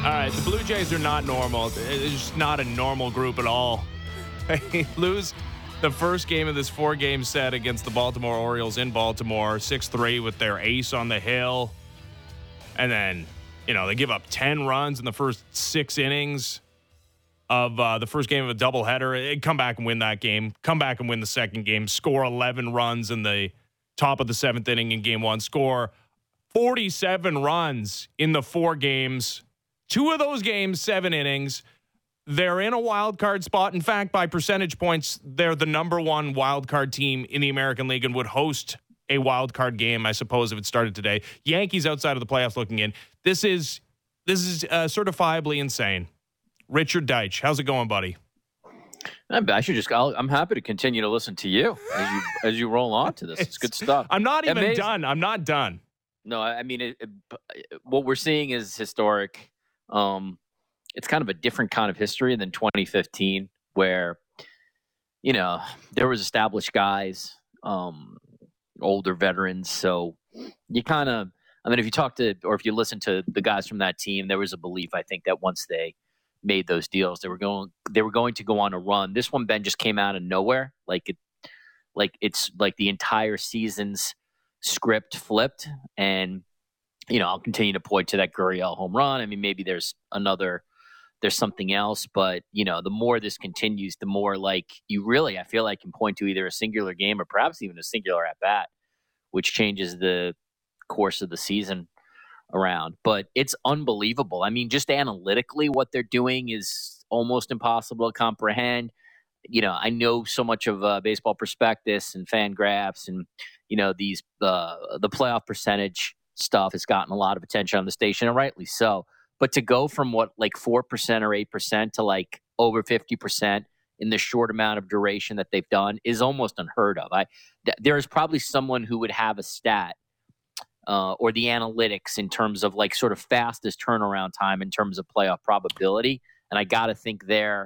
All right, the Blue Jays are not normal. It's just not a normal group at all. They lose the first game of this 4-game set against the Baltimore Orioles in Baltimore, 6-3 with their ace on the hill. And then, they give up 10 runs in the first 6 innings of the first game of a doubleheader. They come back and win that game, come back and win the second game, score 11 runs in the top of the 7th inning in game 1, score 47 runs in the 4 games. 2 of those games, 7 innings. They're in a wild card spot. In fact, by percentage points, they're the number 1 wild card team in the American League and would host a wild card game, I suppose, if it started today. Yankees outside of the playoffs looking in. This is certifiably insane. Richard Deitch, how's it going, buddy? I'm happy to continue to listen to you as you roll on to this. It's good stuff. I'm not even done. I'm not done. No, I mean, what we're seeing is historic. It's kind of a different kind of history than 2015, where, there was established guys, older veterans. So you kind of, if you talk to, or if you listen to the guys from that team, there was a belief, I think, that once they made those deals, they were going to go on a run. This one, Ben, just came out of nowhere. It's like the entire season's script flipped. And, I'll continue to point to that Gurriel home run. I mean, maybe there's something else, but the more this continues, the more I feel like can point to either a singular game or perhaps even a singular at bat, which changes the course of the season around. But it's unbelievable. I mean, just analytically, what they're doing is almost impossible to comprehend. I know so much of Baseball Prospectus and Fangraphs and these the playoff percentage stuff has gotten a lot of attention on the station, and rightly so. But to go from 4% or 8% to over 50% in the short amount of duration that they've done is almost unheard of. There is probably someone who would have a stat or the analytics in terms of sort of fastest turnaround time in terms of playoff probability, and I got to think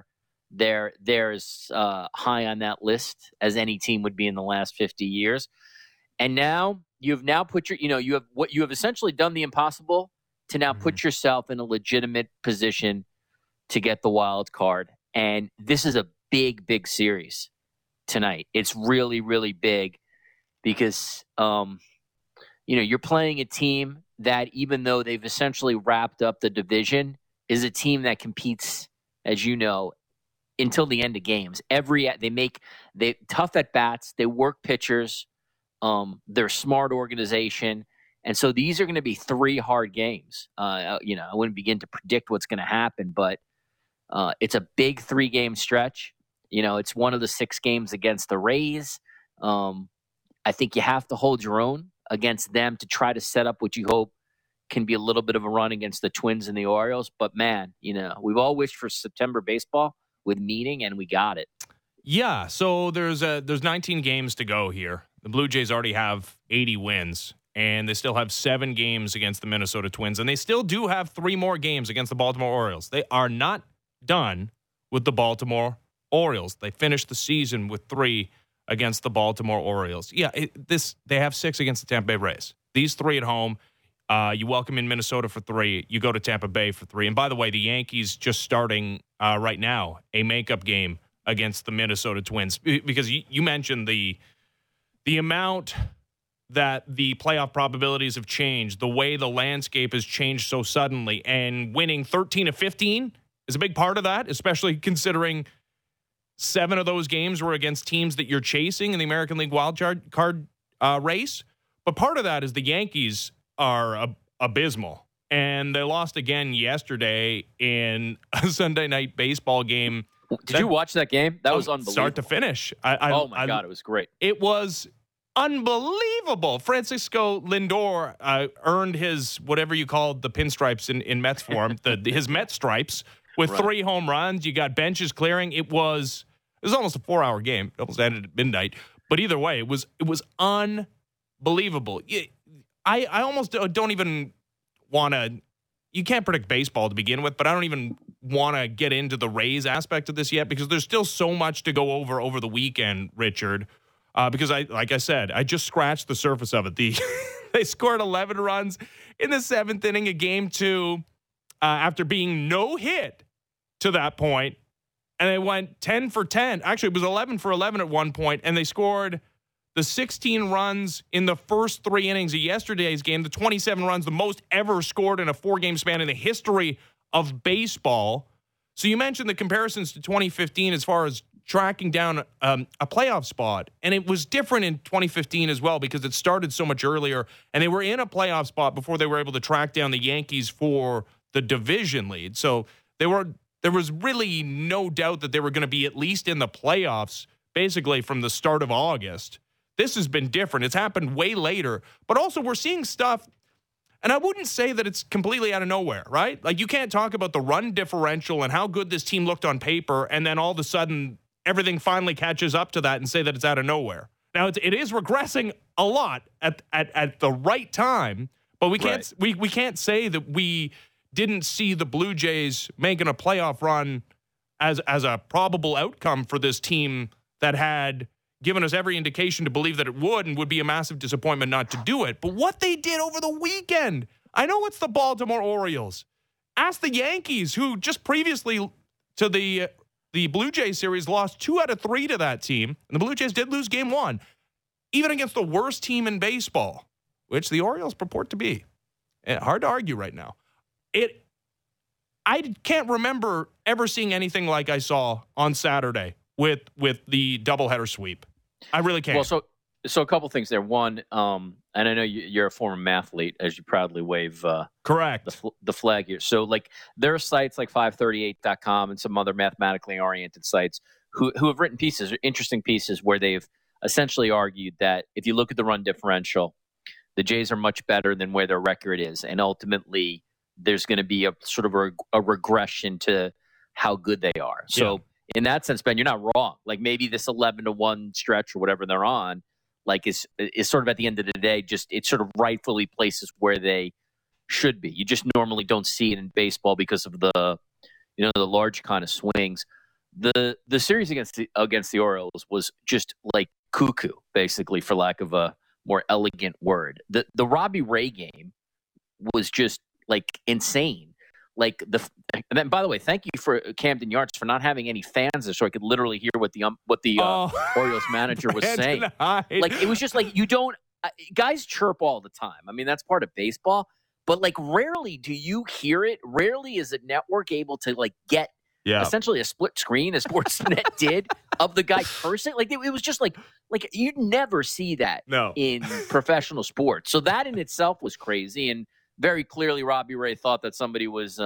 there's high on that list as any team would be in the last 50 years. And now you have essentially done the impossible to now put yourself in a legitimate position to get the wild card. And this is a big, big series tonight. It's really, really big because, you're playing a team that, even though they've essentially wrapped up the division, is a team that competes, as you know, until the end of games. They tough at bats. They work pitchers. They're a smart organization. And so these are going to be 3 hard games. I wouldn't begin to predict what's going to happen, but it's a big 3-game stretch. It's one of the 6 games against the Rays. I think you have to hold your own against them to try to set up what you hope can be a little bit of a run against the Twins and the Orioles. But man, we've all wished for September baseball with meaning, and we got it. Yeah, so there's 19 games to go here. The Blue Jays already have 80 wins, and they still have 7 games against the Minnesota Twins, and they still do have 3 more games against the Baltimore Orioles. They are not done with the Baltimore Orioles. They finished the season with 3 against the Baltimore Orioles. Yeah, they have 6 against the Tampa Bay Rays. These 3 at home. You welcome in Minnesota for 3. You go to Tampa Bay for 3. And by the way, the Yankees just starting right now a makeup game against the Minnesota Twins, because you mentioned the amount that the playoff probabilities have changed, the way the landscape has changed so suddenly, and winning 13 of 15 is a big part of that, especially considering 7 of those games were against teams that you're chasing in the American League wild card race. But part of that is the Yankees are abysmal, and they lost again yesterday in a Sunday night baseball game. Did you watch that game? That was unbelievable. Start to finish. Oh my God, it was great. It was unbelievable. Francisco Lindor earned his, whatever you call the pinstripes in Mets form, his Met stripes with right. 3 home runs. You got benches clearing. It was almost a 4-hour game. It almost ended at midnight. But either way, it was unbelievable. I almost don't even want to. You can't predict baseball to begin with, but I don't even want to get into the Rays aspect of this yet, because there's still so much to go over the weekend, Richard. Because like I said, I just scratched the surface of it. They scored 11 runs in the 7th inning of Game 2 after being no hit to that point, and they went 10 for 10. Actually, it was 11 for 11 at one point, and they scored the 16 runs in the first 3 innings of yesterday's game, the 27 runs, the most ever scored in a 4-game span in the history of baseball. So you mentioned the comparisons to 2015 as far as tracking down a playoff spot. And it was different in 2015 as well because it started so much earlier, and they were in a playoff spot before they were able to track down the Yankees for the division lead. So there was really no doubt that they were going to be at least in the playoffs basically from the start of August. This has been different. It's happened way later. But also we're seeing stuff, and I wouldn't say that it's completely out of nowhere, right? Like you can't talk about the run differential and how good this team looked on paper, and then all of a sudden everything finally catches up to that and say that it's out of nowhere. Now, it is regressing a lot at the right time, but we can't we can't say that we didn't see the Blue Jays making a playoff run as a probable outcome for this team that had given us every indication to believe that it would and would be a massive disappointment not to do it. But what they did over the weekend, I know it's the Baltimore Orioles. Ask the Yankees, who just previously to the Blue Jays series lost 2 out of 3 to that team. And the Blue Jays did lose game 1, even against the worst team in baseball, which the Orioles purport to be. Hard to argue right now. I can't remember ever seeing anything like I saw on Saturday with the doubleheader sweep. I really can't. Well, so a couple things there. One, and I know you're a former mathlete, as you proudly wave correct the flag here. So like there are sites like 538.com and some other mathematically oriented sites who have written pieces, interesting pieces, where they've essentially argued that if you look at the run differential, the Jays are much better than where their record is, and ultimately there's going to be a sort of a regression to how good they are. So in that sense, Ben, you're not wrong. Like maybe this 11-1 stretch or whatever they're on, like is sort of at the end of the day, just it sort of rightfully places where they should be. You just normally don't see it in baseball because of the large kind of swings. The series against the Orioles was just like cuckoo, basically, for lack of a more elegant word. The Robbie Ray game was just like insane. Like and then, by the way, thank you for Camden Yards for not having any fans there, so I could literally hear what the Orioles manager was saying. Like it was just like you don't guys chirp all the time. I mean, that's part of baseball, but like rarely do you hear it. Rarely is a network able to like get essentially a split screen as Sportsnet did of the guy cursing. Like it was just like you'd never see that in professional sports. So that in itself was crazy. And very clearly, Robbie Ray thought that somebody was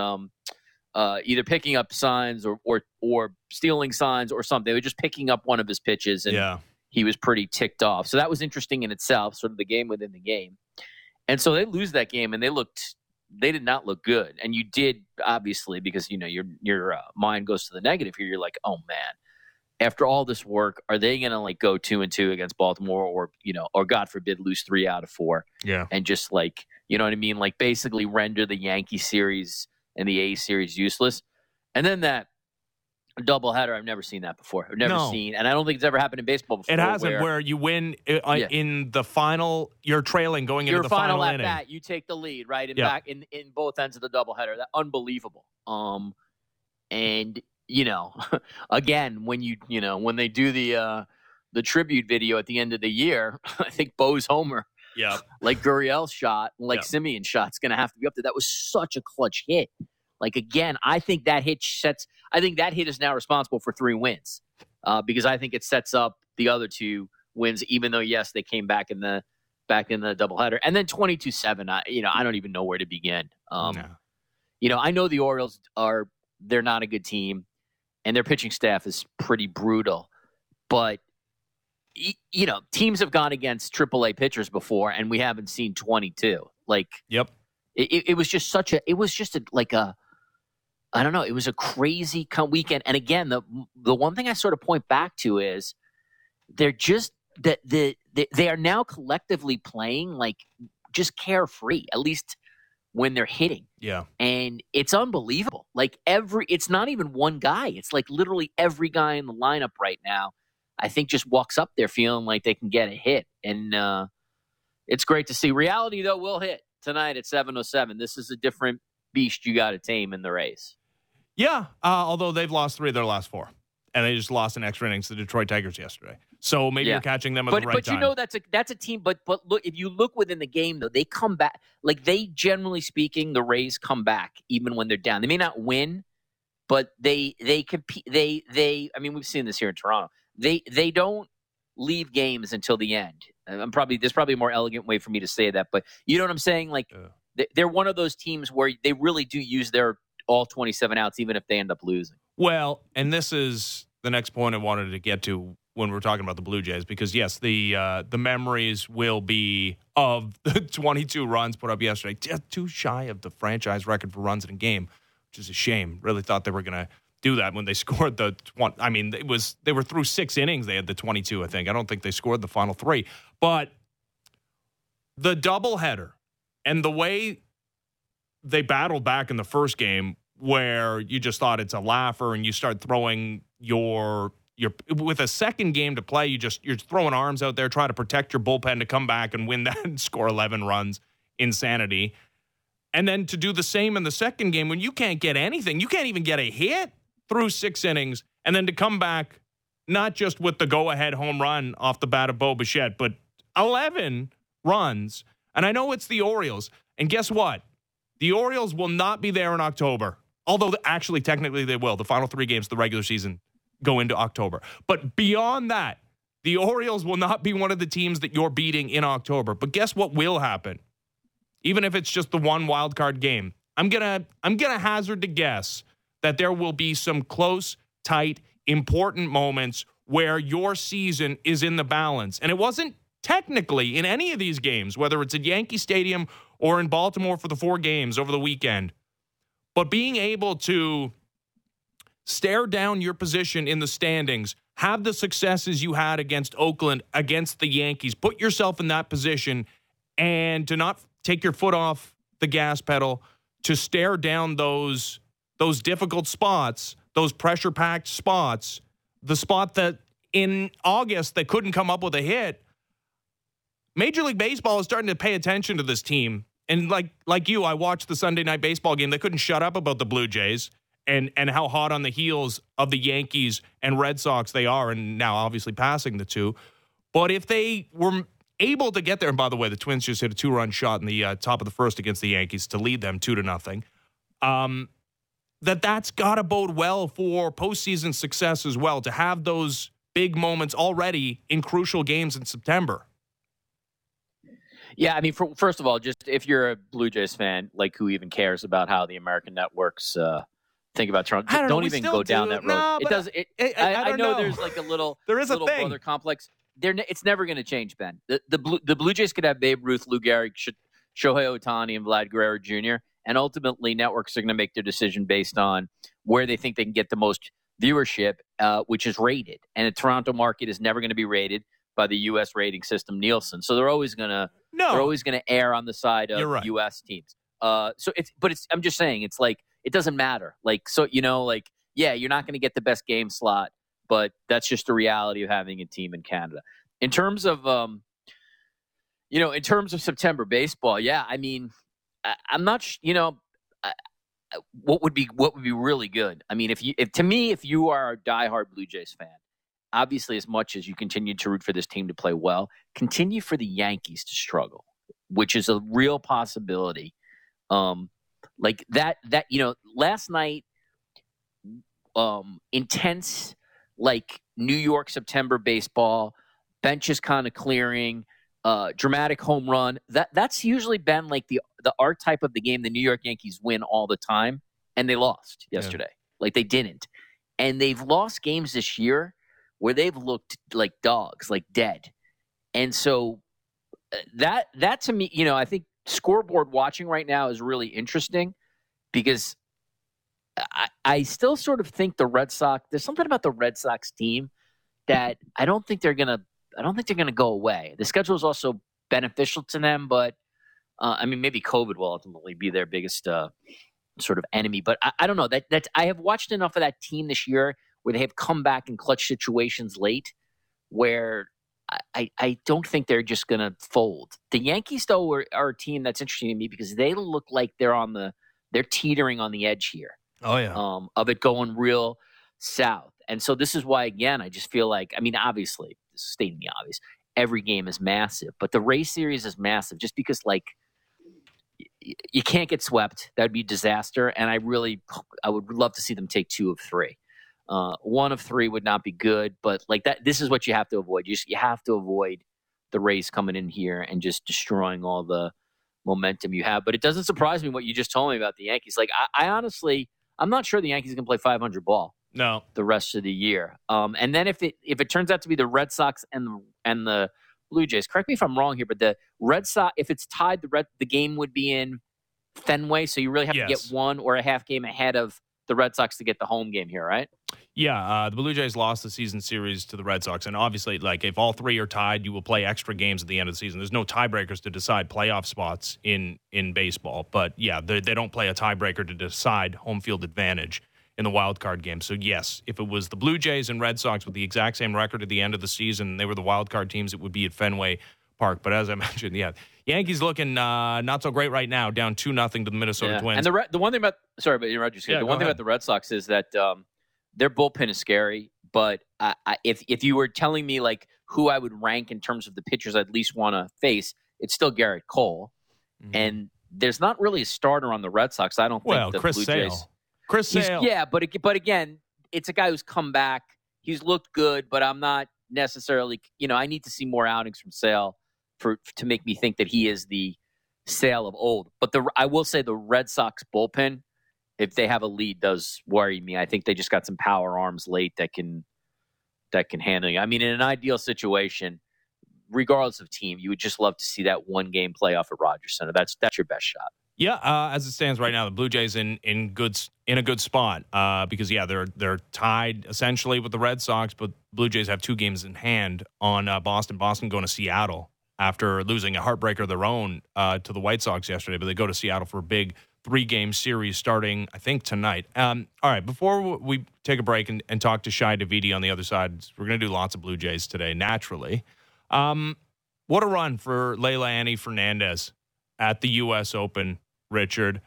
either picking up signs or stealing signs or something. They were just picking up one of his pitches, and he was pretty ticked off. So that was interesting in itself, sort of the game within the game. And so they lose that game, and they did not look good. And you did, obviously, because your mind goes to the negative here. You're like, oh man, after all this work, are they going to like go 2-2 against Baltimore, or God forbid, lose 3 out of 4? Yeah, and just like. You know what I mean? Like basically render the Yankee series and the A series useless. And then that doubleheader, I've never seen that before. I've never seen, and I don't think it's ever happened in baseball before. It hasn't, where you win in the final, you're trailing going into the final inning. Your final at bat, you take the lead, right? And back in both ends of the doubleheader. That's unbelievable. And again, when they do the tribute video at the end of the year, I think Bo's homer. Yeah, like Gurriel's shot, like Simeon's shot's going to have to be up there. That was such a clutch hit. Like again, I think that hit is now responsible for 3 wins because I think it sets up the other 2 wins. Even though yes, they came back in the doubleheader, and then 22-7. I don't even know where to begin. I know the Orioles they're not a good team, and their pitching staff is pretty brutal, but. Teams have gone against AAA pitchers before, and we haven't seen 22. Like, it was just it was a crazy weekend. And again, the one thing I sort of point back to is they're just that they are now collectively playing like just carefree, at least when they're hitting. Yeah, and it's unbelievable. Like it's not even one guy; it's like literally every guy in the lineup right now. I think just walks up there feeling like they can get a hit. And it's great to see. Reality, though, will hit tonight at 7:07. This is a different beast you got to tame in the Rays. Yeah, although they've lost 3 of their last 4. And they just lost in extra innings to the Detroit Tigers yesterday. So maybe you're catching them at the right time. But you know that's a team. But look, if you look within the game, though, they come back. Like, they, generally speaking, the Rays come back even when they're down. They may not win, but they compete. They. I mean, we've seen this here in Toronto. They don't leave games until the end. There's probably a more elegant way for me to say that, but you know what I'm saying? Like, they're one of those teams where they really do use their all 27 outs, even if they end up losing. Well, and this is the next point I wanted to get to when we're talking about the Blue Jays, because yes, the memories will be of the 22 runs put up yesterday, just too shy of the franchise record for runs in a game, which is a shame. Really thought they were going to do that when they scored the 20. I mean, they were through 6 innings. They had the 22, I think. I don't think they scored the final 3. But the doubleheader and the way they battled back in the first game, where you just thought it's a laugher and you start throwing your with a second game to play, you're throwing arms out there, try to protect your bullpen to come back and win that and score 11 runs. Insanity. And then to do the same in the second game when you can't get anything, you can't even get a hit through 6 innings, and then to come back not just with the go-ahead home run off the bat of Bo Bichette, but 11 runs. And I know it's the Orioles. And guess what? The Orioles will not be there in October. Although, actually, technically they will. The final 3 games of the regular season go into October. But beyond that, the Orioles will not be one of the teams that you're beating in October. But guess what will happen? Even if it's just the one wild card game, I'm gonna hazard to guess that there will be some close, tight, important moments where your season is in the balance. And it wasn't technically in any of these games, whether it's at Yankee Stadium or in Baltimore for the 4 games over the weekend. But being able to stare down your position in the standings, have the successes you had against Oakland, against the Yankees, put yourself in that position, and to not take your foot off the gas pedal, to stare down those difficult spots, those pressure-packed spots, the spot that in August they couldn't come up with a hit. Major League Baseball is starting to pay attention to this team. And like you, I watched the Sunday Night Baseball game. They couldn't shut up about the Blue Jays and how hot on the heels of the Yankees and Red Sox they are, and now obviously passing the 2. But if they were able to get there, and by the way, the Twins just hit a 2-run shot in the top of the first against the Yankees to lead them 2-0. That's got to bode well for postseason success as well, to have those big moments already in crucial games in September. Yeah, I mean, first of all, just if you're a Blue Jays fan, like, who even cares about how the American networks think about Toronto? Don't even go down that road. No, it does. I know there's like a little there is a little thing. Brother complex. It's never going to change, Ben. The Blue Jays could have Babe Ruth, Lou Gehrig, Shohei Ohtani, and Vlad Guerrero Jr., and ultimately networks are going to make their decision based on where they think they can get the most viewership, which is rated. And the Toronto market is never going to be rated by the U.S. rating system, Nielsen. So they're always going to err on the side of U.S. teams. I'm just saying, it's like, it doesn't matter. Like, so, yeah, you're not going to get the best game slot, but that's just the reality of having a team in Canada. In terms of, September baseball, yeah, I mean, I'm not, what would be really good? I mean, if you are a diehard Blue Jays fan, obviously, as much as you continue to root for this team to play well, continue for the Yankees to struggle, which is a real possibility. Like that, last night, intense, like, New York September baseball, benches kind of clearing, dramatic home run. That's usually been like the archetype of the game the New York Yankees win all the time, and they lost yesterday. Yeah. Like, they didn't. And they've lost games this year where they've looked like dogs, like dead. And so that to me, I think scoreboard watching right now is really interesting, because I still sort of think there's something about the Red Sox team that I don't think they're going to go away. The schedule is also beneficial to them, but I mean, maybe COVID will ultimately be their biggest sort of enemy. But I don't know. That I have watched enough of that team this year where they have come back in clutch situations late, where I don't think they're just going to fold. The Yankees, though, are a team that's interesting to me because they look like they're on the they're teetering on the edge here. Oh, yeah. Of it going real south. And so this is why, again, I just feel like, I mean, obviously, stating the obvious, every game is massive, but the Rays series is massive just because, like, you can't get swept. That would be a disaster. And I would love to see them take 2 of 3. 1 of 3 would not be good, but like that, this is what you have to avoid. You have to avoid the Rays coming in here and just destroying all the momentum you have. But it doesn't surprise me what you just told me about the Yankees. Like, I honestly, I'm not sure the Yankees can play 500 ball. No, the rest of the year. And then if it turns out to be the Red Sox and the Blue Jays, correct me if I'm wrong here, but the Red Sox, if it's tied, the game would be in Fenway, so you really have to get 1 or a half game ahead of the Red Sox to get the home game here, right? Yeah, the Blue Jays lost the season series to the Red Sox, and obviously, like, if all 3 are tied, you will play extra games at the end of the season. There's no tiebreakers to decide playoff spots in baseball, but yeah, they don't play a tiebreaker to decide home field advantage in the wild card game. So yes, if it was the Blue Jays and Red Sox with the exact same record at the end of the season, they were the wild card teams, it would be at Fenway Park. But as I mentioned, yeah, Yankees looking not so great right now, down 2-0 to the Minnesota Twins. And the one thing about the one thing about the Red Sox is that their bullpen is scary. But if you were telling me like who I would rank in terms of the pitchers I'd least want to face, it's still Garrett Cole. Mm-hmm. And there's not really a starter on the Red Sox. I don't think the Chris Blue Sale. Jays. Chris Sale. Yeah, but again, it's a guy who's come back. He's looked good, but I'm not necessarily, I need to see more outings from Sale to make me think that he is the Sale of old. But I will say the Red Sox bullpen, if they have a lead, does worry me. I think they just got some power arms late that can handle you. I mean, in an ideal situation, regardless of team, you would just love to see that 1-game playoff at Rogers Center. That's your best shot. Yeah, as it stands right now, the Blue Jays in a good spot because they're tied essentially with the Red Sox, but Blue Jays have 2 games in hand on Boston. Boston going to Seattle after losing a heartbreaker of their own to the White Sox yesterday, but they go to Seattle for a big 3-game series starting, I think, tonight. All right, before we take a break and talk to Shai Davidi on the other side, we're going to do lots of Blue Jays today, naturally. What a run for Leylah Annie Fernandez at the U.S. Open, Richard,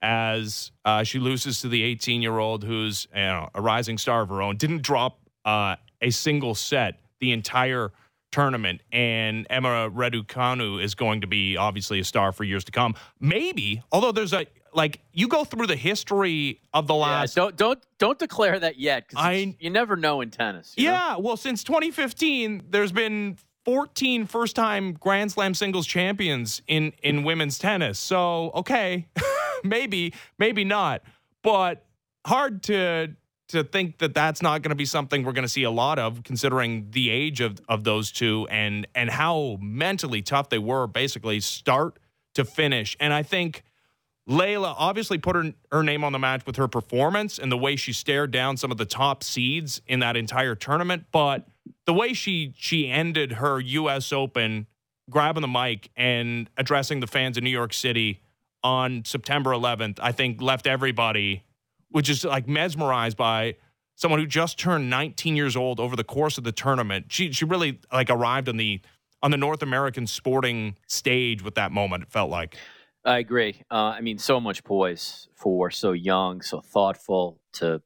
as she loses to the 18-year-old who's a rising star of her own. Didn't drop a single set the entire tournament, and Emma Raducanu is going to be obviously a star for years to come. Maybe, although there's you go through the history of the last. Yeah, don't declare that yet, because you never know in tennis. Well, since 2015, there's been 14 first-time Grand Slam singles champions in women's tennis. So, okay, maybe not. But hard to think that that's not going to be something we're going to see a lot of, considering the age of those two and how mentally tough they were, basically start to finish. And I think Leylah obviously put her name on the match with her performance and the way she stared down some of the top seeds in that entire tournament. But the way she ended her U.S. Open, grabbing the mic and addressing the fans in New York City on September 11th, I think left everybody just like mesmerized by someone who just turned 19 years old over the course of the tournament. She really like arrived on the North American sporting stage with that moment, it felt like. I agree. I mean, so much poise for so young, so thoughtful to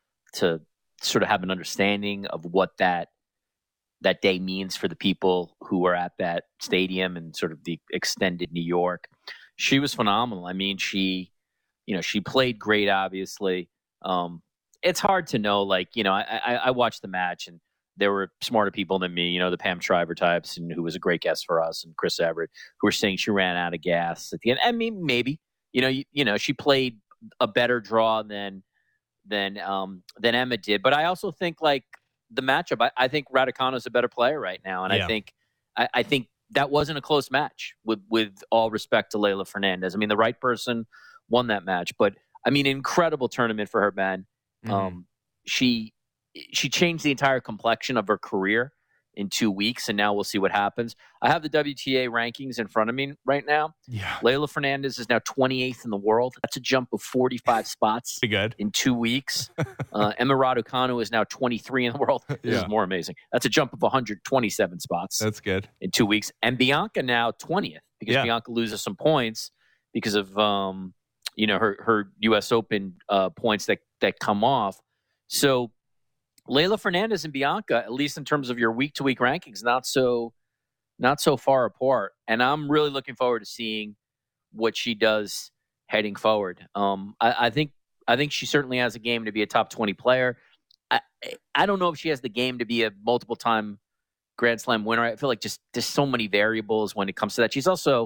sort of have an understanding of what that day means for the people who were at that stadium and sort of the extended New York. She was phenomenal. I mean, she played great, obviously. It's hard to know, I watched the match and there were smarter people than me, the Pam Shriver types, and who was a great guest for us, and Chris Everett, who were saying she ran out of gas at the end. I mean, maybe, she played a better draw than Emma did. But I also think the matchup, I think Raducanu is a better player right now. And yeah. I think that wasn't a close match with all respect to Leylah Fernandez. I mean, the right person won that match, but I mean, incredible tournament for her, Ben. Mm-hmm. She changed the entire complexion of her career in 2 weeks, and now we'll see what happens. I have the WTA rankings in front of me right now. Yeah. Leylah Fernandez is now 28th in the world. That's a jump of 45 spots Pretty good. In 2 weeks. Emma Raducanu is now 23 in the world. This is more amazing. That's a jump of 127 spots. That's good. In 2 weeks. And Bianca now 20th, because Bianca loses some points because of her U.S. Open points that come off. So Leylah Fernandez and Bianca, at least in terms of your week-to-week rankings, not so far apart. And I'm really looking forward to seeing what she does heading forward. I think she certainly has a game to be a top 20 player. I don't know if she has the game to be a multiple-time Grand Slam winner. I feel like just there's so many variables when it comes to that. She's also,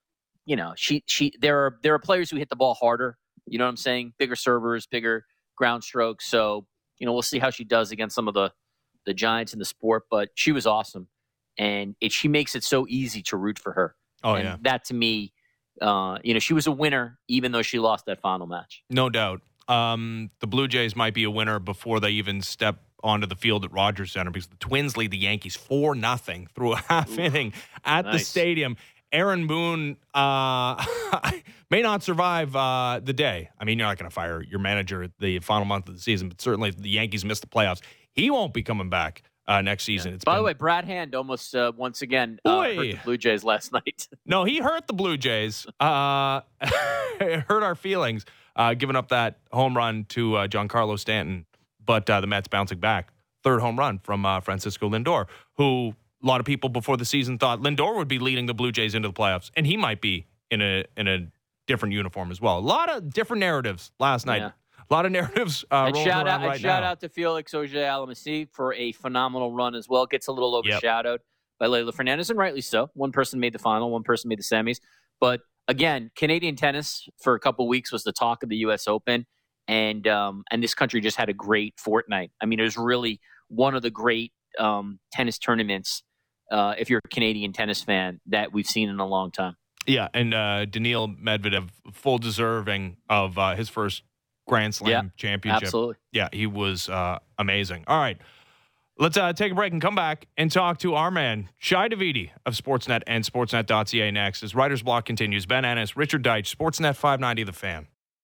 there are players who hit the ball harder. You know what I'm saying? Bigger servers, bigger ground strokes. So, we'll see how she does against some of the giants in the sport. But she was awesome, and she makes it so easy to root for her. Oh, and yeah. That to me, she was a winner even though she lost that final match. No doubt. The Blue Jays might be a winner before they even step onto the field at Rogers Center because the Twins lead the Yankees 4-0 through a half inning at the stadium. Aaron Boone may not survive the day. I mean, you're not going to fire your manager at the final month of the season, but certainly if the Yankees miss the playoffs, he won't be coming back next season. Yeah. By the way, Brad Hand almost once again hurt the Blue Jays last night. No, he hurt the Blue Jays. Hurt our feelings, giving up that home run to Giancarlo Stanton. But the Mets bouncing back. Third home run from Francisco Lindor, who a lot of people before the season thought Lindor would be leading the Blue Jays into the playoffs, and he might be in a different uniform as well. A lot of different narratives last night. Yeah. A lot of narratives rolling around right now. Shout out to Felix Auger-Aliassime for a phenomenal run as well. Gets a little overshadowed by Leylah Fernandez, and rightly so. One person made the final, one person made the semis. But again, Canadian tennis for a couple weeks was the talk of the U.S. Open, and this country just had a great fortnight. I mean, it was really one of the great tennis tournaments, if you're a Canadian tennis fan, that we've seen in a long time. Yeah, and Daniil Medvedev, full deserving of his first Grand Slam championship. Absolutely. Yeah, he was amazing. All right, let's take a break and come back and talk to our man, Shai Davidi of Sportsnet and Sportsnet.ca next as Writer's Block continues. Ben Ennis, Richard Deitch, Sportsnet 590 The Fan.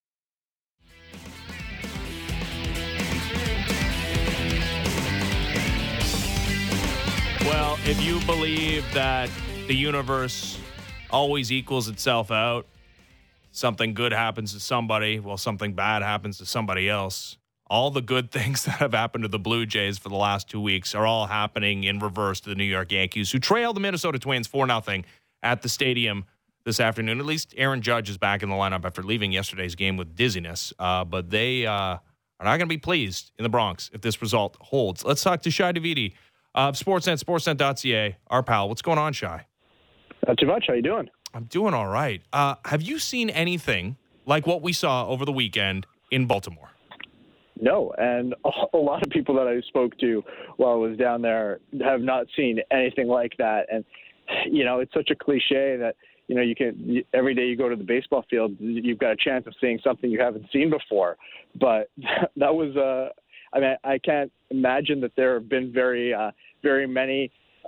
Well, if you believe that the universe always equals itself out, something good happens to somebody, well, something bad happens to somebody else. All the good things that have happened to the Blue Jays for the last 2 weeks are all happening in reverse to the New York Yankees, who trailed the Minnesota Twins 4-0 at the stadium this afternoon. At least Aaron Judge is back in the lineup after leaving yesterday's game with dizziness. But they are not going to be pleased in the Bronx if this result holds. Let's talk to Shai Davidi of Sportsnet, Sportsnet.ca, our pal. What's going on, Shai? Not too much. How you doing? I'm doing all right. Have you seen anything like what we saw over the weekend in Baltimore? No, and a lot of people that I spoke to while I was down there have not seen anything like that. And, it's such a cliche that, you can every day you go to the baseball field, you've got a chance of seeing something you haven't seen before. But that was, I can't imagine that there have been very many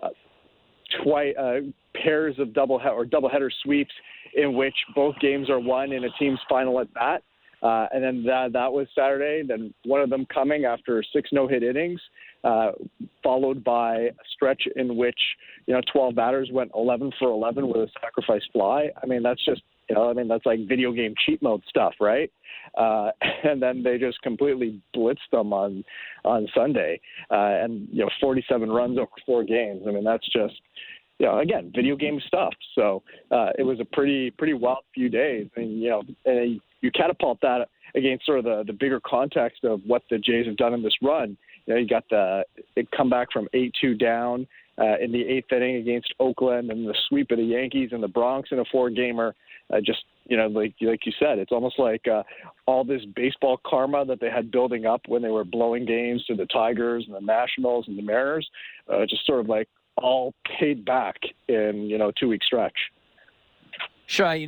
pairs of doubleheader sweeps in which both games are won in a team's final at bat. And then that was Saturday. Then one of them coming after 6 no-hit innings, followed by a stretch in which 12 batters went 11 for 11 with a sacrifice fly. I mean, that's just that's like video game cheat mode stuff, right? And then they just completely blitzed them on Sunday, and 47 runs over 4 games. I mean, that's just again, video game stuff. So it was a pretty wild few days. I mean, and you catapult that against sort of the bigger context of what the Jays have done in this run. You got the comeback from 8-2 down in the 8th inning against Oakland, and the sweep of the Yankees in the Bronx in a 4-gamer. Just like you said, it's almost like all this baseball karma that they had building up when they were blowing games to the Tigers and the Nationals and the Mariners, just sort of like all paid back in 2-week stretch. Shai,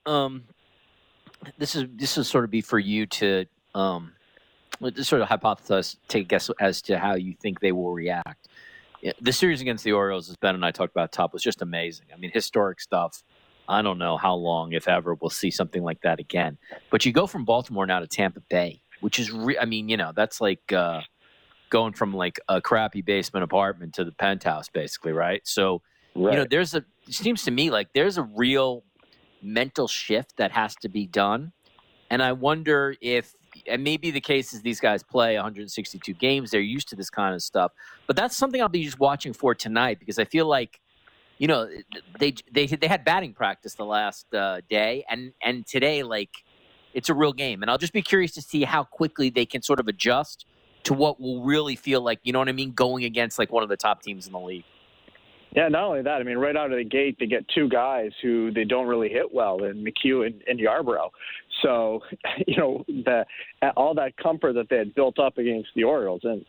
this is sort of be for you to sort of hypothesize, take a guess as to how you think they will react. The series against the Orioles, as Ben and I talked about at top, was just amazing. I mean, historic stuff. I don't know how long, if ever, we'll see something like that again. But you go from Baltimore now to Tampa Bay, which is, that's like going from like a crappy basement apartment to the penthouse, basically, right? So, right. It seems to me like there's a real mental shift that has to be done And I wonder if, and maybe the case is these guys play 162 games. They're used to this kind of stuff. But that's something I'll be just watching for tonight, because I feel like, you know, they had batting practice the last day, and today, like, it's a real game. And I'll just be curious to see how quickly they can sort of adjust to what will really feel like, you know what I mean, going against like one of the top teams in the league. Yeah, not only that, I mean, right out of the gate, they get two guys who they don't really hit well in McHugh and Yarbrough. So, you know, all that comfort that they had built up against the Orioles, and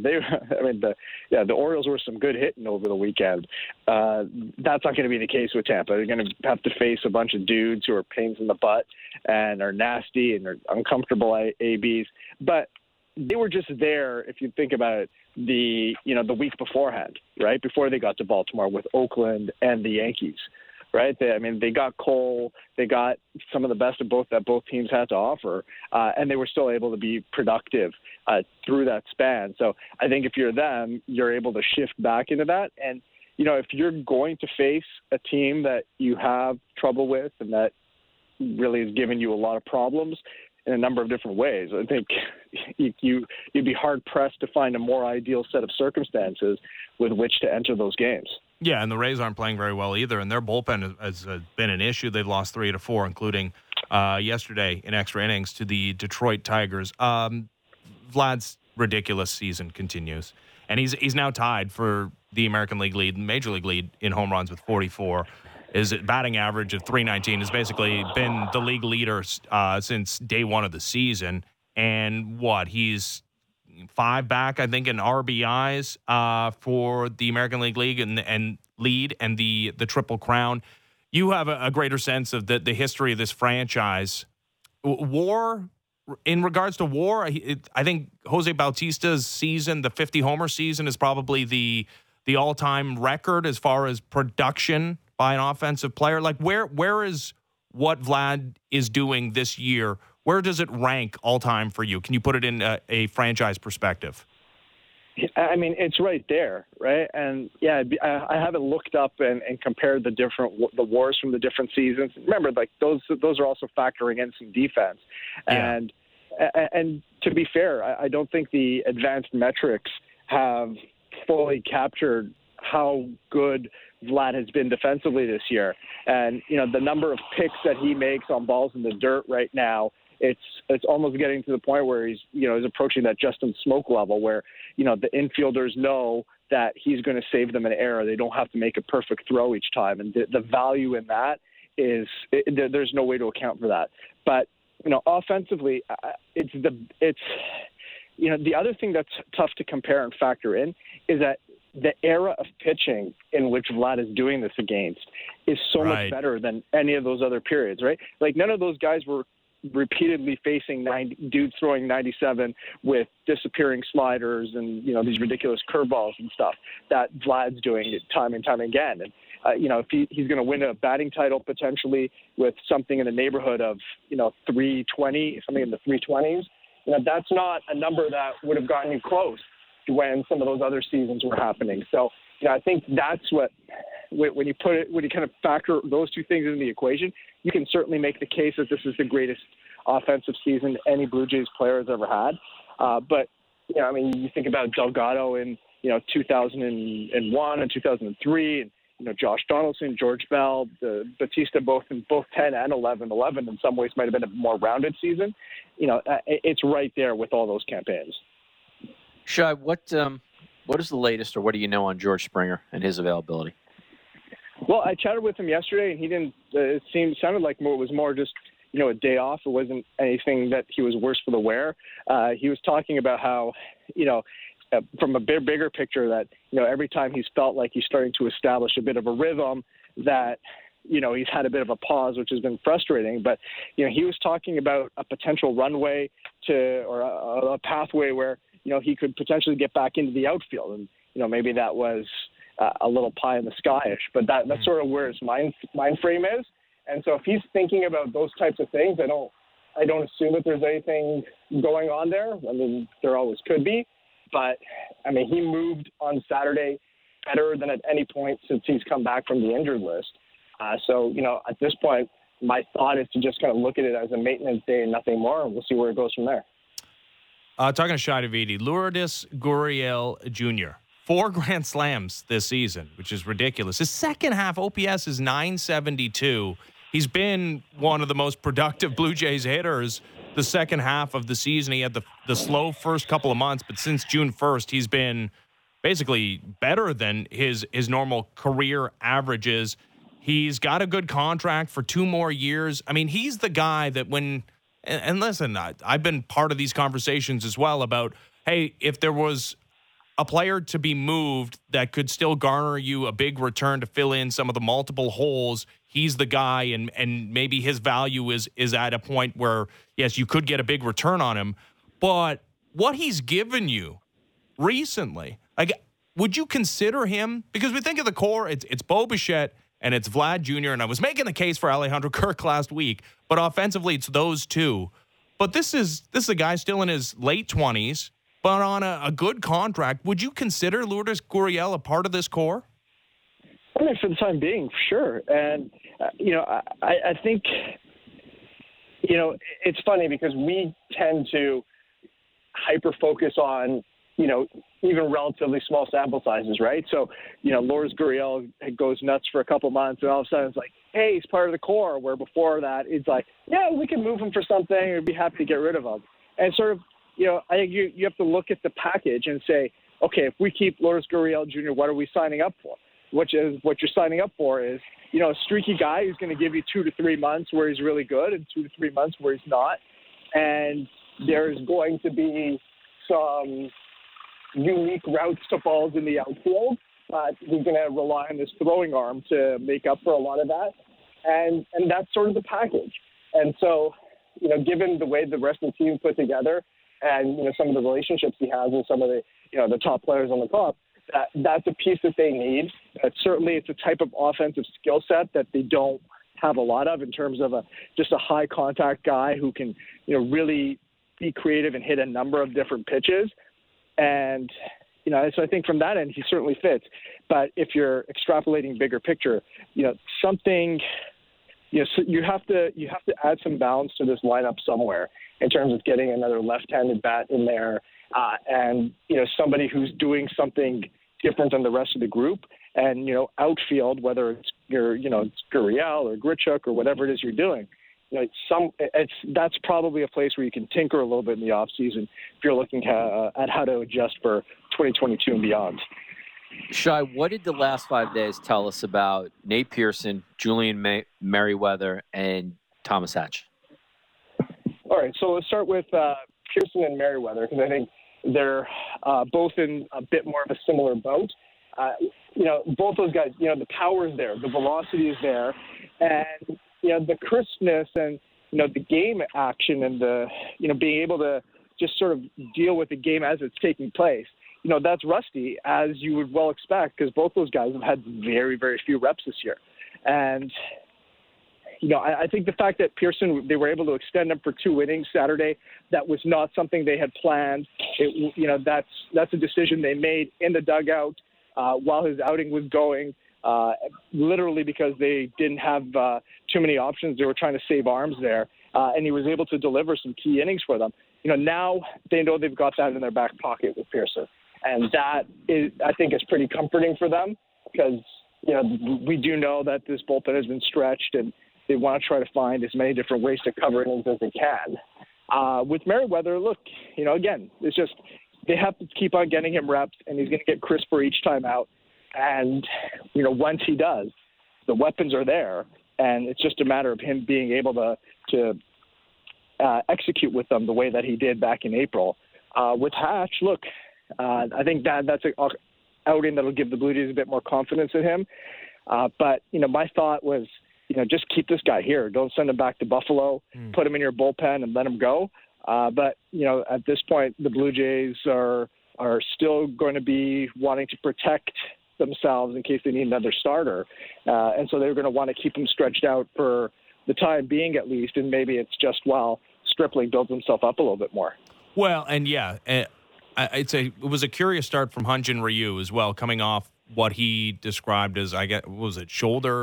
the Orioles were some good hitting over the weekend. That's not going to be the case with Tampa. They're going to have to face a bunch of dudes who are pains in the butt and are nasty and are uncomfortable ABs. But they were just there, if you think about it, the week beforehand, right? Before they got to Baltimore with Oakland and the Yankees, right? They got Cole, they got some of the best of both teams had to offer, and they were still able to be productive through that span. So I think if you're them, you're able to shift back into that. And, you know, if you're going to face a team that you have trouble with and that really has given you a lot of problems in a number of different ways, I think you'd be hard-pressed to find a more ideal set of circumstances with which to enter those games. Yeah, and the Rays aren't playing very well either, and their bullpen has been an issue. They've lost 3 out of 4, including yesterday in extra innings to the Detroit Tigers. Vlad's ridiculous season continues, and he's now tied for the American League lead, Major League lead in home runs with 44. His batting average of .319 has basically been the league leader since day one of the season. And he's 5 back, I think, in RBIs for the American League and lead and the Triple Crown. You have a greater sense of the history of this franchise. WAR, in regards to WAR, I think Jose Bautista's season, the 50-homer season, is probably the all-time record as far as production by an offensive player. Like, where is what Vlad is doing this year? Where does it rank all time for you? Can you put it in a franchise perspective? I mean, it's right there, right? And yeah, I haven't looked up and compared the WARs from the different seasons. Remember, like those are also factoring in some defense, and to be fair, I don't think the advanced metrics have fully captured how good Vlad has been defensively this year. And, you know, the number of picks that he makes on balls in the dirt right now, it's almost getting to the point where he's approaching that Justin Smoke level where, you know, the infielders know that he's going to save them an error. They don't have to make a perfect throw each time. And the value in that is there's no way to account for that. But, you know, offensively, it's the other thing that's tough to compare and factor in is that the era of pitching in which Vlad is doing this against is so much better than any of those other periods, right? Like, none of those guys were repeatedly facing dudes throwing 97 with disappearing sliders and, you know, these ridiculous curveballs and stuff that Vlad's doing it time and time again. And, you know, if he's going to win a batting title potentially with something in the neighborhood of, you know, 320, something in the 320s, you know, that's not a number that would have gotten you close when some of those other seasons were happening. So, you know, I think that's when you kind of factor those two things into the equation, you can certainly make the case that this is the greatest offensive season any Blue Jays player has ever had. But, you know, I mean, you think about Delgado in, you know, 2001 and 2003, and, you know, Josh Donaldson, George Bell, Bautista, both 10 and 11. 11 in some ways might have been a more rounded season. You know, it's right there with all those campaigns. Shai, what is the latest, or what do you know on George Springer and his availability? Well, I chatted with him yesterday, and he didn't. It sounded like it was more just, you know, a day off. It wasn't anything that he was worse for the wear. He was talking about how, you know, from a bigger picture, that, you know, every time he's felt like he's starting to establish a bit of a rhythm, that, you know, he's had a bit of a pause, which has been frustrating. But, you know, he was talking about a potential runway or a pathway where, you know, he could potentially get back into the outfield. And, you know, maybe that was a little pie in the sky-ish, but that's sort of where his mind frame is. And so if he's thinking about those types of things, I don't assume that there's anything going on there. I mean, there always could be, but I mean, he moved on Saturday better than at any point since he's come back from the injured list. So, you know, at this point, my thought is to just kind of look at it as a maintenance day and nothing more, and we'll see where it goes from there. Talking to Shi Davidi, Lourdes Gurriel Jr., 4 Grand Slams this season, which is ridiculous. His second half OPS is 972. He's been one of the most productive Blue Jays hitters the second half of the season. He had the slow first couple of months, but since June 1st, he's been basically better than his normal career averages. He's got a good contract for 2 more years. I mean, he's the guy that when – and listen, I've been part of these conversations as well about, hey, if there was a player to be moved that could still garner you a big return to fill in some of the multiple holes, he's the guy, and maybe his value is at a point where, yes, you could get a big return on him. But what he's given you recently, like, would you consider him? Because we think of the core, it's Bo Bichette and it's Vlad Jr., and I was making the case for Alejandro Kirk last week, but offensively it's those two. But this is a guy still in his late 20s, but on a good contract. Would you consider Lourdes Gurriel a part of this core? I mean, for the time being, for sure. And, I think, it's funny because we tend to hyper-focus on, even relatively small sample sizes, right? So, Lourdes Gurriel goes nuts for a couple months, and all of a sudden it's like, hey, he's part of the core, where before that it's like, yeah, we can move him for something or be happy to get rid of him. And sort of, I think you have to look at the package and say, okay, if we keep Lourdes Gurriel Jr., what are we signing up for? What you're signing up for is, a streaky guy who's going to give you 2 to 3 months where he's really good and 2 to 3 months where he's not. And there's going to be some unique routes to balls in the outfield, but he's going to rely on his throwing arm to make up for a lot of that. And that's sort of the package. And so, given the way the rest of the team put together and, some of the relationships he has with some of the, the top players on the top, that's a piece that they need. Certainly it's a type of offensive skill set that they don't have a lot of in terms of just a high contact guy who can, really be creative and hit a number of different pitches. And, so I think from that end, he certainly fits. But if you're extrapolating bigger picture, something, so you have to add some balance to this lineup somewhere in terms of getting another left-handed bat in there. And, somebody who's doing something different than the rest of the group. And, outfield, whether it's it's Gurriel or Grichuk or whatever it is you're doing, that's probably a place where you can tinker a little bit in the off season if you're looking at how to adjust for 2022 and beyond. Shi, what did the last 5 days tell us about Nate Pearson, Julian Merryweather, and Thomas Hatch? All right, so let's start with Pearson and Merryweather, because I think they're both in a bit more of a similar boat. Both those guys, the power is there, the velocity is there, and the crispness and the game action and the being able to just sort of deal with the game as it's taking place. That's rusty, as you would well expect, because both those guys have had very, very few reps this year. And I think the fact that Pearson, they were able to extend him for 2 innings Saturday, that was not something they had planned. That's a decision they made in the dugout while his outing was going. Literally because they didn't have too many options. They were trying to save arms there, and he was able to deliver some key innings for them. Now they know they've got that in their back pocket with Pearson, and that is, I think, is pretty comforting for them because we do know that this bullpen has been stretched, and they want to try to find as many different ways to cover innings as they can. With Merryweather, look, again, it's just they have to keep on getting him reps, and he's going to get crisper each time out. And, once he does, the weapons are there, and it's just a matter of him being able to execute with them the way that he did back in April. With Hatch, look, I think that's an outing that'll give the Blue Jays a bit more confidence in him. But, my thought was, just keep this guy here. Don't send him back to Buffalo. Put him in your bullpen and let him go. But, at this point, the Blue Jays are still going to be wanting to protect themselves in case they need another starter. And so they're going to want to keep him stretched out for the time being at least, and maybe it's just while Stripling builds himself up a little bit more. Well, and yeah, it was a curious start from Hyun-Jin Ryu as well, coming off what he described as, shoulder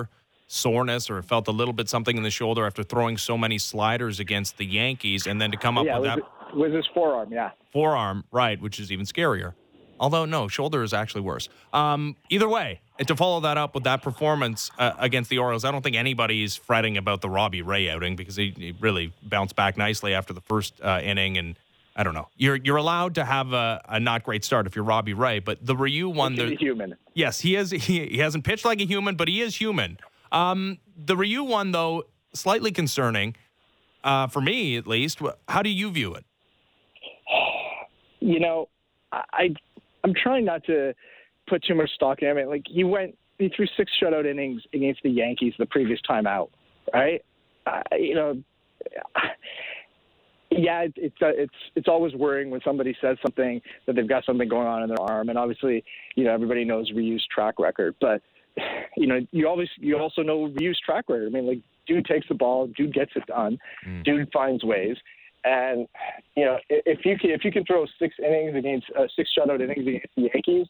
soreness or felt a little bit something in the shoulder after throwing so many sliders against the Yankees, and then to come up with that was his forearm, forearm, right, which is even scarier. Although, no, shoulder is actually worse. Either way, and to follow that up with that performance against the Orioles, I don't think anybody's fretting about the Robbie Ray outing because he really bounced back nicely after the first inning. And I don't know. You're allowed to have a not great start if you're Robbie Ray, but the Ryu one... He's a human. Yes, he is. He hasn't pitched like a human, but he is human. The Ryu one, though, slightly concerning, for me at least. How do you view it? You know, I'm trying not to put too much stock in it. Like he threw 6 shutout innings against the Yankees the previous time out, right? It's always worrying when somebody says something that they've got something going on in their arm, and obviously, everybody knows Ryu's track record, but you also know Ryu's track record. I mean, like, dude takes the ball, dude gets it done, dude finds ways. And if you can throw 6 innings against 6 shutout innings against the Yankees,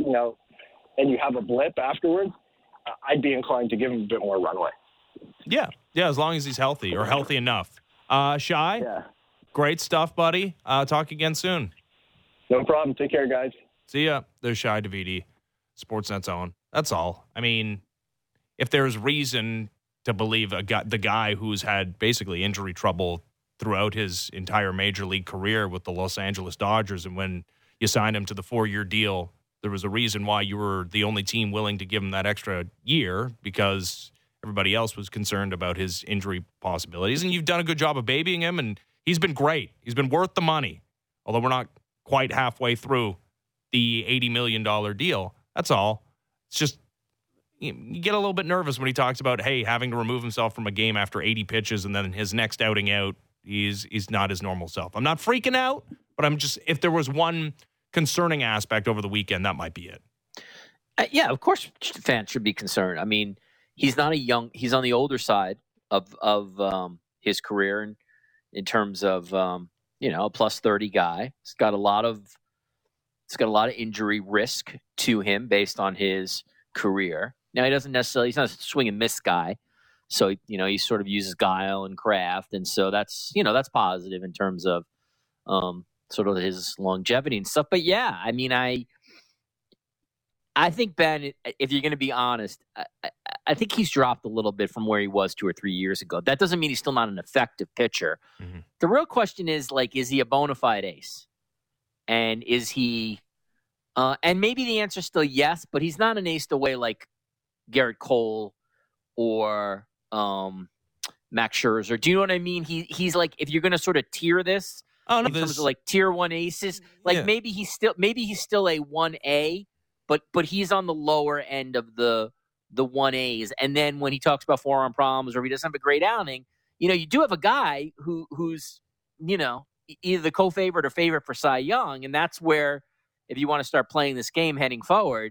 and you have a blip afterwards, I'd be inclined to give him a bit more runway. Yeah, as long as he's healthy or healthy enough. Shy, yeah. Great stuff, buddy. Talk again soon. No problem. Take care, guys. See ya. There's Shy Davidi, Sportsnet's own. That's all. I mean, if there's reason to believe the guy who's had basically injury trouble throughout his entire major league career with the Los Angeles Dodgers, and when you signed him to the 4-year deal, there was a reason why you were the only team willing to give him that extra year, because everybody else was concerned about his injury possibilities. And you've done a good job of babying him, and he's been great. He's been worth the money, although we're not quite halfway through the $80 million deal. That's all. It's just you get a little bit nervous when he talks about, hey, having to remove himself from a game after 80 pitches, and then his next outing out, he's not his normal self. I'm not freaking out, but I'm just, if there was one concerning aspect over the weekend, that might be it. Yeah, of course fans should be concerned. I mean, he's not he's on the older side of his career in terms of, a plus 30 guy. He's got a lot of injury risk to him based on his career. Now, he's not a swing and miss guy. So, he sort of uses guile and craft. And so that's positive in terms of sort of his longevity and stuff. But yeah, I mean, I think, Ben, if you're going to be honest, I think he's dropped a little bit from where he was 2 or 3 years ago. That doesn't mean he's still not an effective pitcher. Mm-hmm. The real question is, is he a bona fide ace? And is he, and maybe the answer is still yes, but he's not an ace the way like Garrett Cole or Max Scherzer. Do you know what I mean? He's like, if you're going to sort of tier this in terms of like tier 1 aces, maybe he's still a 1A, but he's on the lower end of the 1As. And then when he talks about forearm problems or if he doesn't have a great outing, you do have a guy who's either the co-favorite or favorite for Cy Young, and that's where, if you want to start playing this game heading forward,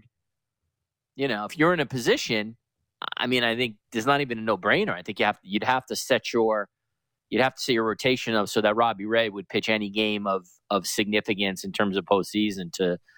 if you're in a position, I mean, I think there's not even a no-brainer. I think you'd have to set your rotation up so that Robbie Ray would pitch any game of significance in terms of postseason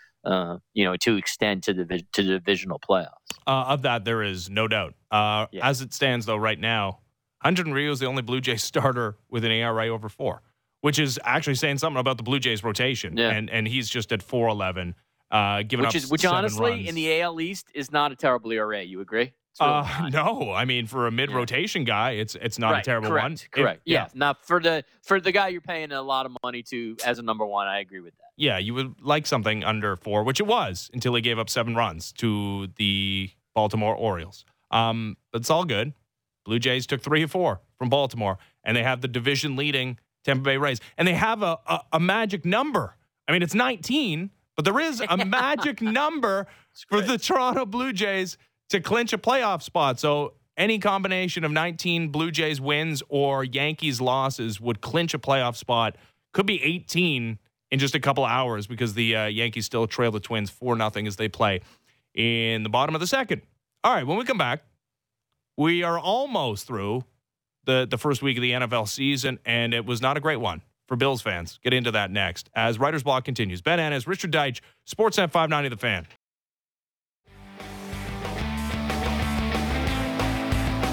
to extend to the divisional playoffs. Of that, there is no doubt. As it stands, though, right now, Hyun-Jin Ryu is the only Blue Jays starter with an ERA over 4, which is actually saying something about the Blue Jays rotation. Yeah. And he's just at 4.11, which honestly, runs. In the AL East, is not a terrible ERA. You agree? No, I mean, for a mid-rotation guy, it's not a terrible one. Correct. Yeah. Now, for the guy you're paying a lot of money to as a number 1, I agree with that. Yeah, you would like something under 4, which it was until he gave up 7 runs to the Baltimore Orioles. But it's all good. Blue Jays took 3 of 4 from Baltimore, and they have the division-leading Tampa Bay Rays. And they have a magic number. I mean, it's 19, but there is a magic number for the Toronto Blue Jays to clinch a playoff spot. So any combination of 19 Blue Jays wins or Yankees losses would clinch a playoff spot. Could be 18 in just a couple hours because the Yankees still trail the Twins 4-0 as they play in the bottom of the second. All right, when we come back, we are almost through the first week of the NFL season, and it was not a great one for Bills fans. Get into that next as Writer's Block continues. Ben Ennis, Richard Deitch, Sportsnet 590 The Fan.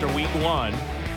after week 1.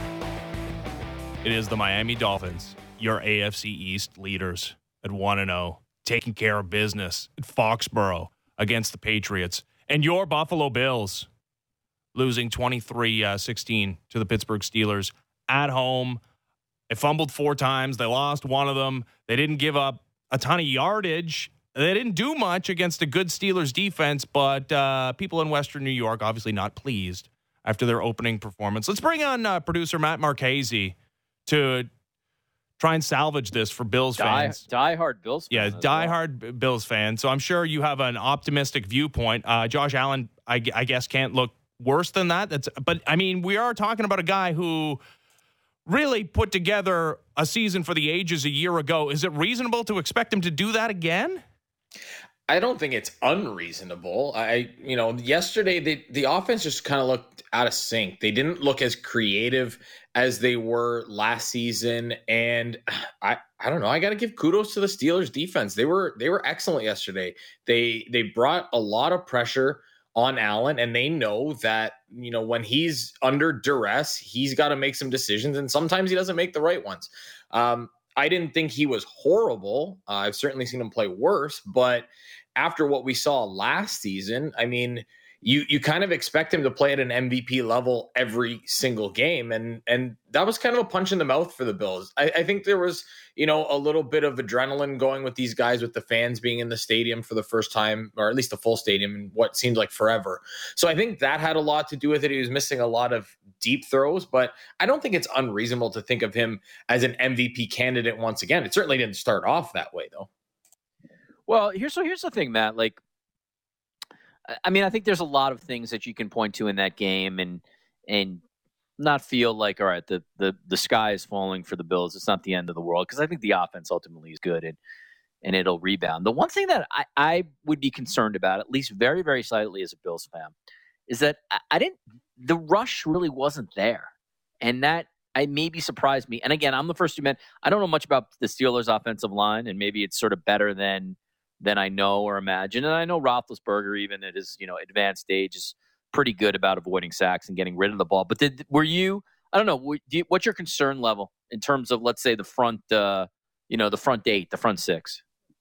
It is the Miami Dolphins, your AFC East leaders at 1-0, taking care of business at Foxborough against the Patriots. And your Buffalo Bills losing 23-16 to the Pittsburgh Steelers at home. They fumbled 4 times. They lost one of them. They didn't give up a ton of yardage. They didn't do much against a good Steelers defense, but people in Western New York obviously not pleased after their opening performance. Let's bring on producer Matt Marchese to try and salvage this for Bills fans. Die-hard Bills fans. Yeah, die-hard Bills fans. So I'm sure you have an optimistic viewpoint. Josh Allen, I guess, can't look worse than that. But, I mean, we are talking about a guy who really put together a season for the ages a year ago. Is it reasonable to expect him to do that again? I don't think it's unreasonable. Yesterday the offense just kind of looked out of sync. They didn't look as creative as they were last season, and I don't know. I got to give kudos to the Steelers defense. They were excellent yesterday. They brought a lot of pressure on Allen, and they know that, when he's under duress, he's got to make some decisions, and sometimes he doesn't make the right ones. I didn't think he was horrible. I've certainly seen him play worse, but after what we saw last season, I mean, you kind of expect him to play at an MVP level every single game. And that was kind of a punch in the mouth for the Bills. I think there was, a little bit of adrenaline going with these guys, with the fans being in the stadium for the first time, or at least the full stadium in what seemed like forever. So I think that had a lot to do with it. He was missing a lot of deep throws, but I don't think it's unreasonable to think of him as an MVP candidate once again. It certainly didn't start off that way, though. Well, here's the thing, Matt. Like, I mean, I think there's a lot of things that you can point to in that game and not feel like, all right, the sky is falling for the Bills. It's not the end of the world, because I think the offense ultimately is good and it'll rebound. The one thing that I would be concerned about, at least very, very slightly as a Bills fan, is that the rush really wasn't there. And that maybe surprised me. And again, I'm the first to admit, I don't know much about the Steelers' offensive line, and maybe it's sort of better than I know or imagine. And I know Roethlisberger, even at his advanced stage, is pretty good about avoiding sacks and getting rid of the ball. But what's your concern level in terms of, let's say, the front, the front 8, the front 6?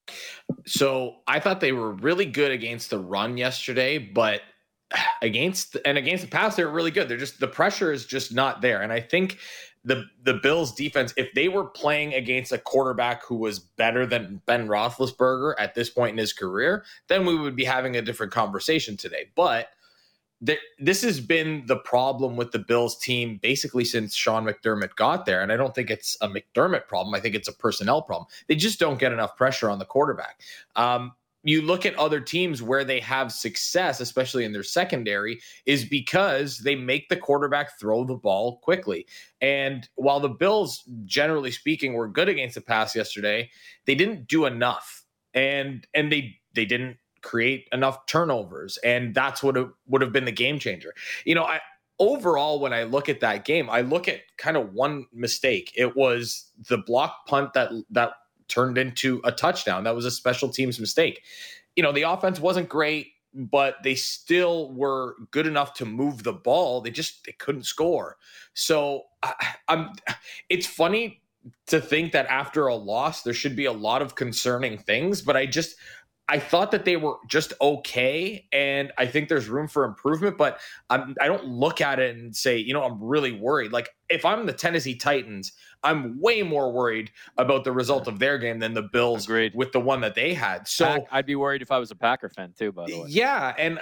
So I thought they were really good against the run yesterday, but against the pass, they were really good. The pressure is just not there. And I think the Bills defense, if they were playing against a quarterback who was better than Ben Roethlisberger at this point in his career, then we would be having a different conversation today. But this has been the problem with the Bills team basically since Sean McDermott got there. And I don't think it's a McDermott problem. I think it's a personnel problem. They just don't get enough pressure on the quarterback. You look at other teams where they have success, especially in their secondary, is because they make the quarterback throw the ball quickly. And while the Bills, generally speaking, were good against the pass yesterday, they didn't do enough. And they didn't create enough turnovers. And that's what would have been the game changer. Overall, when I look at that game, I look at kind of one mistake. It was the block punt that turned into a touchdown. That was a special teams mistake. The offense wasn't great, but they still were good enough to move the ball. They couldn't score. So it's funny to think that after a loss, there should be a lot of concerning things, but I thought that they were just okay, and I think there's room for improvement, but I don't look at it and say, I'm really worried. Like, if I'm the Tennessee Titans, I'm way more worried about the result of their game than the Bills. Agreed. With the one that they had. So I'd be worried if I was a Packer fan too, by the way. Yeah, and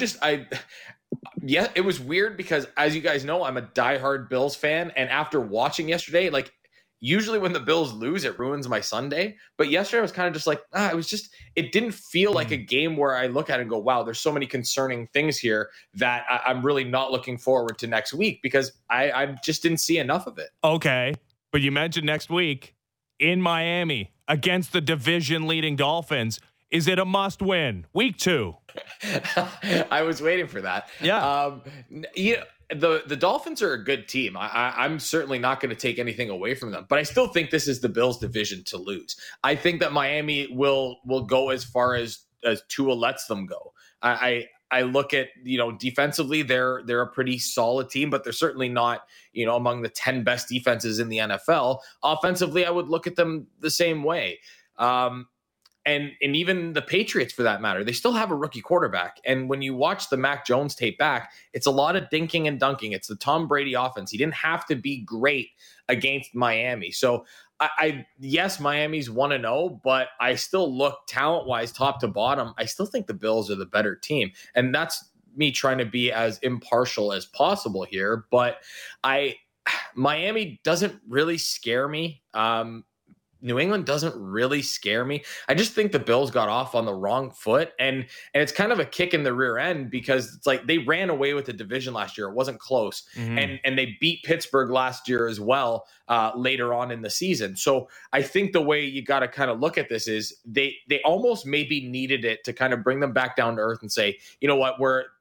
it was weird because, as you guys know, I'm a diehard Bills fan, and after watching yesterday, like, usually when the Bills lose, it ruins my Sunday. But yesterday I was kind of just like, it didn't feel like a game where I look at it and go, wow, there's so many concerning things here that I'm really not looking forward to next week, because I just didn't see enough of it. Okay. But you mentioned next week in Miami against the division leading Dolphins. Is it a must win? Week 2. I was waiting for that. Yeah. The Dolphins are a good team. I'm certainly not going to take anything away from them, but I still think this is the Bills' division to lose. I think that Miami will go as far as Tua lets them go. I I look at, defensively, they're a pretty solid team, but they're certainly not, among the 10 best defenses in the NFL. Offensively, I would look at them the same way. And even the Patriots, for that matter, they still have a rookie quarterback. And when you watch the Mac Jones tape back, it's a lot of dinking and dunking. It's the Tom Brady offense. He didn't have to be great against Miami. So yes, Miami's 1-0, but I still look talent-wise, top to bottom. I still think the Bills are the better team. And that's me trying to be as impartial as possible here. But Miami doesn't really scare me. New England doesn't really scare me. I just think the Bills got off on the wrong foot, and it's kind of a kick in the rear end because it's like they ran away with the division last year. It wasn't close, and they beat Pittsburgh last year as well later on in the season. So I think the way you got to kind of look at this is they almost maybe needed it to kind of bring them back down to earth and say, you know what,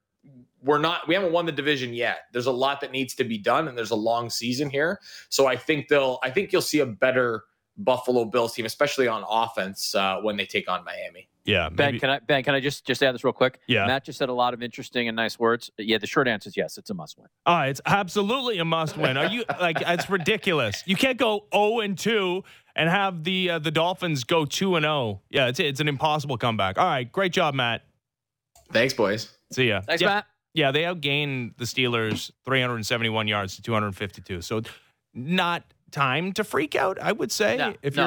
we haven't won the division yet. There's a lot that needs to be done, and there's a long season here. So I think you'll see a better Buffalo Bills team, especially on offense, when they take on Miami. Yeah, maybe. Ben, can I just add this real quick? Yeah. Matt just said a lot of interesting and nice words. Yeah, the short answer is yes, it's a must-win. It's absolutely a must-win. Are you it's ridiculous. You can't go 0-2 and have the Dolphins go 2-0. Yeah, it's an impossible comeback. All right, great job, Matt. Thanks, boys. See ya. Thanks, Matt. Yeah, they outgained the Steelers 371 yards to 252. So not time to freak out, I would say.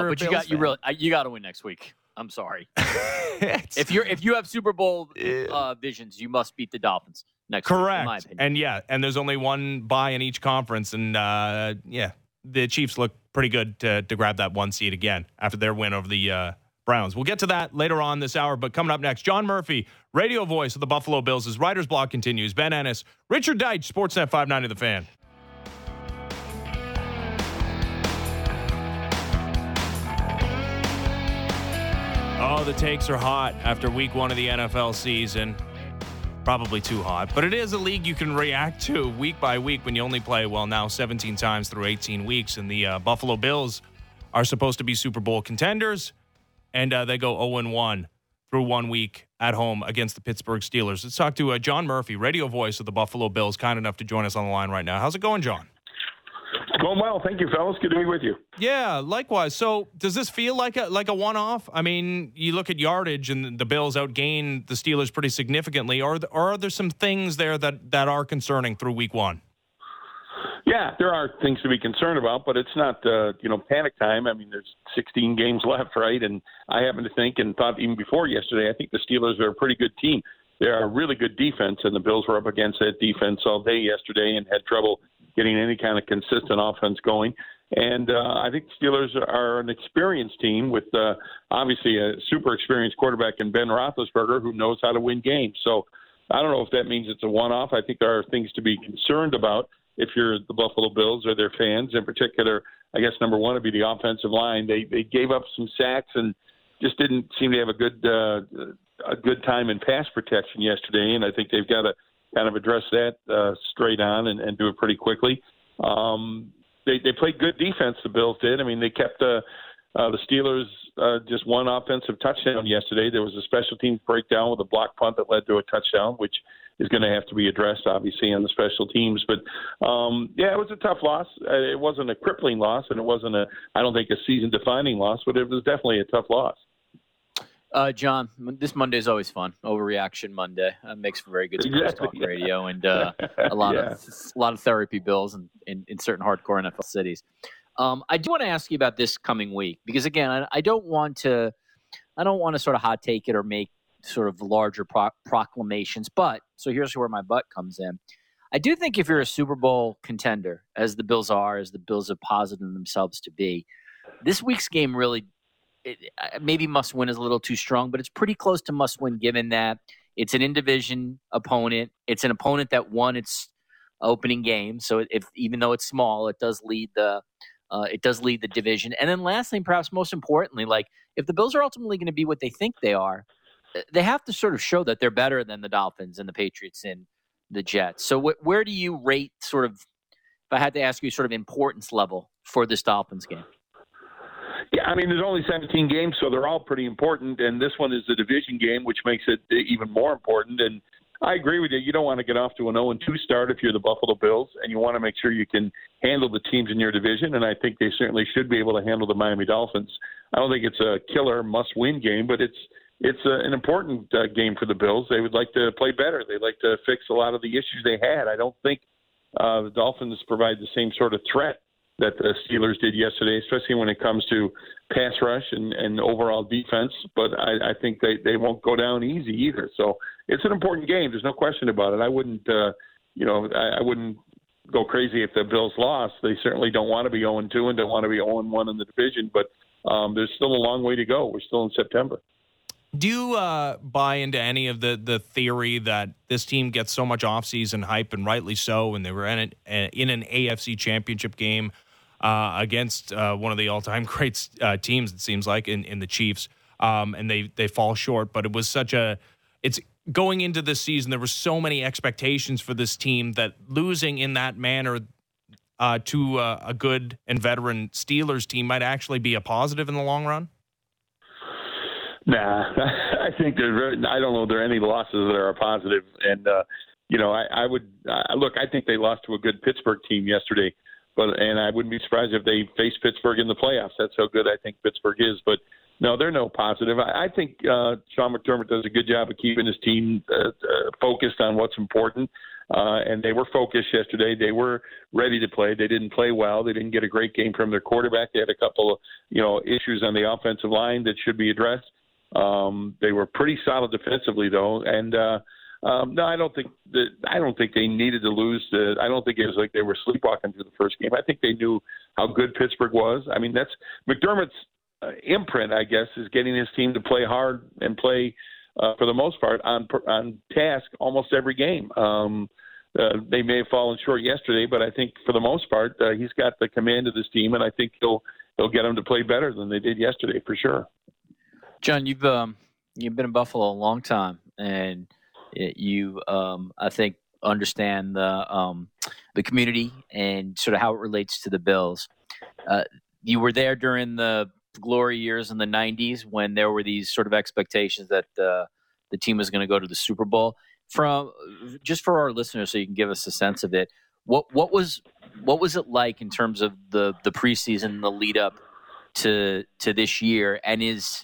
You got to win next week. I'm sorry. If you have Super Bowl visions, you must beat the Dolphins next week. Correct. In my opinion. And there's only one bye in each conference, and the Chiefs look pretty good to grab that one seed again after their win over the Browns. We'll get to that later on this hour, but coming up next, John Murphy, radio voice of the Buffalo Bills. His writer's block continues. Ben Ennis, Richard Deitch, Sportsnet 590 The Fan. Oh, the takes are hot after week one of the NFL season. Probably too hot, but it is a league you can react to week by week when you only play, now 17 times through 18 weeks. And the Buffalo Bills are supposed to be Super Bowl contenders, and they go 0-1 through 1 week at home against the Pittsburgh Steelers. Let's talk to John Murphy, radio voice of the Buffalo Bills, kind enough to join us on the line right now. How's it going, John? Going well. Thank you, fellas. Good to be with you. Yeah, likewise. So does this feel like a one-off? I mean, you look at yardage and the Bills outgained the Steelers pretty significantly. Or are there some things there that are concerning through week one? Yeah, there are things to be concerned about, but it's not, panic time. I mean, there's 16 games left, right? And I happen to think and thought even before yesterday, I think the Steelers are a pretty good team. They're a really good defense, and the Bills were up against that defense all day yesterday and had trouble getting any kind of consistent offense going. And I think the Steelers are an experienced team with obviously a super experienced quarterback in Ben Roethlisberger who knows how to win games. So I don't know if that means it's a one-off. I think there are things to be concerned about if you're the Buffalo Bills or their fans. In particular, I guess number one would be the offensive line. They gave up some sacks and just didn't seem to have a good time in pass protection yesterday, and I think they've got to kind of address that straight on and do it pretty quickly. They played good defense, the Bills did. I mean, they kept the Steelers just one offensive touchdown yesterday. There was a special teams breakdown with a block punt that led to a touchdown, which is going to have to be addressed, obviously, on the special teams. But, it was a tough loss. It wasn't a crippling loss, and it wasn't I don't think, a season-defining loss, but it was definitely a tough loss. John, this Monday is always fun. Overreaction Monday makes for very good sports talk radio, and a lot of therapy bills in certain hardcore NFL cities. I do want to ask you about this coming week because again, I don't want to sort of hot take it or make sort of larger proclamations. But so here's where my butt comes in. I do think if you're a Super Bowl contender, as the Bills have posited themselves to be, this week's game really. Maybe must win is a little too strong, but it's pretty close to must win given that it's an in-division opponent. It's an opponent that won its opening game. So even though it's small, it does lead the division. And then lastly, perhaps most importantly, like if the Bills are ultimately going to be what they think they are, they have to sort of show that they're better than the Dolphins and the Patriots and the Jets. So where do you rate sort of, if I had to ask you sort of importance level for this Dolphins game? Yeah, I mean, there's only 17 games, so they're all pretty important, and this one is the division game, which makes it even more important. And I agree with you. You don't want to get off to an 0-2 start if you're the Buffalo Bills, and you want to make sure you can handle the teams in your division, and I think they certainly should be able to handle the Miami Dolphins. I don't think it's a killer must-win game, but it's an important game for the Bills. They would like to play better. They'd like to fix a lot of the issues they had. I don't think the Dolphins provide the same sort of threat that the Steelers did yesterday, especially when it comes to pass rush and overall defense. But I think they won't go down easy either. So it's an important game. There's no question about it. I wouldn't, I wouldn't go crazy if the Bills lost. They certainly don't want to be 0-2 and don't want to be 0-1 in the division. But there's still a long way to go. We're still in September. Do you buy into any of the theory that this team gets so much offseason hype, and rightly so, and they were in an AFC championship game against one of the all-time great teams, it seems like, in the Chiefs, and they fall short. But it was it's going into this season, there were so many expectations for this team that losing in that manner to a good and veteran Steelers team might actually be a positive in the long run? Nah, I think I don't know there are any losses that are a positive. And, I think they lost to a good Pittsburgh team yesterday, and I wouldn't be surprised if they face Pittsburgh in the playoffs. That's how good I think Pittsburgh is. But no, they're no positive. I think Sean McDermott does a good job of keeping his team focused on what's important. And they were focused yesterday. They were ready to play. They didn't play well. They didn't get a great game from their quarterback. They had a couple of, issues on the offensive line that should be addressed. They were pretty solid defensively, though, and no, I don't think they needed to lose. I don't think it was like they were sleepwalking through the first game. I think they knew how good Pittsburgh was. I mean, that's McDermott's imprint, I guess, is getting his team to play hard and play for the most part on task almost every game. They may have fallen short yesterday, but I think for the most part he's got the command of this team, and I think he'll get them to play better than they did yesterday for sure. John, you've been in Buffalo a long time, and you, I think, understand the community and sort of how it relates to the Bills. You were there during the glory years in the 90s when there were these sort of expectations that the team was going to go to the Super Bowl. Just for our listeners, so you can give us a sense of it, what was it like in terms of the preseason, the lead up to this year, and is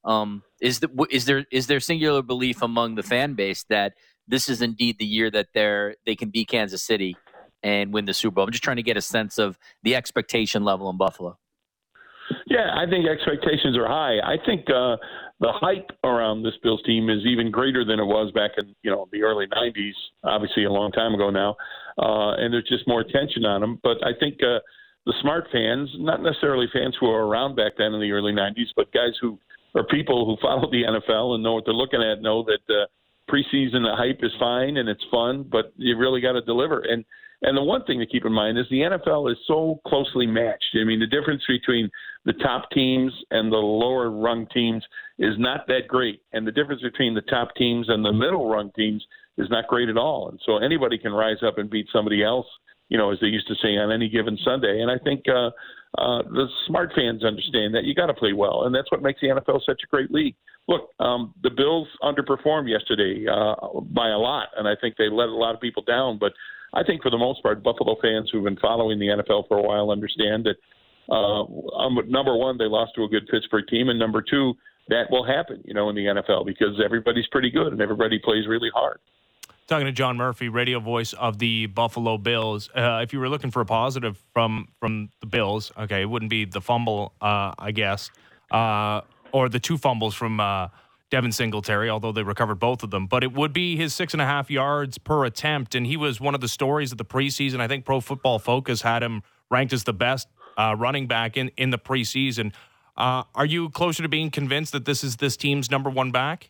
there singular belief among the fan base that this is indeed the year that they can beat Kansas City and win the Super Bowl? I'm just trying to get a sense of the expectation level in Buffalo. Yeah, I think expectations are high. I think the hype around this Bills team is even greater than it was back in the early 90s, obviously a long time ago now, and there's just more attention on them. But I think the smart fans, not necessarily fans who were around back then in the early 90s, but guys who or people who follow the NFL and know what they're looking at know that preseason the hype is fine and it's fun, but you really got to deliver. And the one thing to keep in mind is the NFL is so closely matched. I mean, the difference between the top teams and the lower rung teams is not that great. And the difference between the top teams and the middle rung teams is not great at all. And so anybody can rise up and beat somebody else, as they used to say, on any given Sunday. And I think the smart fans understand that you got to play well, and that's what makes the NFL such a great league. Look, the Bills underperformed yesterday by a lot, and I think they let a lot of people down. But I think for the most part, Buffalo fans who've been following the NFL for a while understand that, number one, they lost to a good Pittsburgh team, and number two, that will happen, in the NFL because everybody's pretty good and everybody plays really hard. Talking to John Murphy, radio voice of the Buffalo Bills. If you were looking for a positive from the Bills, okay, it wouldn't be the fumble, I guess, or the two fumbles from Devin Singletary, although they recovered both of them. But it would be his 6.5 yards per attempt, and he was one of the stories of the preseason. I think Pro Football Focus had him ranked as the best running back in the preseason. Are you closer to being convinced that this is this team's number one back?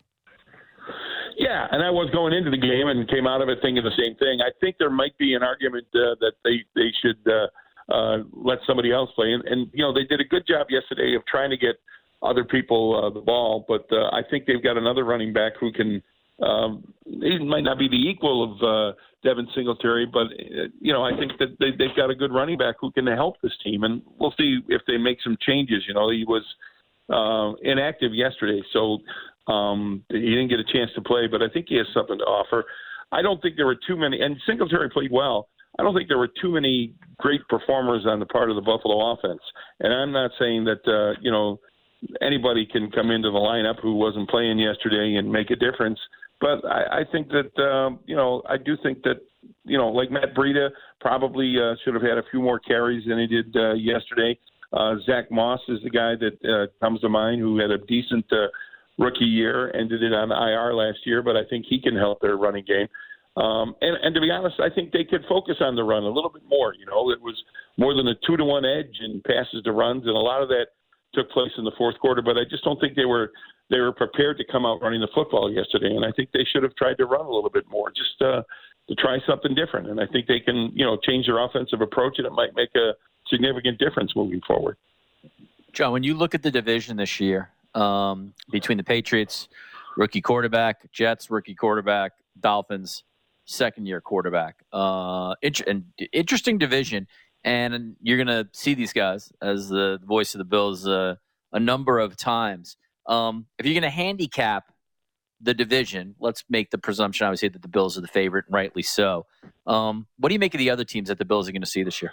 Yeah, and I was going into the game and came out of it thinking the same thing. I think there might be an argument that they should let somebody else play. And they did a good job yesterday of trying to get other people the ball, but I think they've got another running back who can he might not be the equal of Devin Singletary, but, I think that they've got a good running back who can help this team. And we'll see if they make some changes. He was inactive yesterday, so he didn't get a chance to play, but I think he has something to offer. I don't think there were too many, and Singletary played well. I don't think there were too many great performers on the part of the Buffalo offense. And I'm not saying that, anybody can come into the lineup who wasn't playing yesterday and make a difference. But I think that, I do think that, like Matt Breida probably should have had a few more carries than he did yesterday. Zach Moss is the guy that comes to mind who had a decent rookie year, ended it on IR last year, but I think he can help their running game. And to be honest, I think they could focus on the run a little bit more. It was more than a 2-to-1 edge in passes to runs, and a lot of that took place in the fourth quarter. But I just don't think they were prepared to come out running the football yesterday, and I think they should have tried to run a little bit more, just to try something different. And I think they can, change their offensive approach, and it might make a significant difference moving forward. John, when you look at the division this year, between the Patriots, rookie quarterback, Jets, rookie quarterback, Dolphins, second-year quarterback. Interesting division, and you're going to see these guys as the voice of the Bills a number of times. If you're going to handicap the division, let's make the presumption, obviously, that the Bills are the favorite, and rightly so. What do you make of the other teams that the Bills are going to see this year?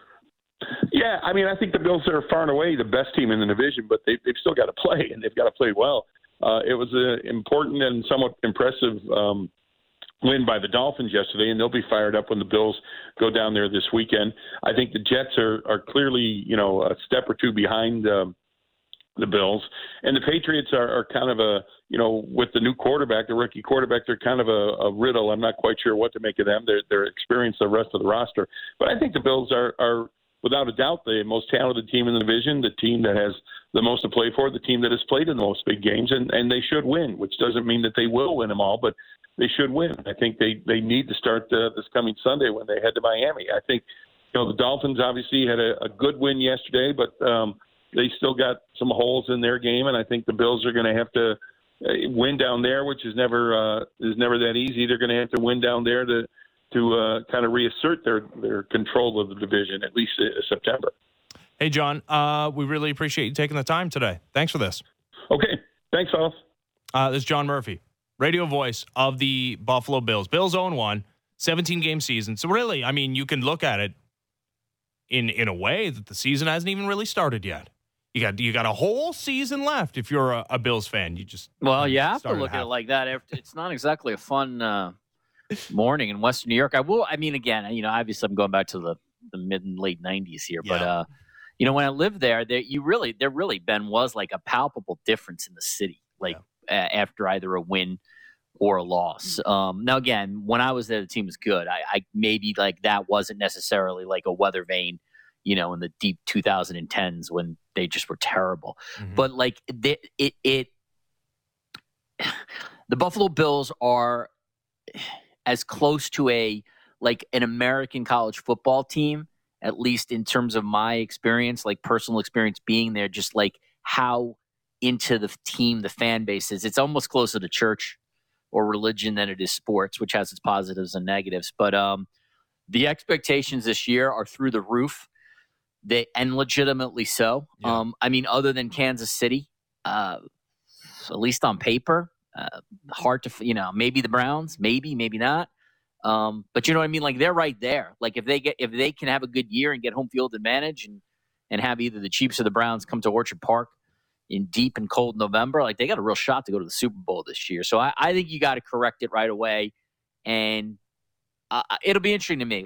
Yeah, I think the Bills are far and away the best team in the division, but they've still got to play, and they've got to play well. It was an important and somewhat impressive win by the Dolphins yesterday, and they'll be fired up when the Bills go down there this weekend. I think the Jets are clearly, a step or two behind the Bills, and the Patriots are kind of with the new quarterback, the rookie quarterback, they're kind of a riddle. I'm not quite sure what to make of them. They're experienced the rest of the roster, but I think the Bills are without a doubt the most talented team in the division, the team that has the most to play for, the team that has played in the most big games, and they should win, which doesn't mean that they will win them all, but they should win. I think they need to start this coming Sunday when they head to Miami. I think, the Dolphins obviously had a good win yesterday, but they still got some holes in their game, and I think the Bills are going to have to win down there, which is never that easy. They're going to have to win down there to kind of reassert their control of the division, at least September. Hey, John, we really appreciate you taking the time today. Thanks for this. Okay. Thanks, fellas. This is John Murphy, radio voice of the Buffalo Bills. Bills 0-1, 17-game season. So really, you can look at it in a way that the season hasn't even really started yet. You got a whole season left if you're a Bills fan. You have to look at it like that. It's not exactly a fun morning in Western New York. Again, obviously I'm going back to the mid and late 90s here, yeah. But when I lived there, there really, Ben, was like a palpable difference in the city, after either a win or a loss. Now, again, when I was there, the team was good. I maybe that wasn't necessarily like a weather vane, in the deep 2010s when they just were terrible. Mm-hmm. But the Buffalo Bills are as close to an American college football team, at least in terms of my experience, personal experience being there, just how into the team the fan base is. It's almost closer to church or religion than it is sports, which has its positives and negatives. But the expectations this year are through the roof, and legitimately so. Yeah. Other than Kansas City, at least on paper, hard to, maybe the Browns, maybe not. But you know what I mean? They're right there. If they can have a good year and get home field advantage and have either the Chiefs or the Browns come to Orchard Park in deep and cold November, they got a real shot to go to the Super Bowl this year. So I think you got to correct it right away. And it'll be interesting to me.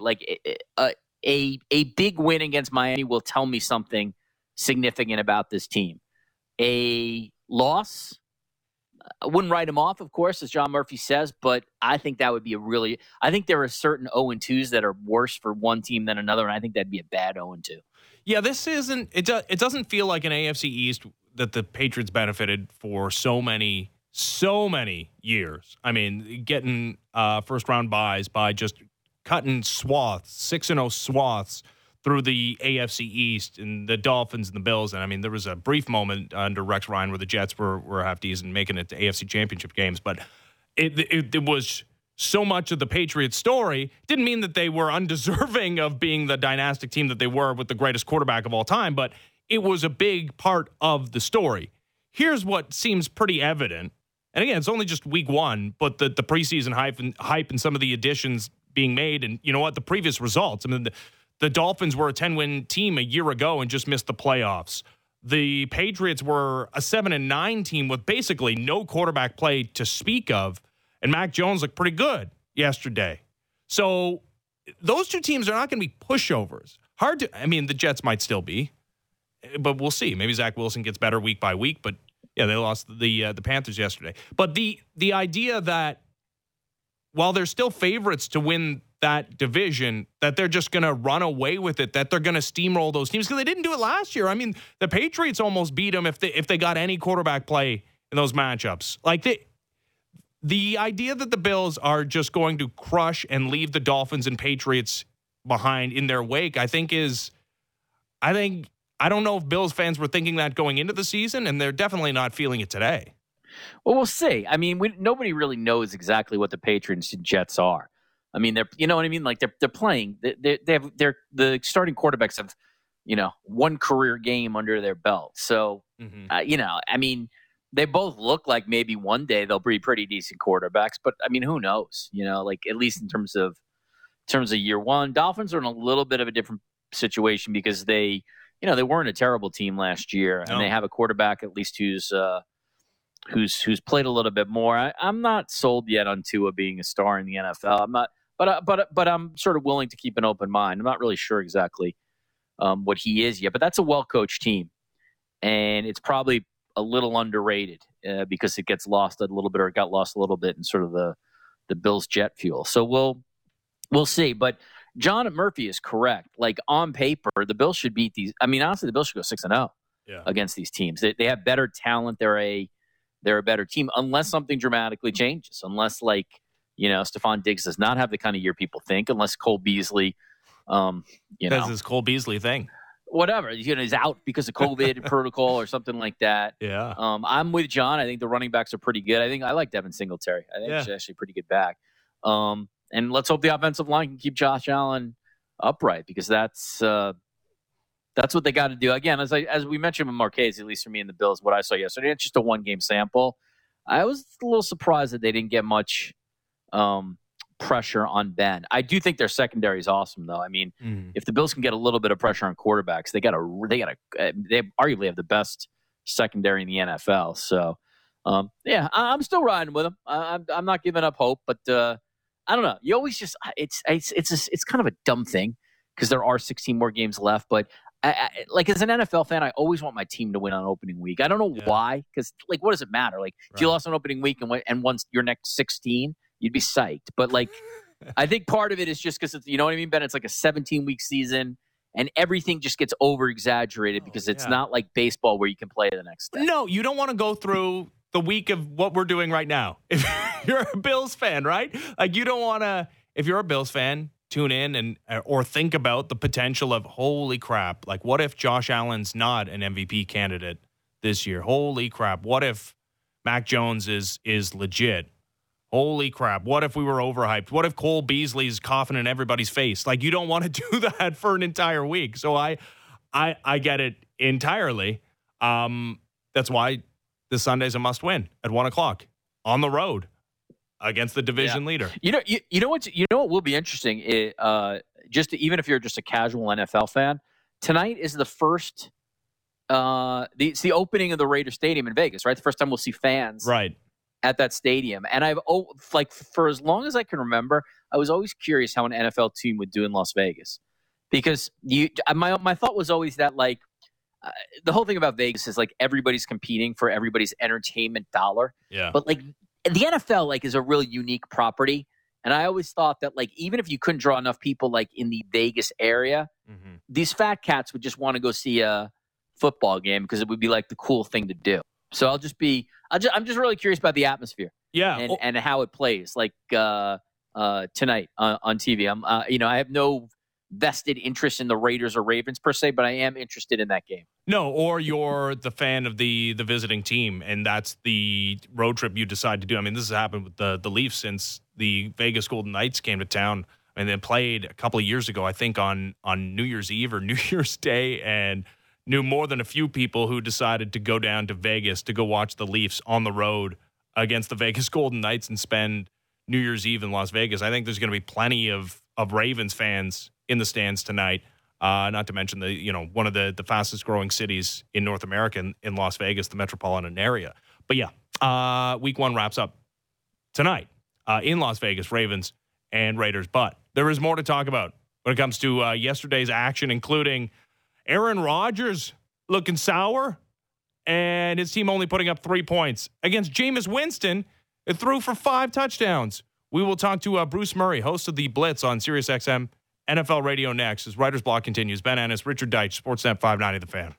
A big win against Miami will tell me something significant about this team. A loss, I wouldn't write them off, of course, as John Murphy says, but I think that would be I think there are certain 0-2s that are worse for one team than another, and I think that'd be a bad 0-2. Yeah, this isn't, it doesn't feel like an AFC East that the Patriots benefited for so many years. Getting first round buys by just cutting swaths, 6-0 swaths through the AFC East and the Dolphins and the Bills. And there was a brief moment under Rex Ryan where the Jets were half decent making it to AFC Championship games, but it was so much of the Patriots story. Didn't mean that they were undeserving of being the dynastic team that they were with the greatest quarterback of all time, but it was a big part of the story. Here's what seems pretty evident And again, it's only just week one, but the preseason hype and some of the additions being made. And you know what? The previous results. I mean, the Dolphins were a 10-win team a year ago and just missed the playoffs. The Patriots were a 7-9 team with basically no quarterback play to speak of. And Mac Jones looked pretty good yesterday. So those two teams are not going to be pushovers. The Jets might still be, but we'll see. Maybe Zach Wilson gets better week by week, but yeah, they lost the Panthers yesterday. But the idea that while they're still favorites to win that division, that they're just going to run away with it, that they're going to steamroll those teams, because they didn't do it last year. I mean, the Patriots almost beat them if they got any quarterback play in those matchups. Like the idea that the Bills are just going to crush and leave the Dolphins and Patriots behind in their wake, I don't know if Bills fans were thinking that going into the season, and they're definitely not feeling it today. Well, we'll see. I mean, nobody really knows exactly what the Patriots and Jets are. I mean, you know what I mean? Like they're playing. The starting quarterbacks have, one career game under their belt. So, I mean, they both look like maybe one day they'll be pretty decent quarterbacks. But I mean, who knows? At least in terms of year one, Dolphins are in a little bit of a different situation because they weren't a terrible team last year, and they have a quarterback at least who's played a little bit more. I'm not sold yet on Tua being a star in the NFL. I'm not, but I'm sort of willing to keep an open mind. I'm not really sure exactly what he is yet, but that's a well-coached team, and it's probably a little underrated because it gets lost a little bit, or it got lost a little bit in sort of the Bills jet fuel. So we'll see, but John Murphy is correct. Like on paper, the Bills should beat these. I mean, honestly, the Bills should go 6-0 against these teams. They have better talent. They're a better team unless something dramatically changes. Unless Stephon Diggs does not have the kind of year people think. Unless Cole Beasley, that's his Cole Beasley thing. Whatever, is out because of COVID protocol or something like that. Yeah. I'm with John. I think the running backs are pretty good. I like Devin Singletary. I think he's actually a pretty good back. And let's hope the offensive line can keep Josh Allen upright, because that's what they got to do. Again, as we mentioned with Marquez, at least for me and the Bills, what I saw yesterday, it's just a one-game sample. I was a little surprised that they didn't get much pressure on Ben. I do think their secondary is awesome, though. I mean, if the Bills can get a little bit of pressure on quarterbacks, they arguably have the best secondary in the NFL. So, I'm still riding with them. I'm not giving up hope, but I don't know. You always just it's kind of a dumb thing because there are 16 more games left. But like as an NFL fan, I always want my team to win on opening week. I don't know why, because what does it matter? Like if you lost on opening week and won your next 16, you'd be psyched. But like I think part of it is just because you know what I mean, Ben. It's like a 17-week season, and everything just gets over exaggerated because it's not like baseball where you can play the next day. No, you don't want to go through the week of what we're doing right now. If you're a Bills fan, right? Like you don't want to, if you're a Bills fan, tune in or think about the potential of, holy crap, like what if Josh Allen's not an MVP candidate this year? Holy crap. What if Mac Jones is legit? Holy crap. What if we were overhyped? What if Cole Beasley's coughing in everybody's face? Like you don't want to do that for an entire week. So I get it entirely. That's why this Sunday's a must win at 1:00 on the road against the division leader. You know what will be interesting? Even if you're just a casual NFL fan, tonight is the first. It's the opening of the Raider Stadium in Vegas, right? The first time we'll see fans at that stadium. And for as long as I can remember, I was always curious how an NFL team would do in Las Vegas, because my thought was always that the whole thing about Vegas is like everybody's competing for everybody's entertainment dollar. Yeah. But like the NFL is a really unique property. And I always thought that even if you couldn't draw enough people in the Vegas area, these fat cats would just want to go see a football game because it would be like the cool thing to do. So I'm just really curious about the atmosphere. Yeah. And how it plays tonight on TV. I have no vested interest in the Raiders or Ravens per se, but I am interested in that game. No, or you're the fan of the visiting team, and that's the road trip you decide to do. I mean, this has happened with the Leafs since the Vegas Golden Knights came to town and then played a couple of years ago, I think on New Year's Eve or New Year's Day, and knew more than a few people who decided to go down to Vegas to go watch the Leafs on the road against the Vegas Golden Knights and spend New Year's Eve in Las Vegas. I think there's going to be plenty of Ravens fans in the stands tonight. Not to mention one of the fastest growing cities in North America in Las Vegas, the metropolitan area. But yeah, week 1 wraps up tonight in Las Vegas, Ravens and Raiders. But there is more to talk about when it comes to yesterday's action, including Aaron Rodgers looking sour and his team only putting up 3 points against Jameis Winston. It threw for 5 touchdowns. We will talk to Bruce Murray, host of the Blitz on SiriusXM NFL Radio next as Writer's Block continues. Ben Ennis, Richard Deitch, Sportsnet 590 The Fan.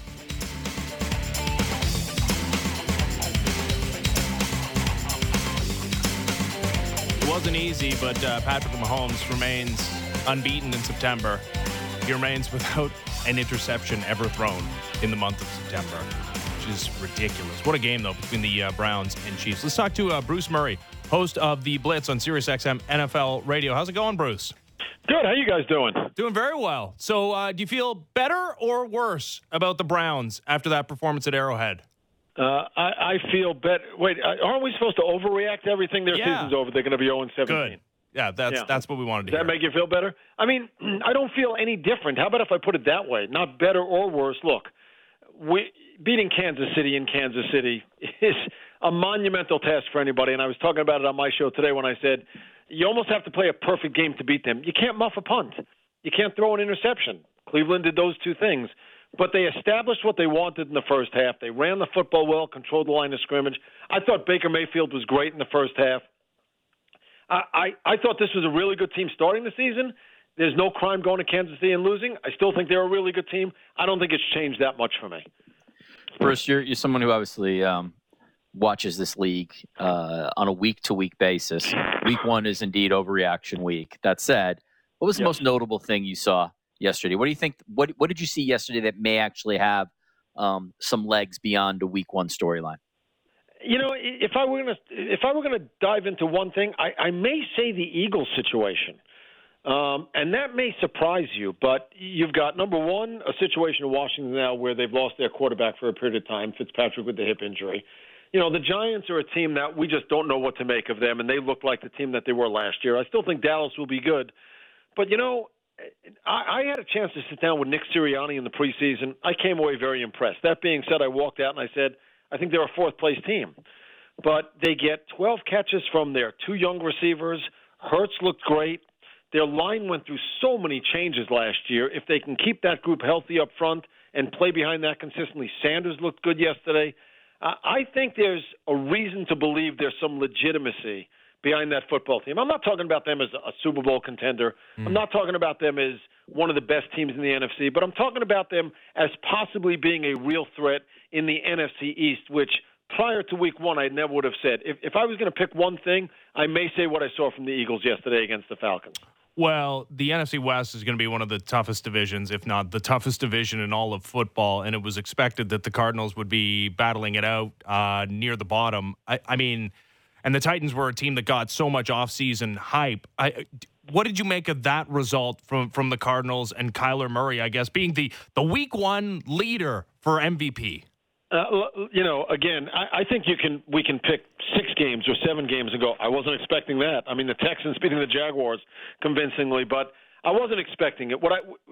It wasn't easy, but Patrick Mahomes remains unbeaten in September. He remains without an interception ever thrown in the month of September, which is ridiculous. What a game, though, between the Browns and Chiefs. Let's talk to Bruce Murray, host of the Blitz on SiriusXM NFL Radio. How's it going, Bruce? Good. How you guys doing? Doing very well. So do you feel better or worse about the Browns after that performance at Arrowhead? I feel better. Wait, aren't we supposed to overreact to everything? Their season's over. They're going to be 0-17. Good. Yeah, that's what we wanted to hear. Does that make you feel better? I mean, I don't feel any different. How about if I put it that way? Not better or worse. Look, beating Kansas City in Kansas City is a monumental task for anybody, and I was talking about it on my show today when I said you almost have to play a perfect game to beat them. You can't muff a punt. You can't throw an interception. Cleveland did those two things. But they established what they wanted in the first half. They ran the football well, controlled the line of scrimmage. I thought Baker Mayfield was great in the first half. I thought this was a really good team starting the season. There's no crime going to Kansas City and losing. I still think they're a really good team. I don't think it's changed that much for me. Bruce, you're someone who obviously watches this league on a week-to-week basis. Week 1 is indeed overreaction week. That said, what was the most notable thing you saw yesterday? What do you think? What did you see yesterday that may actually have some legs beyond a week 1 storyline? You know, if I were gonna dive into one thing, I may say the Eagles situation, and that may surprise you. But you've got, number one, a situation in Washington now where they've lost their quarterback for a period of time, Fitzpatrick with the hip injury. You know, the Giants are a team that we just don't know what to make of them, and they look like the team that they were last year. I still think Dallas will be good, but you know, I had a chance to sit down with Nick Sirianni in the preseason. I came away very impressed. That being said, I walked out and I said, I think they're a fourth-place team. But they get 12 catches from their 2 young receivers. Hurts looked great. Their line went through so many changes last year. If they can keep that group healthy up front and play behind that consistently, Sanders looked good yesterday. I think there's a reason to believe there's some legitimacy behind that football team. I'm not talking about them as a Super Bowl contender. I'm not talking about them as one of the best teams in the NFC, but I'm talking about them as possibly being a real threat in the NFC East, which prior to week 1 I never would have said. If I was going to pick one thing, I may say what I saw from the Eagles yesterday against the Falcons. Well, the NFC West is going to be one of the toughest divisions, if not the toughest division in all of football, and it was expected that the Cardinals would be battling it out near the bottom. I mean, and the Titans were a team that got so much offseason hype. What did you make of that result from the Cardinals and Kyler Murray, I guess, being the week 1 leader for MVP? You know, again, I think we can pick 6 games or 7 games and go, I wasn't expecting that. I mean, the Texans beating the Jaguars convincingly, but I wasn't expecting it.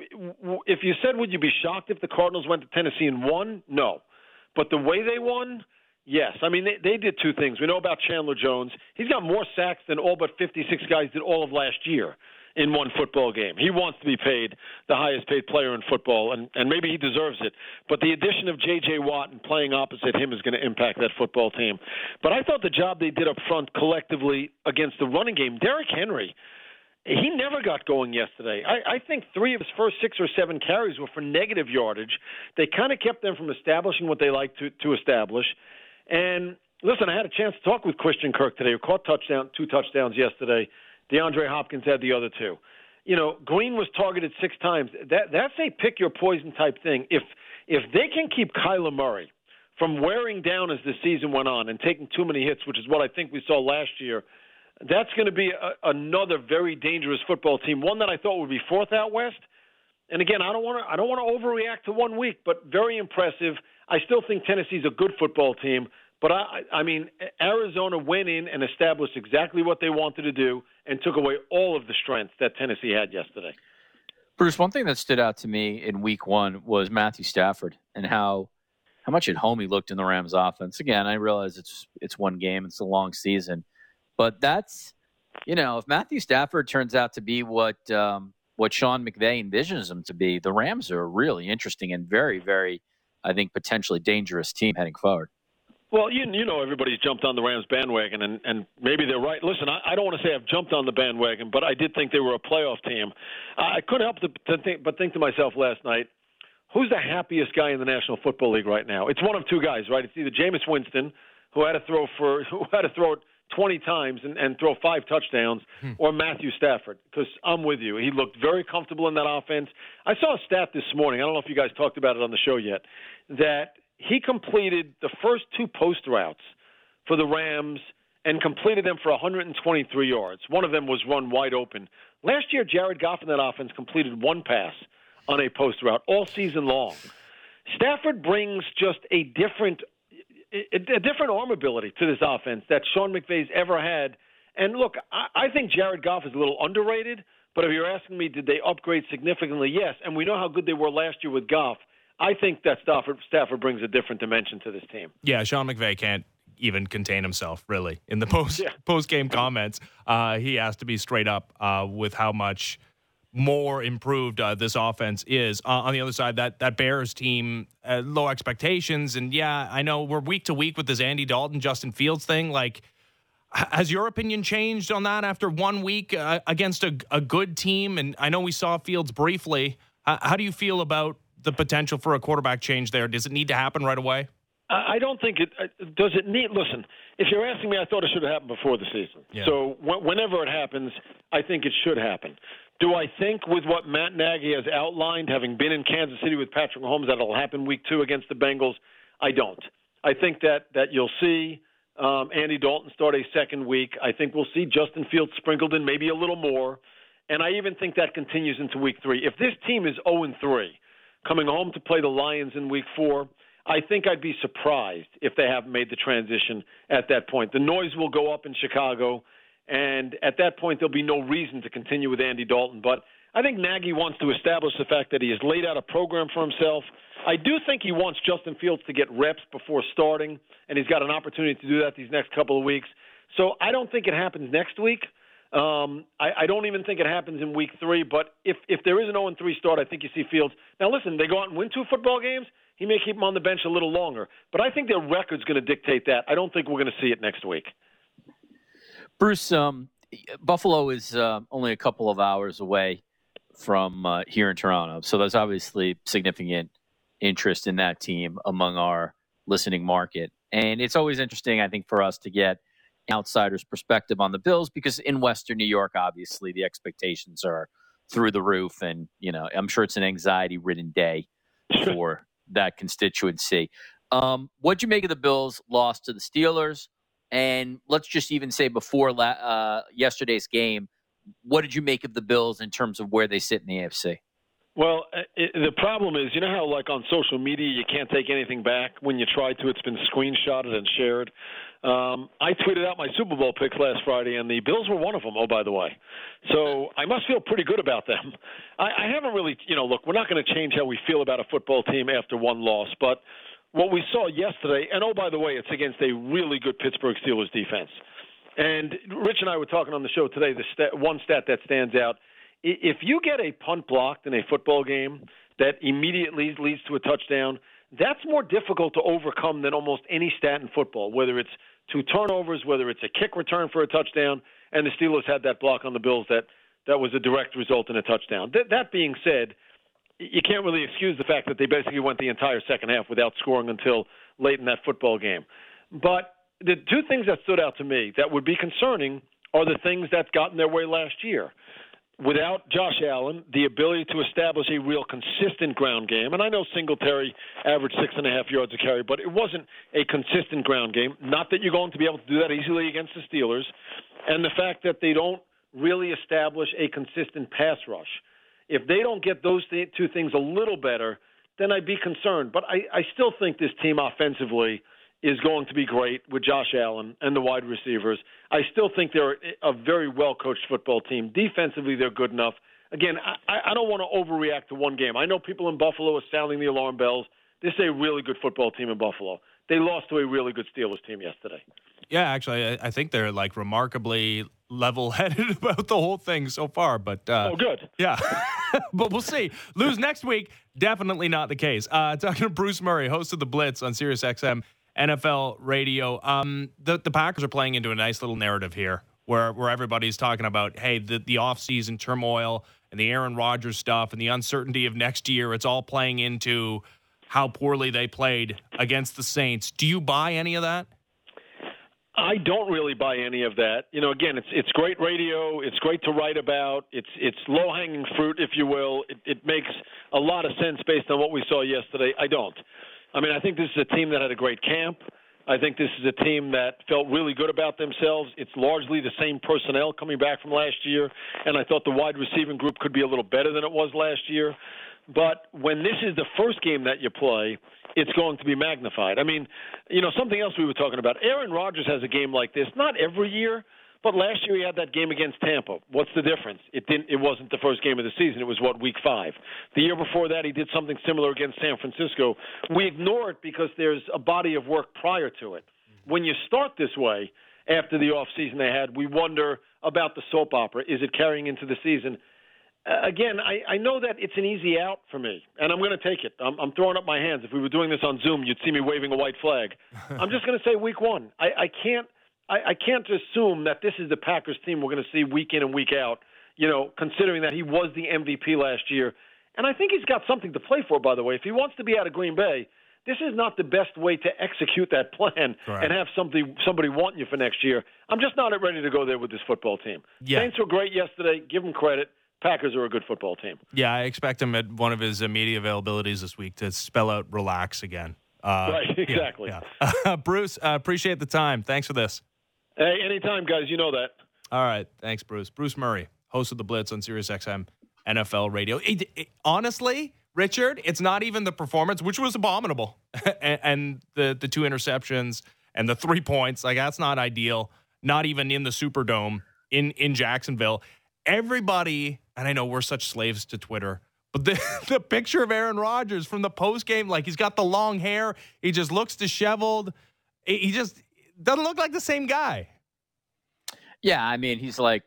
If you said, would you be shocked if the Cardinals went to Tennessee and won? No. But the way they won, yes. I mean, they did 2 things. We know about Chandler Jones. He's got more sacks than all but 56 guys did all of last year in one football game. He wants to be paid the highest paid player in football, and maybe he deserves it. But the addition of J.J. Watt and playing opposite him is going to impact that football team. But I thought the job they did up front collectively against the running game, Derrick Henry, he never got going yesterday. I think 3 of his first 6 or 7 carries were for negative yardage. They kind of kept them from establishing what they like to establish. And listen, I had a chance to talk with Christian Kirk today, who caught 2 touchdowns yesterday. DeAndre Hopkins had the other 2. You know, Green was targeted 6 times. That's a pick your poison type thing. If they can keep Kyler Murray from wearing down as the season went on and taking too many hits, which is what I think we saw last year, that's going to be another very dangerous football team. One that I thought would be 4th out west. And again, I don't want to overreact to 1 week, but very impressive. I still think Tennessee's a good football team, But, I mean, Arizona went in and established exactly what they wanted to do and took away all of the strength that Tennessee had yesterday. Bruce, one thing that stood out to me in week one was Matthew Stafford and how much at home he looked in the Rams offense. Again, I realize it's one game, it's a long season, but that's, if Matthew Stafford turns out to be what Sean McVay envisions him to be, the Rams are a really interesting and very, very, I think, potentially dangerous team heading forward. Well, everybody's jumped on the Rams bandwagon, and maybe they're right. Listen, I don't want to say I've jumped on the bandwagon, but I did think they were a playoff team. I couldn't help but think to myself last night, who's the happiest guy in the National Football League right now? It's one of two guys, right? It's either Jameis Winston, who had to throw it 20 times and throw 5 touchdowns, or Matthew Stafford, because I'm with you. He looked very comfortable in that offense. I saw a stat this morning. I don't know if you guys talked about it on the show yet, that he completed the first 2 post routes for the Rams and completed them for 123 yards. One of them was run wide open. Last year, Jared Goff in that offense completed 1 pass on a post route all season long. Stafford brings just a different arm ability to this offense that Sean McVay's ever had. And look, I think Jared Goff is a little underrated, but if you're asking me, did they upgrade significantly? Yes, and we know how good they were last year with Goff. I think that Stafford brings a different dimension to this team. Yeah, Sean McVay can't even contain himself, really, in the post-game comments. He has to be straight up with how much more improved this offense is. On the other side, that Bears team, low expectations. And, yeah, I know we're week to week with this Andy Dalton, Justin Fields thing. Like, has your opinion changed on that after 1 week against a good team? And I know we saw Fields briefly. How do you feel about the potential for a quarterback change there? Does it need to happen right away? I don't think it does. It need. Listen, if you're asking me, I thought it should have happened before the season. Yeah. So whenever it happens, I think it should happen. Do I think with what Matt Nagy has outlined, having been in Kansas City with Patrick Mahomes, that it'll happen week 2 against the Bengals? I don't. I think that you'll see Andy Dalton start a second week. I think we'll see Justin Fields sprinkled in maybe a little more. And I even think that continues into week 3. If this team is 0-3, coming home to play the Lions in week 4, I think I'd be surprised if they haven't made the transition at that point. The noise will go up in Chicago, and at that point there'll be no reason to continue with Andy Dalton. But I think Nagy wants to establish the fact that he has laid out a program for himself. I do think he wants Justin Fields to get reps before starting, and he's got an opportunity to do that these next couple of weeks. So I don't think it happens next week. I don't even think it happens in week 3, but if there is an 0-3 start, I think you see Fields. Now, listen, they go out and win 2 football games. He may keep him on the bench a little longer, but I think their record's going to dictate that. I don't think we're going to see it next week. Bruce, Buffalo is only a couple of hours away from here in Toronto, so there's obviously significant interest in that team among our listening market. And it's always interesting, I think, for us to get outsider's perspective on the Bills, because in Western New York, obviously, the expectations are through the roof. And, I'm sure it's an anxiety-ridden day for that constituency. What'd you make of the Bills' loss to the Steelers? And let's just even say before yesterday's game, what did you make of the Bills in terms of where they sit in the AFC? Well, the problem is, you know how, like, on social media, you can't take anything back? When you try to, it's been screenshotted and shared. I tweeted out my Super Bowl picks last Friday, and the Bills were one of them, oh, by the way. So I must feel pretty good about them. I haven't really, look, we're not going to change how we feel about a football team after one loss. But what we saw yesterday, and, oh, by the way, it's against a really good Pittsburgh Steelers defense. And Rich and I were talking on the show today, one stat that stands out. If you get a punt blocked in a football game that immediately leads to a touchdown, that's more difficult to overcome than almost any stat in football, whether it's 2 turnovers, whether it's a kick return for a touchdown, and the Steelers had that block on the Bills that was a direct result in a touchdown. That being said, you can't really excuse the fact that they basically went the entire second half without scoring until late in that football game. But the 2 things that stood out to me that would be concerning are the things that got in their way last year. Without Josh Allen, the ability to establish a real consistent ground game, and I know Singletary averaged 6.5 yards a carry, but it wasn't a consistent ground game. Not that you're going to be able to do that easily against the Steelers, and the fact that they don't really establish a consistent pass rush. If they don't get those 2 things a little better, then I'd be concerned. But I still think this team offensively is going to be great with Josh Allen and the wide receivers. I still think they're a very well-coached football team. Defensively, they're good enough. Again, I don't want to overreact to one game. I know people in Buffalo are sounding the alarm bells. This is a really good football team in Buffalo. They lost to a really good Steelers team yesterday. Yeah, actually, I think they're like remarkably level-headed about the whole thing so far. But good. Yeah, but we'll see. Lose next week, definitely not the case. Talking to Bruce Murray, host of the Blitz on SiriusXM NFL Radio. The Packers are playing into a nice little narrative here, where everybody's talking about, hey, the offseason turmoil and the Aaron Rodgers stuff and the uncertainty of next year. It's all playing into how poorly they played against the Saints. Do you buy any of that? I don't really buy any of that. Again, it's great radio. It's great to write about. It's low-hanging fruit, if you will. It makes a lot of sense based on what we saw yesterday. I don't. I mean, I think this is a team that had a great camp. I think this is a team that felt really good about themselves. It's largely the same personnel coming back from last year, and I thought the wide receiving group could be a little better than it was last year. But when this is the first game that you play, it's going to be magnified. I mean, something else we were talking about. Aaron Rodgers has a game like this, not every year, but last year he had that game against Tampa. What's the difference? It wasn't the first game of the season. It was, week 5. The year before that, he did something similar against San Francisco. We ignore it because there's a body of work prior to it. When you start this way, after the offseason they had, we wonder about the soap opera. Is it carrying into the season? Again, I know that it's an easy out for me, and I'm going to take it. I'm throwing up my hands. If we were doing this on Zoom, you'd see me waving a white flag. I'm just going to say week 1. I can't assume that this is the Packers team we're going to see week in and week out, considering that he was the MVP last year. And I think he's got something to play for, by the way. If he wants to be out of Green Bay, this is not the best way to execute that plan and have somebody want you for next year. I'm just not ready to go there with this football team. Yeah. Saints were great yesterday. Give them credit. Packers are a good football team. Yeah, I expect him at one of his media availabilities this week to spell out relax again. Right, exactly. Yeah. Bruce, appreciate the time. Thanks for this. Hey, anytime, guys. You know that. All right. Thanks, Bruce. Bruce Murray, host of the Blitz on SiriusXM NFL Radio. Honestly, Richard, it's not even the performance, which was abominable, and the 2 interceptions and the 3 points. Like, that's not ideal. Not even in the Superdome in Jacksonville. Everybody, and I know we're such slaves to Twitter, but the picture of Aaron Rodgers from the postgame, like he's got the long hair, he just looks disheveled. He just doesn't look like the same guy. Yeah, I mean, he's like,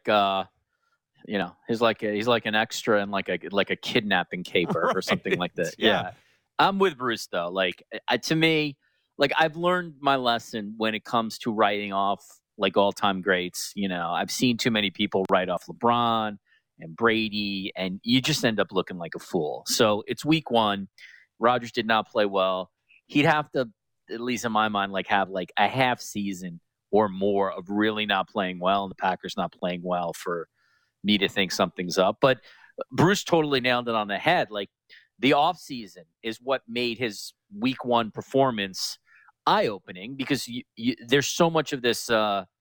he's like an extra in like a kidnapping caper or something like that. Yeah. I'm with Bruce though. Like, to me, like I've learned my lesson when it comes to writing off like all-time greats. I've seen too many people write off LeBron and Brady, and you just end up looking like a fool. So it's week 1. Rodgers did not play well. He'd have to, at least in my mind, like have like a half season or more of really not playing well, and the Packers not playing well for me to think something's up. But Bruce totally nailed it on the head. Like, the offseason is what made his week 1 performance eye-opening, because there's so much of this,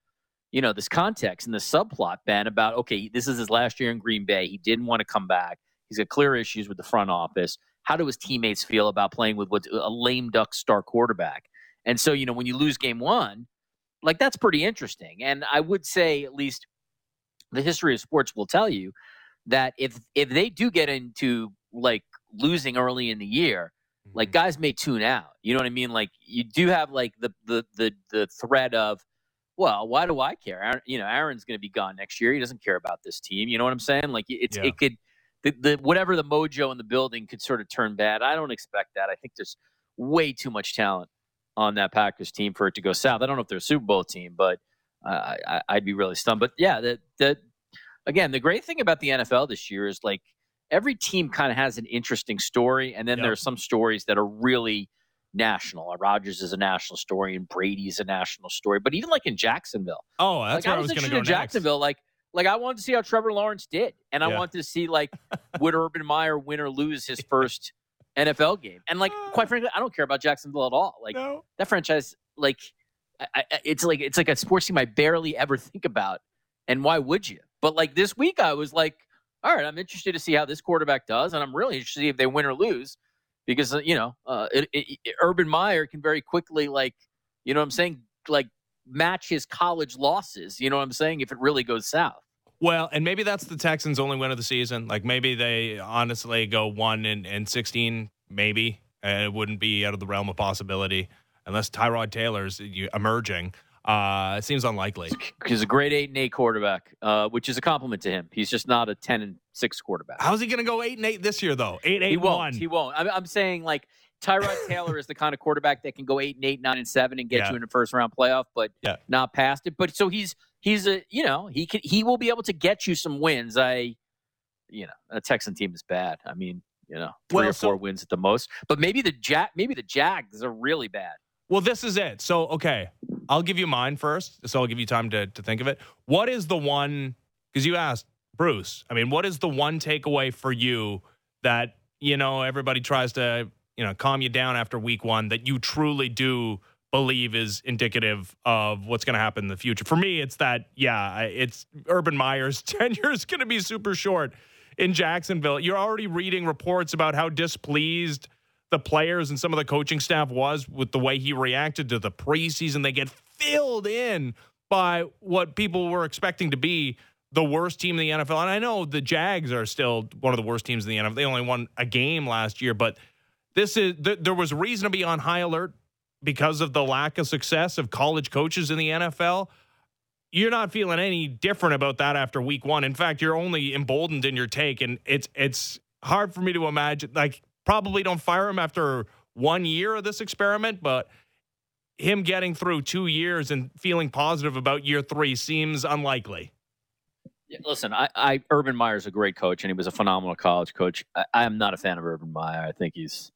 this context and the subplot, Ben, about, okay, this is his last year in Green Bay. He didn't want to come back. He's got clear issues with the front office. How do his teammates feel about playing with what's a lame duck star quarterback? And so, when you lose game 1, like, that's pretty interesting. And I would say, at least the history of sports will tell you that if they do get into like losing early in the year, like, guys may tune out. You know what I mean? Like, you do have like the threat of, well, why do I care? Aaron's going to be gone next year. He doesn't care about this team. You know what I'm saying? Like, it could, whatever the mojo in the building could sort of turn bad. I don't expect that. I think there's way too much talent on that Packers team for it to go south. I don't know if they're a Super Bowl team, but I'd be really stunned. But yeah, again, the great thing about the NFL this year is like, every team kind of has an interesting story, and then there are some stories that are really national. Rodgers is a national story, and Brady's a national story. But even like in Jacksonville, that's where I was going to go next. Jacksonville, like I wanted to see how Trevor Lawrence did, and I wanted to see like would Urban Meyer win or lose his first NFL game. And like, quite frankly, I don't care about Jacksonville at all. Like that franchise, like it's like a sports team I barely ever think about. And why would you? But like this week, I was like, all right, I'm interested to see how this quarterback does, and I'm really interested to see if they win or lose, because Urban Meyer can very quickly You know what I'm saying? Like, match his college losses. You know what I'm saying? If it really goes south. Well, and maybe that's the Texans' only win of the season. Like, maybe they honestly go 1-16, maybe. It wouldn't be out of the realm of possibility unless Tyrod Taylor's emerging. It seems unlikely. He's a great 8-8 quarterback, which is a compliment to him. He's just not a 10-6 quarterback. How's he going to go 8-8 this year, though? 8-8-1. He won't. I'm saying, like, Tyrod Taylor is the kind of quarterback that can go 8-8, 9-7, and get you in a first round playoff, but not past it. But so he's a, you know, he will be able to get you some wins. A Texan team is bad. I mean, you know, 3 or 4 wins at the most. But maybe the Jags are really bad. Well, this is it. So, okay, I'll give you mine first, so I'll give you time to think of it. What is the one, because you asked Bruce, I mean, what is the one takeaway for you that, you know, everybody tries to, you know, calm you down after week 1 that you truly do believe is indicative of what's going to happen in the future? For me, it's that, it's Urban Meyer's tenure is going to be super short in Jacksonville. You're already reading reports about how displeased the players and some of the coaching staff was with the way he reacted to the preseason. They get filled in by what people were expecting to be the worst team in the NFL. And I know the Jags are still one of the worst teams in the NFL. They only won a game last year, but there was reason to be on high alert because of the lack of success of college coaches in the NFL. You're not feeling any different about that after week 1. In fact, you're only emboldened in your take, and it's hard for me to imagine. Like, probably don't fire him after 1 year of this experiment, but him getting through 2 years and feeling positive about year 3 seems unlikely. Yeah, listen, Urban Meyer's a great coach, and he was a phenomenal college coach. I am not a fan of Urban Meyer. I think he's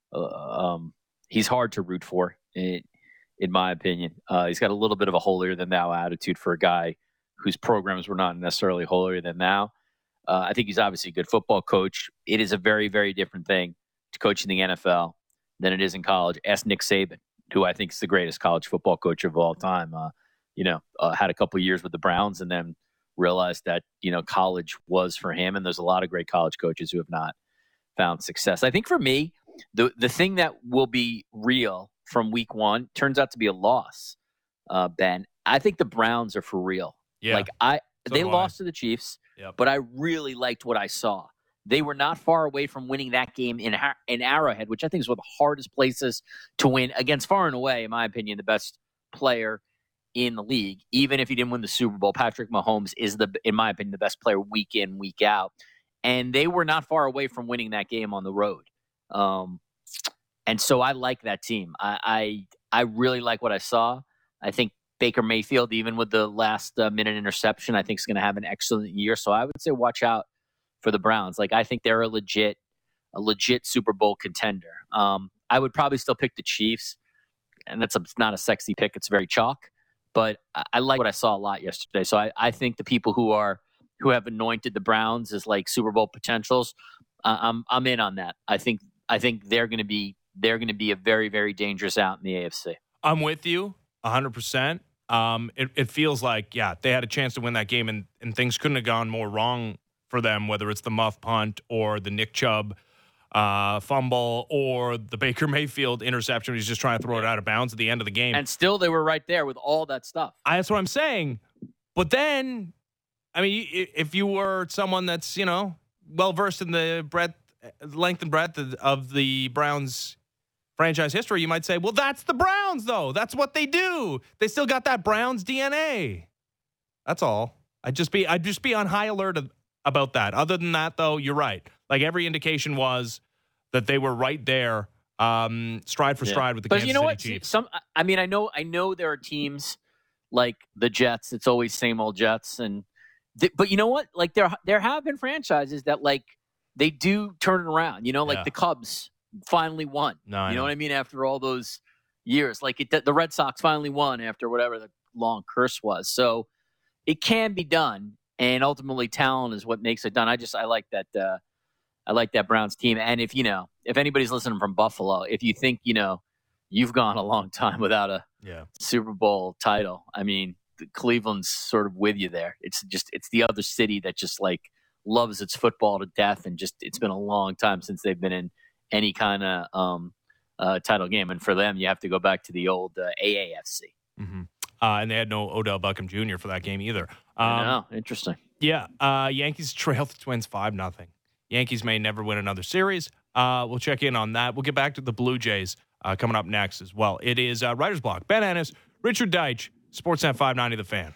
hard to root for, in my opinion. He's got a little bit of a holier-than-thou attitude for a guy whose programs were not necessarily holier-than-thou. I think he's obviously a good football coach. It is a very, very different thing to coach in the NFL than it is in college. Ask Nick Saban, who I think is the greatest college football coach of all time. Had a couple of years with the Browns and then realized that, you know, college was for him. And there's a lot of great college coaches who have not found success. I think for me, the thing that will be real from week 1 turns out to be a loss, Ben. I think the Browns are for real. Yeah. They lost to the Chiefs, but I really liked what I saw. They were not far away from winning that game in Arrowhead, which I think is one of the hardest places to win against, far and away, in my opinion, the best player in the league. Even if he didn't win the Super Bowl, Patrick Mahomes is, in my opinion, the best player week in, week out. And they were not far away from winning that game on the road. And so I like that team. I really like what I saw. I think Baker Mayfield, even with the last minute interception, I think is going to have an excellent year. So I would say watch out for the Browns. Like, I think they're a legit Super Bowl contender. I would probably still pick the Chiefs, and it's not a sexy pick. It's very chalk, but I like what I saw a lot yesterday. So I think the people who have anointed the Browns as like Super Bowl potentials, I'm in on that. I think they're going to be a very, very dangerous out in the AFC. I'm with you 100%. It feels like, they had a chance to win that game, and things couldn't have gone more wrong for them, whether it's the muff punt or the Nick Chubb fumble or the Baker Mayfield interception. He's just trying to throw it out of bounds at the end of the game. And still they were right there with all that stuff. That's what I'm saying. But then, I mean, if you were someone that's, you know, well-versed in the length and breadth of the Browns franchise history, you might say, well, that's the Browns, though. That's what they do. They still got that Browns DNA. That's all. I'd just be on high alert about that. Other than that, though, you're right. Like, every indication was that they were right there, stride for stride with the Kansas City Chiefs. I know there are teams like the Jets. It's always same old Jets, but you know what? Like, there have been franchises that, like, they do turn it around. You know, like the Cubs finally won. You know what I mean? After all those years, like the Red Sox finally won after whatever the long curse was. So it can be done. And ultimately, talent is what makes it done. I like that. I like that Browns team. And if anybody's listening from Buffalo, if you think you've gone a long time without a Super Bowl title, I mean, Cleveland's sort of with you there. It's the other city that just like loves its football to death, and just it's been a long time since they've been in any kind of title game. And for them, you have to go back to the old AAFC. Mm-hmm. And they had no Odell Beckham Jr. for that game either. I know. Interesting. Yeah. Yankees trail the Twins 5-0. Yankees may never win another series. We'll check in on that. We'll get back to the Blue Jays coming up next as well. It is Writer's Block. Ben Ennis, Richard Deitch, Sportsnet 590 The Fan.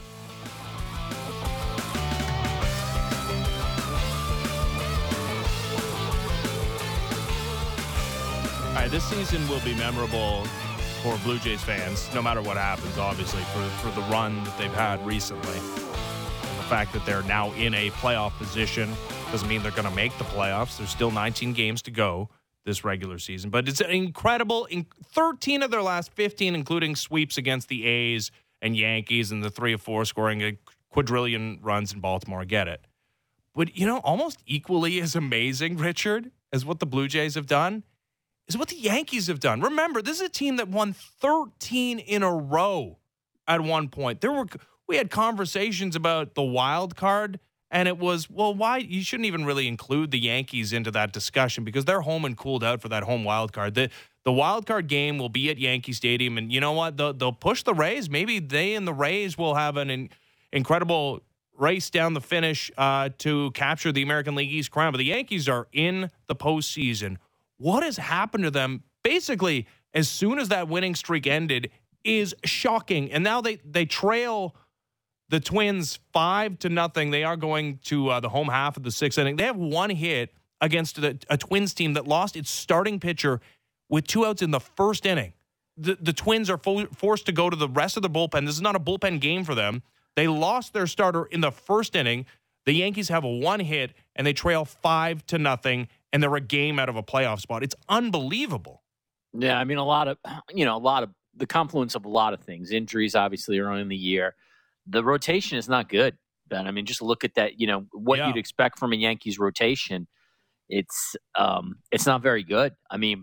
All right, this season will be memorable for Blue Jays fans, no matter what happens, obviously, for the run that they've had recently. And the fact that they're now in a playoff position doesn't mean they're going to make the playoffs. There's still 19 games to go this regular season. But it's an incredible 13 of their last 15, including sweeps against the A's and Yankees and the 3 of 4 scoring a quadrillion runs in Baltimore. I get it. But, almost equally as amazing, Richard, as what the Blue Jays have done is what the Yankees have done. Remember, this is a team that won 13 in a row at one point. We had conversations about the wild card, and it was, well, why? You shouldn't even really include the Yankees into that discussion because they're home and cooled out for that home wild card. The wild card game will be at Yankee Stadium, and you know what? They'll push the Rays. Maybe they and the Rays will have an incredible race down the finish to capture the American League East crown. But the Yankees are in the postseason. What has happened to them, basically, as soon as that winning streak ended, is shocking. And now they trail the Twins 5-0. They are going to the home half of the 6th inning. They have one hit against a Twins team that lost its starting pitcher with 2 outs in the first inning. The Twins are forced to go to the rest of the bullpen. This is not a bullpen game for them. They lost their starter in the first inning. The Yankees have one hit, and they trail 5-0. And they're a game out of a playoff spot. It's unbelievable. Yeah, I mean, a lot of the confluence of a lot of things. Injuries, obviously, early in the year. The rotation is not good, Ben. I mean, just look at that. What you'd expect from a Yankees rotation. It's not very good. I mean,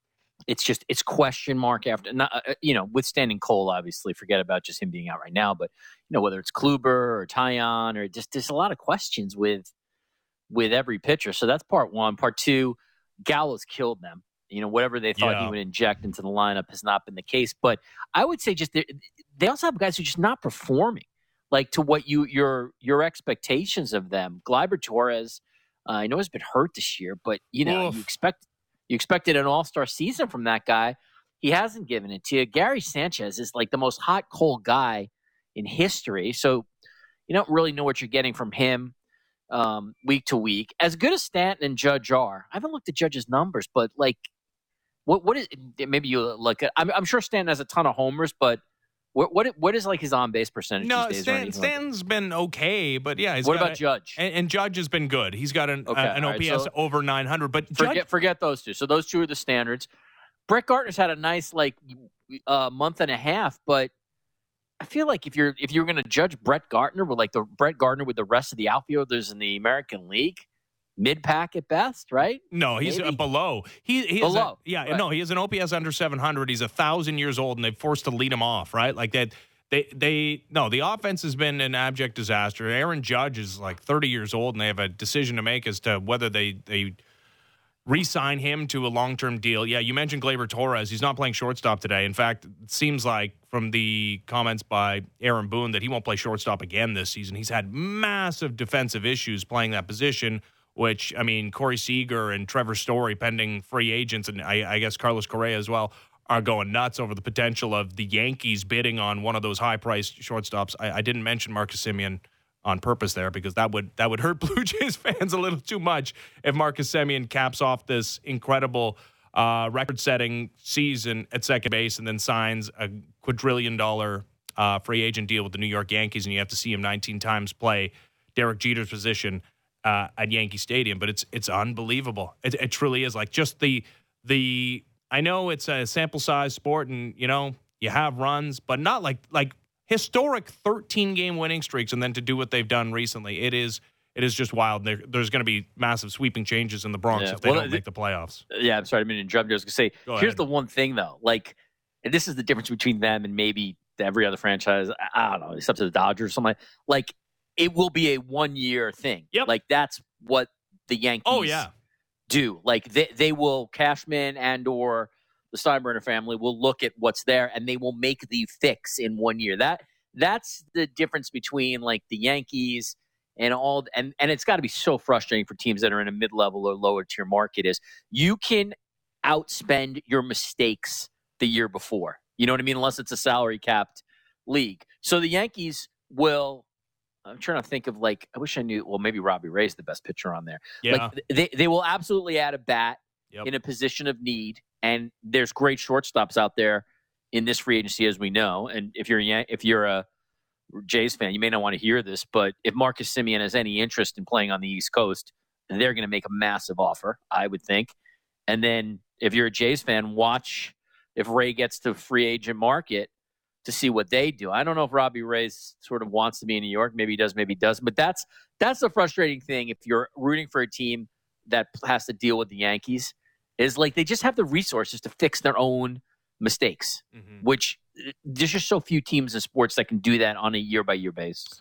it's question mark after. Withstanding Cole, obviously, forget about just him being out right now. But whether it's Kluber or Taillon or just there's a lot of questions with every pitcher. So that's part one. Part two, Gallo's killed them. Whatever they thought he would inject into the lineup has not been the case. But I would say just they also have guys who are just not performing like to what your expectations of them. Gleyber Torres, I know has been hurt this year, but you expected an all-star season from that guy. He hasn't given it to you. Gary Sanchez is like the most hot coal guy in history. So you don't really know what you're getting from him. Week to week, as good as Stanton and Judge are. I haven't looked at Judge's numbers, but like, what is maybe you look at? I'm sure Stanton has a ton of homers, but what is like his on base percentage? No, these days Stanton's been okay, but yeah. What about Judge? And Judge has been good. He's got an OPS over 900. But forget those two. So those two are the standards. Brett Gardner's had a nice month and a half, but I feel like if you're going to judge Brett Gardner with the rest of the outfielders in the American League, mid-pack at best, right? No, he's below. He below. Right. No, he has an OPS under 700. He's 1,000 years old, and they're forced to lead him off, right? Like that. The offense has been an abject disaster. Aaron Judge is like 30 years old, and they have a decision to make as to whether they re-sign him to a long-term deal. Yeah, you mentioned Gleyber Torres. He's not playing shortstop today. In fact, it seems like from the comments by Aaron Boone that he won't play shortstop again this season. He's had massive defensive issues playing that position, which, I mean, Corey Seager and Trevor Story, pending free agents, and I guess Carlos Correa as well, are going nuts over the potential of the Yankees bidding on one of those high-priced shortstops. I didn't mention Marcus Semien on purpose there because that would hurt Blue Jays fans a little too much if Marcus Semien caps off this incredible record-setting season at second base and then signs a quadrillion-dollar free agent deal with the New York Yankees, and you have to see him 19 times play Derek Jeter's position at Yankee Stadium. But it's unbelievable. It truly is. Like just the I know it's a sample size sport, and you have runs, but not like historic 13-game winning streaks, and then to do what they've done recently, it is just wild. There's going to be massive sweeping changes in the Bronx if they don't make the playoffs. Yeah, I'm sorry, I didn't mean to interrupt. I was going to say, here's the one thing, though. Like, and this is the difference between them and maybe every other franchise. I don't know, except to the Dodgers or something. Like, it will be a one-year thing. Yep. Like, that's what the Yankees do. Like, they will cash in and or the Steinbrenner family will look at what's there and they will make the fix in 1 year. That's the difference between like the Yankees and all, and it's got to be so frustrating for teams that are in a mid-level or lower tier market is you can outspend your mistakes the year before. You know what I mean? Unless it's a salary capped league. So the Yankees will, I'm trying to think of like, I wish I knew, well, maybe Robbie Ray's the best pitcher on there. Yeah. Like they will absolutely add a bat in a position of need. And there's great shortstops out there in this free agency, as we know. And if you're a Jays fan, you may not want to hear this, but if Marcus Semien has any interest in playing on the East Coast, they're going to make a massive offer, I would think. And then if you're a Jays fan, watch if Ray gets to free agent market to see what they do. I don't know if Robbie Ray sort of wants to be in New York. Maybe he does, maybe he doesn't. But that's the frustrating thing if you're rooting for a team that has to deal with the Yankees is like they just have the resources to fix their own mistakes, which there's just so few teams in sports that can do that on a year-by-year basis.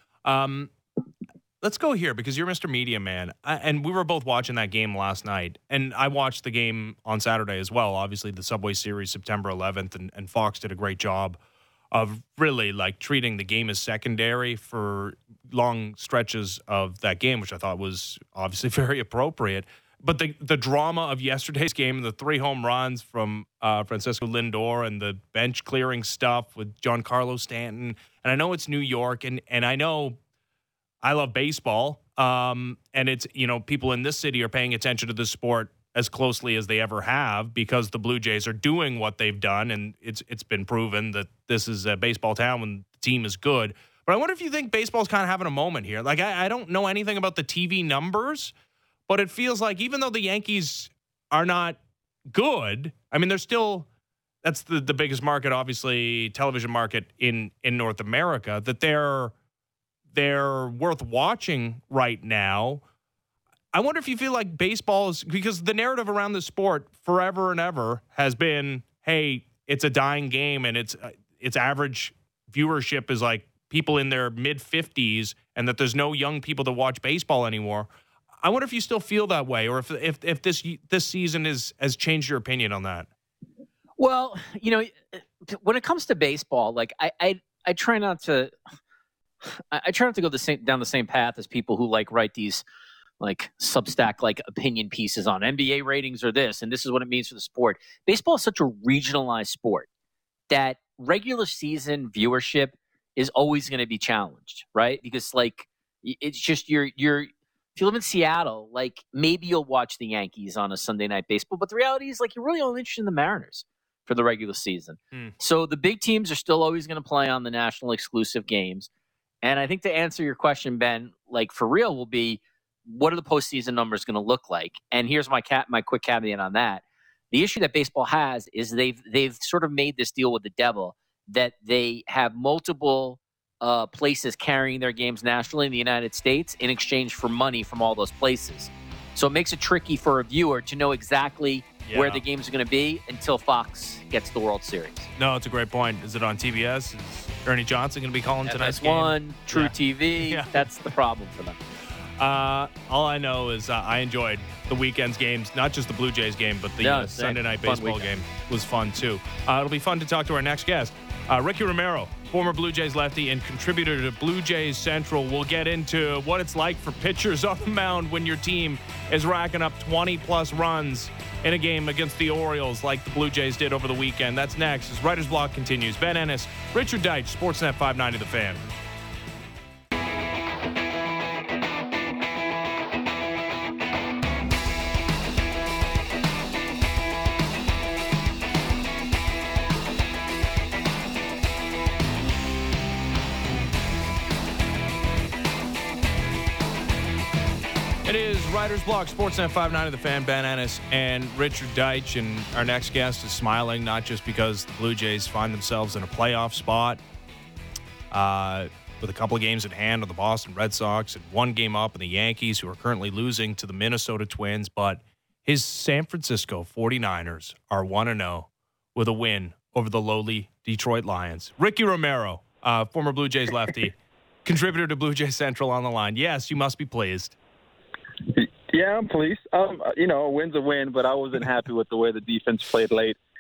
Let's go here because you're Mr. Media Man. And we were both watching that game last night. And I watched the game on Saturday as well. Obviously, the Subway Series, September 11th. And Fox did a great job of really like treating the game as secondary for long stretches of that game, which I thought was obviously very appropriate. But the drama of yesterday's game, the 3 home runs from Francisco Lindor and the bench clearing stuff with Giancarlo Stanton. And I know it's New York, and I know I love baseball. And it's, people in this city are paying attention to the sport as closely as they ever have because the Blue Jays are doing what they've done. And it's been proven that this is a baseball town when the team is good. But I wonder if you think baseball's kind of having a moment here. Like, I don't know anything about the TV numbers, but it feels like even though the Yankees are not good, I mean, they're still, that's the biggest market, obviously, television market in North America, that they're worth watching right now. I wonder if you feel like baseball is, because the narrative around the sport forever and ever has been, hey, it's a dying game and its average viewership is like people in their mid-50s and that there's no young people that watch baseball anymore. I wonder if you still feel that way or if this season has changed your opinion on that. Well, when it comes to baseball, like I try not to go down the same path as people who like write these like Substack like opinion pieces on NBA ratings or this, and this is what it means for the sport. Baseball is such a regionalized sport that regular season viewership is always going to be challenged, right? Because like it's just you're if you live in Seattle, like maybe you'll watch the Yankees on a Sunday night baseball, but the reality is like you're really only interested in the Mariners for the regular season. So the big teams are still always going to play on the national exclusive games. And I think to answer your question, Ben, like for real will be, what are the postseason numbers going to look like? And here's my quick caveat on that. The issue that baseball has is they've sort of made this deal with the devil that they have multiple places carrying their games nationally in the United States in exchange for money from all those places. So it makes it tricky for a viewer to know exactly where the games are going to be until Fox gets the World Series. No, it's a great point. Is it on TBS? Is Ernie Johnson going to be calling tonight's game? FS1, True TV. Yeah. That's the problem for them. All I know is I enjoyed the weekend's games, not just the Blue Jays game, but the Sunday night baseball game was fun too. It'll be fun to talk to our next guest, Ricky Romero, former Blue Jays lefty and contributor to Blue Jays Central. We'll get into what it's like for pitchers on the mound when your team is racking up 20-plus runs in a game against the Orioles like the Blue Jays did over the weekend. That's next as Writer's Block continues. Ben Ennis, Richard Deitsch, Sportsnet 590 The Fan. It is Writer's Block, Sportsnet 590 The Fan, Ben Ennis and Richard Deitsch. And our next guest is smiling, not just because the Blue Jays find themselves in a playoff spot with a couple of games at hand on the Boston Red Sox and one game up in the Yankees, who are currently losing to the Minnesota Twins, but his San Francisco 49ers are 1-0 with a win over the lowly Detroit Lions. Ricky Romero, former Blue Jays lefty, contributor to Blue Jays Central on the line. Yes, you must be pleased. Yeah, I'm pleased. A win's a win, but I wasn't happy with the way the defense played late.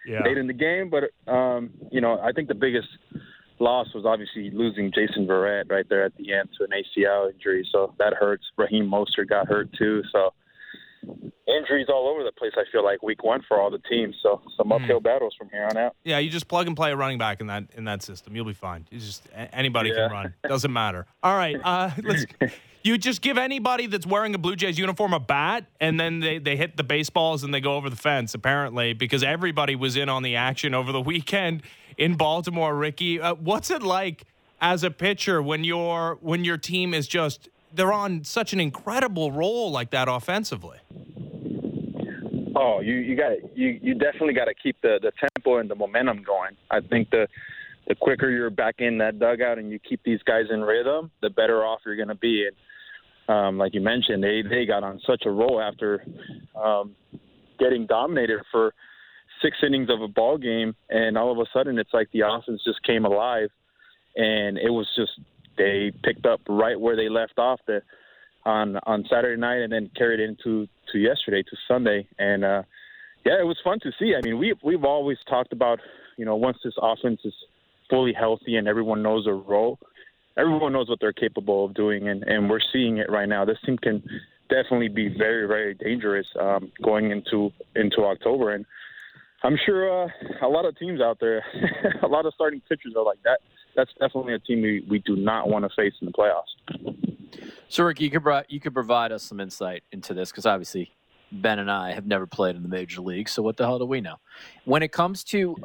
late in the game. But, I think the biggest loss was obviously losing Jason Verrett right there at the end to an ACL injury. So that hurts. Raheem Mostert got hurt too. So injuries all over the place, I feel like, week one for all the teams. So some uphill battles from here on out. Yeah, you just plug and play a running back in that system. You'll be fine. Anybody can run. Doesn't matter. All right, you just give anybody that's wearing a Blue Jays uniform a bat, and then they hit the baseballs and they go over the fence, apparently, because everybody was in on the action over the weekend in Baltimore. Ricky, what's it like as a pitcher when your team is just – they're on such an incredible roll like that offensively? Oh, you definitely got to keep the tempo and the momentum going. I think the quicker you're back in that dugout and you keep these guys in rhythm, the better off you're going to be. And like you mentioned, they got on such a roll after getting dominated for 6 innings of a ball game, and all of a sudden it's like the offense just came alive, and it was just they picked up right where they left off on Saturday night, and then carried it into yesterday, to Sunday. And it was fun to see. I mean, we've always talked about, once this offense is fully healthy and everyone knows their role, everyone knows what they're capable of doing, and we're seeing it right now. This team can definitely be very, very dangerous going into October. And I'm sure a lot of teams out there, a lot of starting pitchers are like that. That's definitely a team we do not want to face in the playoffs. So, Rick, you could provide us some insight into this, because obviously Ben and I have never played in the major league, so what the hell do we know? When it comes to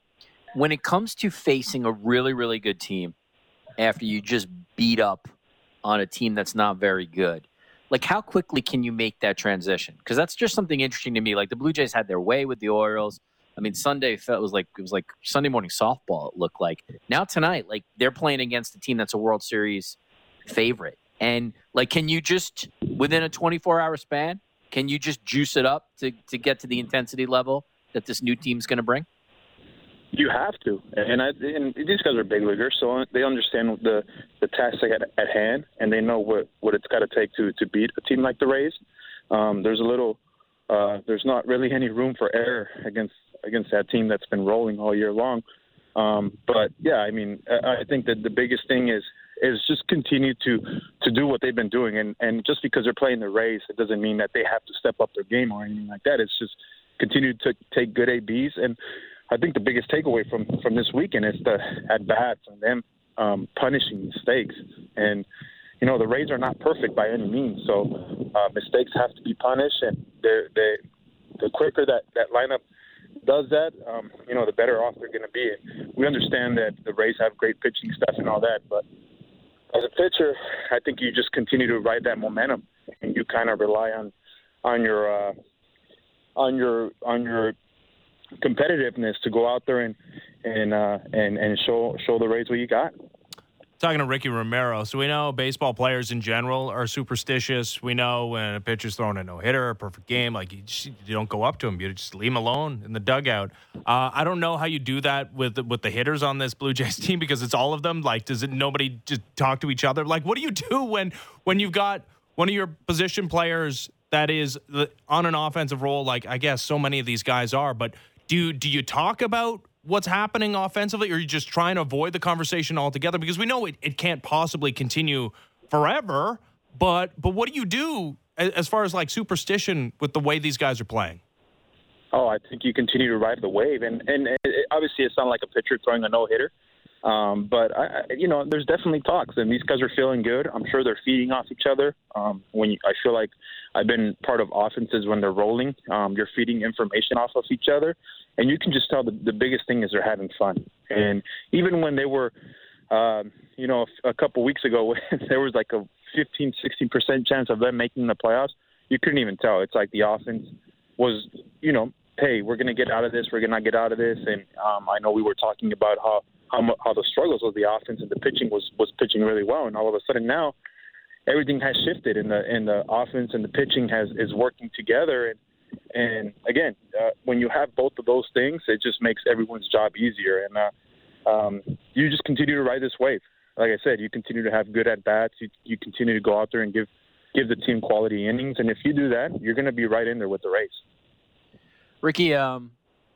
facing a really, really good team after you just beat up on a team that's not very good, like, how quickly can you make that transition? Because that's just something interesting to me. Like, the Blue Jays had their way with the Orioles. I mean, Sunday it was like Sunday morning softball. It looked like. Now tonight, like, they're playing against a team that's a World Series favorite, and like, can you just within a 24-hour span, can you just juice it up to get to the intensity level that this new team's going to bring? You have to, and these guys are big leaguers, so they understand the task at hand, and they know what it's got to take to beat a team like the Rays. There's not really any room for error against that team that's been rolling all year long. But yeah, I mean, I think that the biggest thing is just continue to do what they've been doing, and just because they're playing the Rays, it doesn't mean that they have to step up their game or anything like that. It's just continue to take good ABs. And I think the biggest takeaway from this weekend is the at-bats and them punishing mistakes. And, the Rays are not perfect by any means, so mistakes have to be punished. And the quicker that lineup does that, the better off they're going to be. And we understand that the Rays have great pitching stuff and all that, but as a pitcher, I think you just continue to ride that momentum, and you kind of rely on your competitiveness to go out there and show the Rays what you got. Talking to Ricky Romero. So we know baseball players in general are superstitious. We know when a pitcher's throwing a no-hitter, a perfect game, like you don't go up to him. You just leave him alone in the dugout. I don't know how you do that with the hitters on this Blue Jays team, because it's all of them. Like, does it nobody just talk to each other? Like, what do you do when you've got one of your position players that is on an offensive role, like I guess so many of these guys are, but do you talk about what's happening offensively, or are you just trying to avoid the conversation altogether? Because we know it can't possibly continue forever, but what do you do as far as like superstition with the way these guys are playing? Oh, I think you continue to ride the wave, and obviously it's not like a pitcher throwing a no-hitter, but there's definitely talks, and these guys are feeling good. I'm sure they're feeding off each other. I feel like I've been part of offenses when they're rolling. You're feeding information off of each other, and you can just tell the biggest thing is they're having fun. And even when they were, a couple weeks ago, there was like a 15-16% chance of them making the playoffs, you couldn't even tell. It's like the offense was, hey, we're going to get out of this, we're going to get out of this. And I know we were talking about how the struggles of the offense, and the pitching was pitching really well. And all of a sudden now everything has shifted, and the offense and the pitching is working together. And again, when you have both of those things, it just makes everyone's job easier. And you just continue to ride this wave. Like I said, you continue to have good at-bats. You continue to go out there and give the team quality innings. And if you do that, you're going to be right in there with the Rays. Ricky,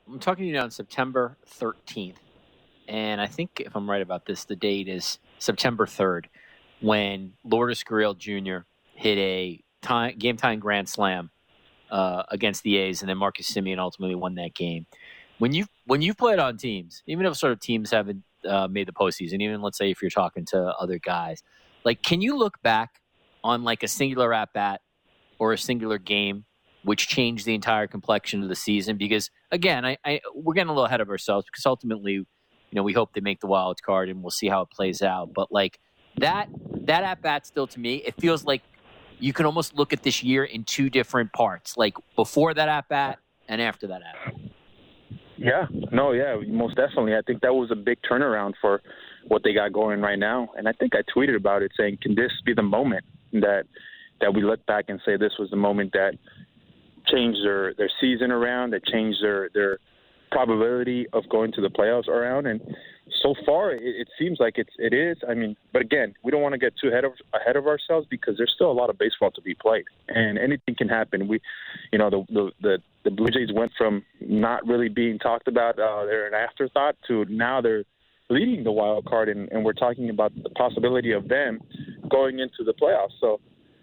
I'm talking to you now on September 13th. And I think, if I'm right about this, the date is September 3rd, when Lourdes Gurriel Jr. hit a game-tying grand slam against the A's, and then Marcus Semien ultimately won that game. When you've played on teams, even if sort of teams haven't made the postseason, even let's say if you're talking to other guys, like, can you look back on like a singular at-bat or a singular game which changed the entire complexion of the season? Because again, we're getting a little ahead of ourselves, because ultimately, we hope they make the wild card and we'll see how it plays out. But like that at bat, still to me, it feels like you can almost look at this year in two different parts, like before that at bat and after that at bat. Yeah, most definitely. I think that was a big turnaround for what they got going right now. And I think I tweeted about it saying, can this be the moment that we look back and say this was the moment that changed their season around, that changed their probability of going to the playoffs around? And so far it seems like it is. I mean, but again, we don't want to get too ahead of ourselves, because there's still a lot of baseball to be played and anything can happen. The Blue Jays went from not really being talked about, they're an afterthought, to now they're leading the wild card, and we're talking about the possibility of them going into the playoffs. So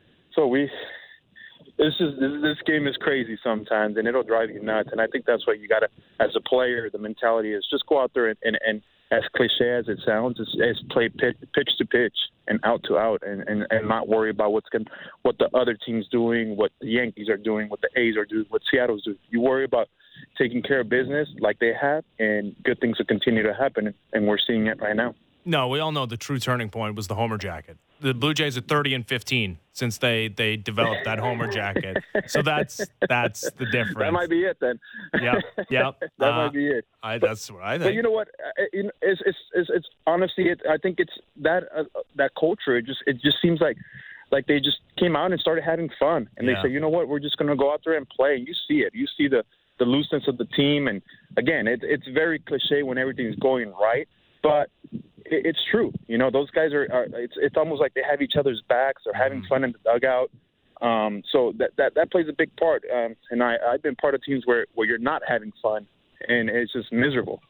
this game is crazy sometimes, and it'll drive you nuts. And I think that's what you got to, as a player, the mentality is just go out there and as cliche as it sounds, is play pitch to pitch and out to out, and not worry about what the other team's doing, what the Yankees are doing, what the A's are doing, what Seattle's doing. You worry about taking care of business like they have, and good things will continue to happen, and we're seeing it right now. No, we all know the true turning point was the Homer jacket. The Blue Jays are 30-15 since they developed that Homer jacket. So that's the difference. That might be it then. Yep. That might be it. That's what I think. But you know what? It's honestly, I think it's that culture. It just seems like they just came out and started having fun, and they say, you know what, we're just going to go out there and play. And you see it. You see the looseness of the team, and again, it's very cliche when everything's going right, but it's true. Those guys are it's almost like they have each other's backs. They're having fun in the dugout. So that plays a big part. And I've been part of teams where you're not having fun, and it's just miserable,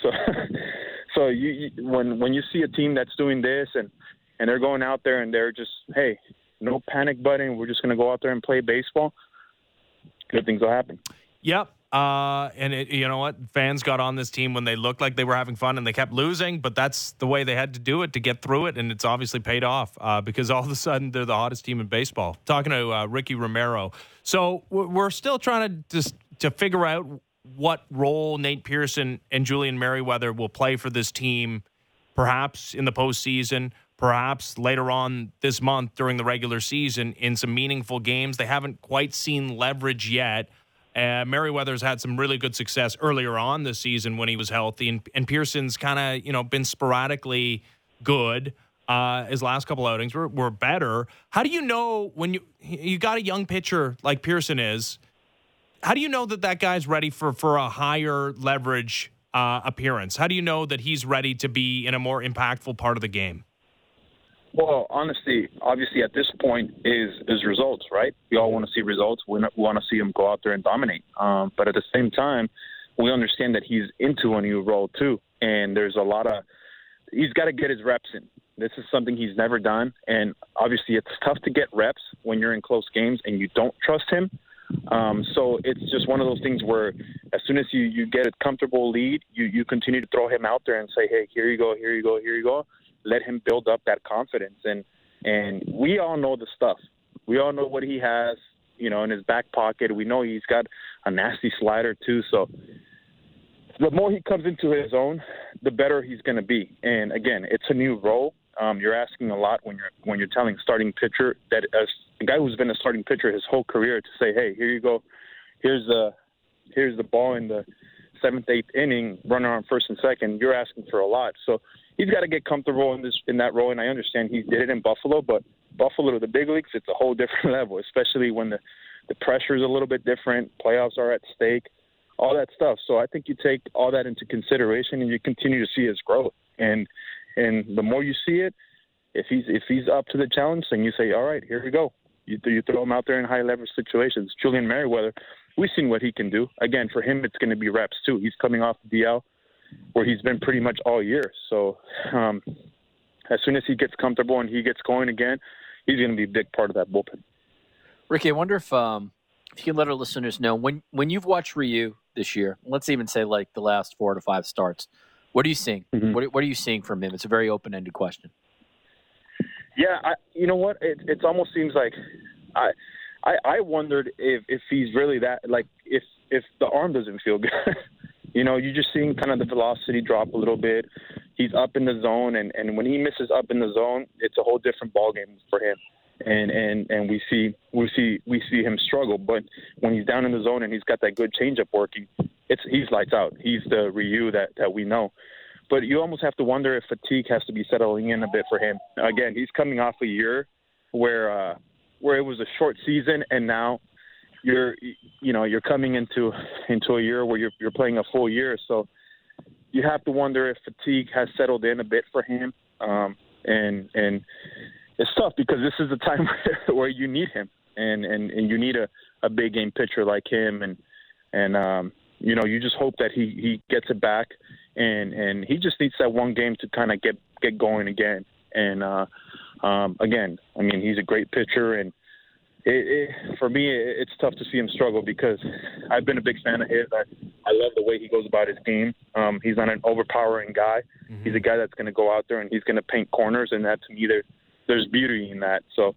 So you when you see a team that's doing this and they're going out there and they're just, hey, no panic button, we're just going to go out there and play baseball, good things will happen. Yep. And you know what? Fans got on this team when they looked like they were having fun and they kept losing, but that's the way they had to do it to get through it, and it's obviously paid off because all of a sudden they're the hottest team in baseball. Talking to Ricky Romero. So we're still trying to figure out what role Nate Pearson and Julian Merryweather will play for this team, perhaps in the postseason, perhaps later on this month during the regular season in some meaningful games. They haven't quite seen leverage yet. Merryweather's had some really good success earlier on this season when he was healthy, and Pearson's kind of been sporadically good. His last couple outings were better. How do you know when you got a young pitcher like Pearson is? How do you know that guy's ready for a higher leverage appearance? How do you know that he's ready to be in a more impactful part of the game? Well, honestly, obviously at this point is results, right? We all want to see results. We want to see him go out there and dominate. But at the same time, we understand that he's into a new role too. And there's he's got to get his reps in. This is something he's never done. And obviously it's tough to get reps when you're in close games and you don't trust him. So it's just one of those things where as soon as you get a comfortable lead, you continue to throw him out there and say, hey, here you go, here you go, here you go. Let him build up that confidence. And we all know the stuff. We all know what he has, in his back pocket. We know he's got a nasty slider too. So the more he comes into his own, the better he's going to be. And again, it's a new role. You're asking a lot when you're telling starting pitcher that as a guy who's been a starting pitcher his whole career to say, hey, here you go. Here's the ball in the 7th, 8th inning, runner on first and second. You're asking for a lot. So he's got to get comfortable in that role, and I understand he did it in Buffalo, but Buffalo to the big leagues, it's a whole different level, especially when the pressure is a little bit different, playoffs are at stake, all that stuff. So I think you take all that into consideration and you continue to see his growth. And the more you see it, if he's up to the challenge, then you say, all right, here we go. You throw him out there in high leverage situations. Julian Merryweather, we've seen what he can do. Again, for him, it's going to be reps too. He's coming off the DL where he's been pretty much all year. So as soon as he gets comfortable and he gets going again, he's going to be a big part of that bullpen. Ricky, I wonder if you can let our listeners know when you've watched Ryu this year, let's even say like the last 4 to 5 starts, what are you seeing? Mm-hmm. What are you seeing from him? It's a very open-ended question. Yeah, you know what? It almost seems like I wondered if he's really that, like if the arm doesn't feel good. You know, you're just seeing kind of the velocity drop a little bit. He's up in the zone, and when he misses up in the zone, it's a whole different ballgame for him. And we see him struggle. But when he's down in the zone and he's got that good changeup working, he's lights out. He's the Ryu that we know. But you almost have to wonder if fatigue has to be settling in a bit for him. Again, he's coming off a year where it was a short season, and now you're coming into a year where you're playing a full year. So you have to wonder if fatigue has settled in a bit for him. And it's tough because this is the time where you need him, and you need a big game pitcher like him, and you just hope that he gets it back, and he just needs that one game to kind of get going again. And again, I mean, he's a great pitcher, and for me, it's tough to see him struggle because I've been a big fan of his. I love the way he goes about his game. He's not an overpowering guy. Mm-hmm. He's a guy that's going to go out there and he's going to paint corners, and that to me there's beauty in that. So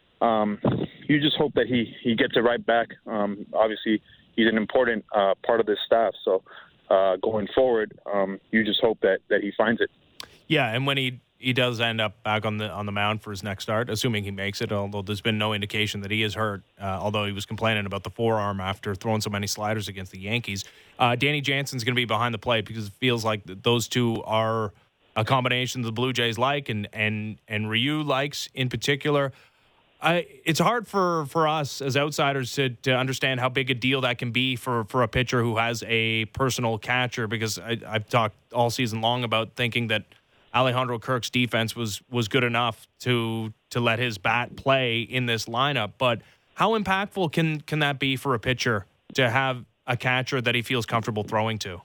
you just hope that he gets it right back. Obviously, he's an important part of this staff. So going forward, you just hope that he finds it. Yeah, and when he does end up back on the mound for his next start, assuming he makes it, although there's been no indication that he is hurt, although he was complaining about the forearm after throwing so many sliders against the Yankees. Danny Jansen's going to be behind the plate because it feels like those two are a combination the Blue Jays like and Ryu likes in particular. It's hard for us as outsiders to understand how big a deal that can be for a pitcher who has a personal catcher, because I've talked all season long about thinking that Alejandro Kirk's defense was good enough to let his bat play in this lineup. But how impactful can that be for a pitcher to have a catcher that he feels comfortable throwing to?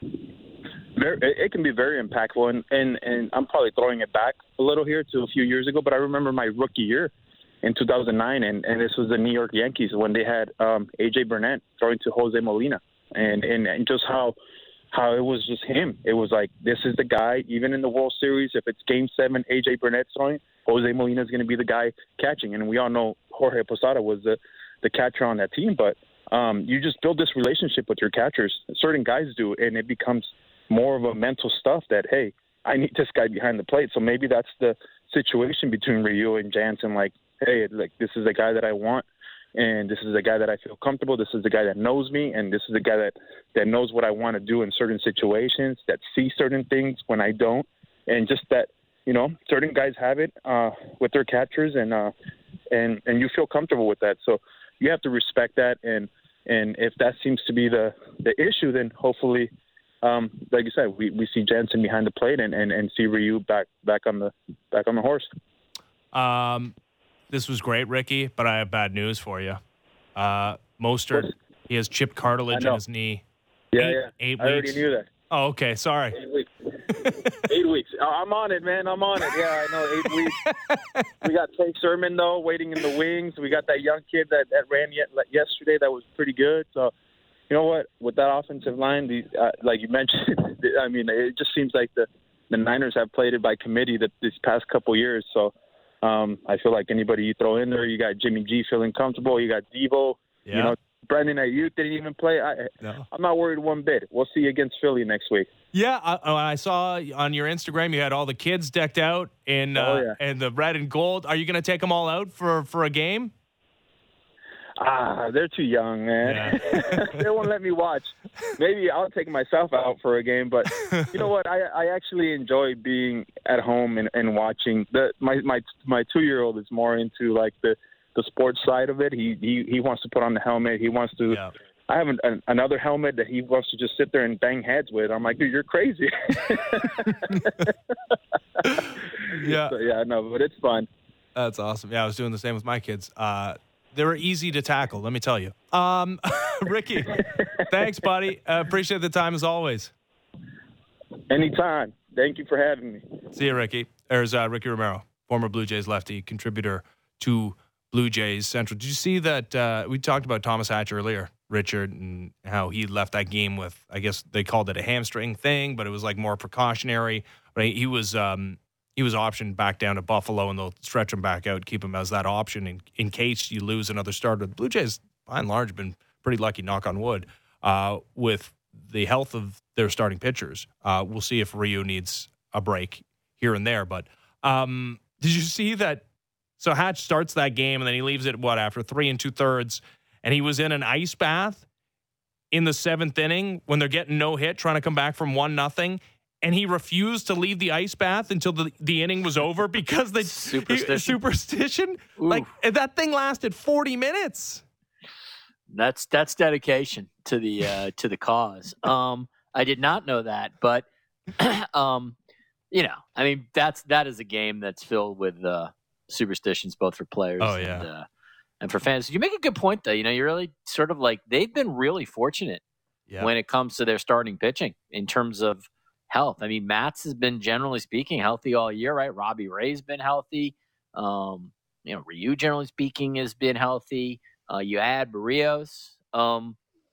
It can be very impactful, and I'm probably throwing it back a little here to a few years ago, but I remember my rookie year in 2009, and this was the New York Yankees when they had A.J. Burnett throwing to Jose Molina, and just how it was just him. It was like, this is the guy, even in the World Series, if it's Game 7, A.J. Burnett's throwing, Jose Molina is going to be the guy catching, and we all know Jorge Posada was the catcher on that team, but you just build this relationship with your catchers. Certain guys do, and it becomes more of a mental stuff that, hey, I need this guy behind the plate. So maybe that's the situation between Ryu and Jansen. Like, hey, like, this is the guy that I want, and this is the guy that I feel comfortable. This is the guy that knows me, and this is the guy that knows what I want to do in certain situations, that sees certain things when I don't. And just that, certain guys have it with their catchers, and you feel comfortable with that. So you have to respect that. And if that seems to be the issue, then hopefully, like you said, we see Jansen behind the plate and see Ryu back on the horse. This was great, Ricky, but I have bad news for you. Mostert, he has chipped cartilage in his knee. Yeah. 8 weeks. I already knew that. Oh, okay. Sorry. 8 weeks. 8 weeks. I'm on it, man. I'm on it. Yeah, I know. 8 weeks. We got Tate Sermon, though, waiting in the wings. We got that young kid that ran yesterday that was pretty good. So, you know what? With that offensive line, like you mentioned, I mean, it just seems like the Niners have played it by committee these past couple years. So I feel like anybody you throw in there, you got Jimmy G feeling comfortable. You got Devo. Yeah. Brandon Ayuk didn't even play. I'm not worried one bit. We'll see you against Philly next week. Yeah, I saw on your Instagram you had all the kids decked out in and the red and gold. Are you going to take them all out for a game? They're too young, man. Yeah. They won't let me watch. Maybe I'll take myself out for a game, but you know what? I actually enjoy being at home and watching. My 2-year-old is more into like the sports side of it. He wants to put on the helmet. He wants to. Yeah. I have another helmet that he wants to just sit there and bang heads with. I'm like, dude, you're crazy. Yeah. So, yeah, no, but it's fun. That's awesome. Yeah, I was doing the same with my kids. They're easy to tackle, let me tell you. Ricky, thanks, buddy. Appreciate the time as always. Anytime. Thank you for having me. See you, Ricky. There's Ricky Romero, former Blue Jays lefty, contributor to Blue Jays Central. Did you see that we talked about Thomas Hatch earlier, Richard, and how he left that game with, I guess they called it a hamstring thing, but it was like more precautionary. But he was optioned back down to Buffalo, and they'll stretch him back out, keep him as that option in case you lose another starter. The Blue Jays, by and large, have been pretty lucky, knock on wood, with the health of their starting pitchers. We'll see if Ryu needs a break here and there. But did you see that? So Hatch starts that game, and then he leaves it, after 3 2/3, and he was in an ice bath in the 7th inning when they're getting no hit, trying to come back from 1-0. And he refused to leave the ice bath until the inning was over because the superstition. Ooh. Like, that thing lasted 40 minutes. That's dedication to the cause. I did not know that, but that is a game that's filled with superstitions, both for players and for fans. You make a good point, though. You're really sort of like, they've been really fortunate when it comes to their starting pitching in terms of health. I mean, Matz has been, generally speaking, healthy all year, right? Robbie Ray's been healthy. Ryu, generally speaking, has been healthy. You add Barrios, and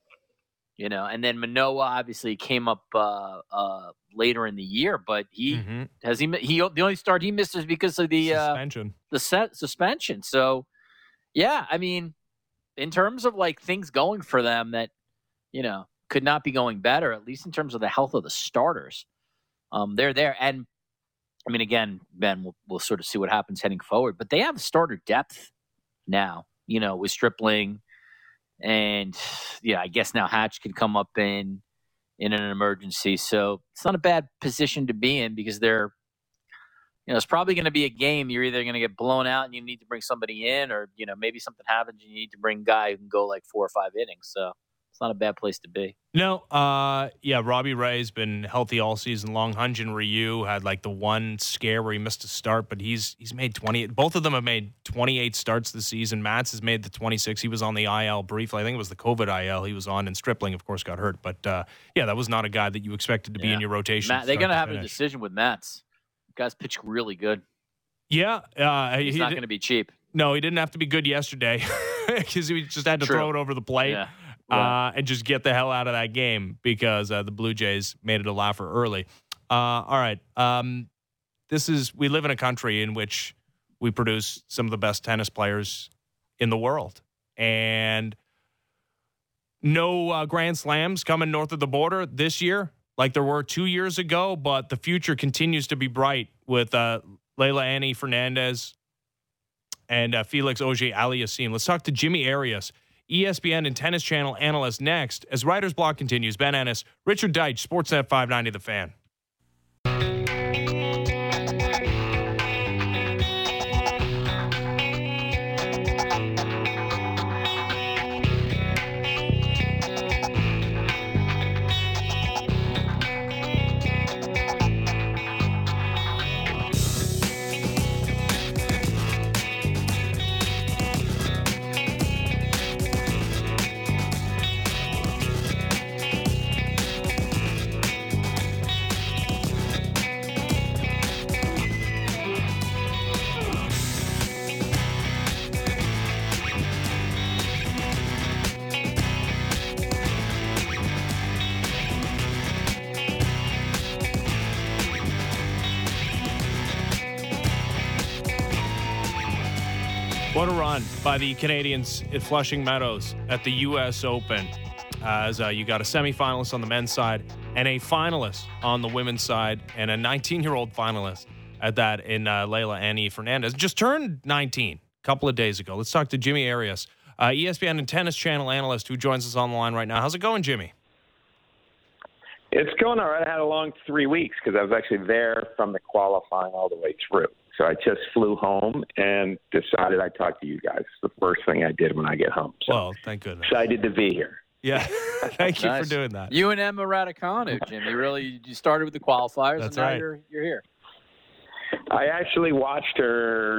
then Manoah obviously came up later in the year, but the only start he missed is because of the suspension. So, yeah, I mean, in terms of like things going for them that could not be going better, at least in terms of the health of the starters. They're there. And I mean, again, Ben, we'll sort of see what happens heading forward, but they have starter depth now, with Stripling, and I guess now Hatch could come up in an emergency. So it's not a bad position to be in, because it's probably going to be a game. You're either going to get blown out and you need to bring somebody in, or, maybe something happens and you need to bring a guy who can go like 4 or 5 innings. So it's not a bad place to be. No, Robbie Ray's been healthy all season long. Hyun-Jin Ryu had like the one scare where he missed a start, but he's made 20. Both of them have made 28 starts this season. Matz has made the 26. He was on the IL briefly. I think it was the COVID IL he was on, and Stripling, of course, got hurt. But, that was not a guy that you expected to be in your rotation. They're going to have a decision with Matz. Guys pitched really good. Yeah. He's not going to be cheap. No, he didn't have to be good yesterday because he just had to throw it over the plate. Yeah. And just get the hell out of that game because the Blue Jays made it a laugher early. All right. We live in a country in which we produce some of the best tennis players in the world. And no Grand Slams coming north of the border this year like there were 2 years ago, but the future continues to be bright with Leila Annie Fernandez and Felix Auger-Aliassime. Let's talk to Jimmy Arias, ESPN and Tennis Channel analyst, next as Writer's Block continues. Ben Ennis, Richard Deitch, Sportsnet 590 The Fan. What a run by the Canadians at Flushing Meadows at the U.S. Open, as you got a semifinalist on the men's side and a finalist on the women's side, and a 19-year-old finalist at that in Leila Annie Fernandez. Just turned 19 a couple of days ago. Let's talk to Jimmy Arias, ESPN and Tennis Channel analyst, who joins us on the line right now. How's it going, Jimmy? It's going all right. I had a long 3 weeks because I was actually there from the qualifying all the way through. So I just flew home and decided I'd talk to you guys. It's the first thing I did when I get home. So well, thank goodness. Excited to be here. Yeah, thank you for doing that. You and Emma Raducanu, Jim. You started with the qualifiers, That's and now right. you're here. I actually watched her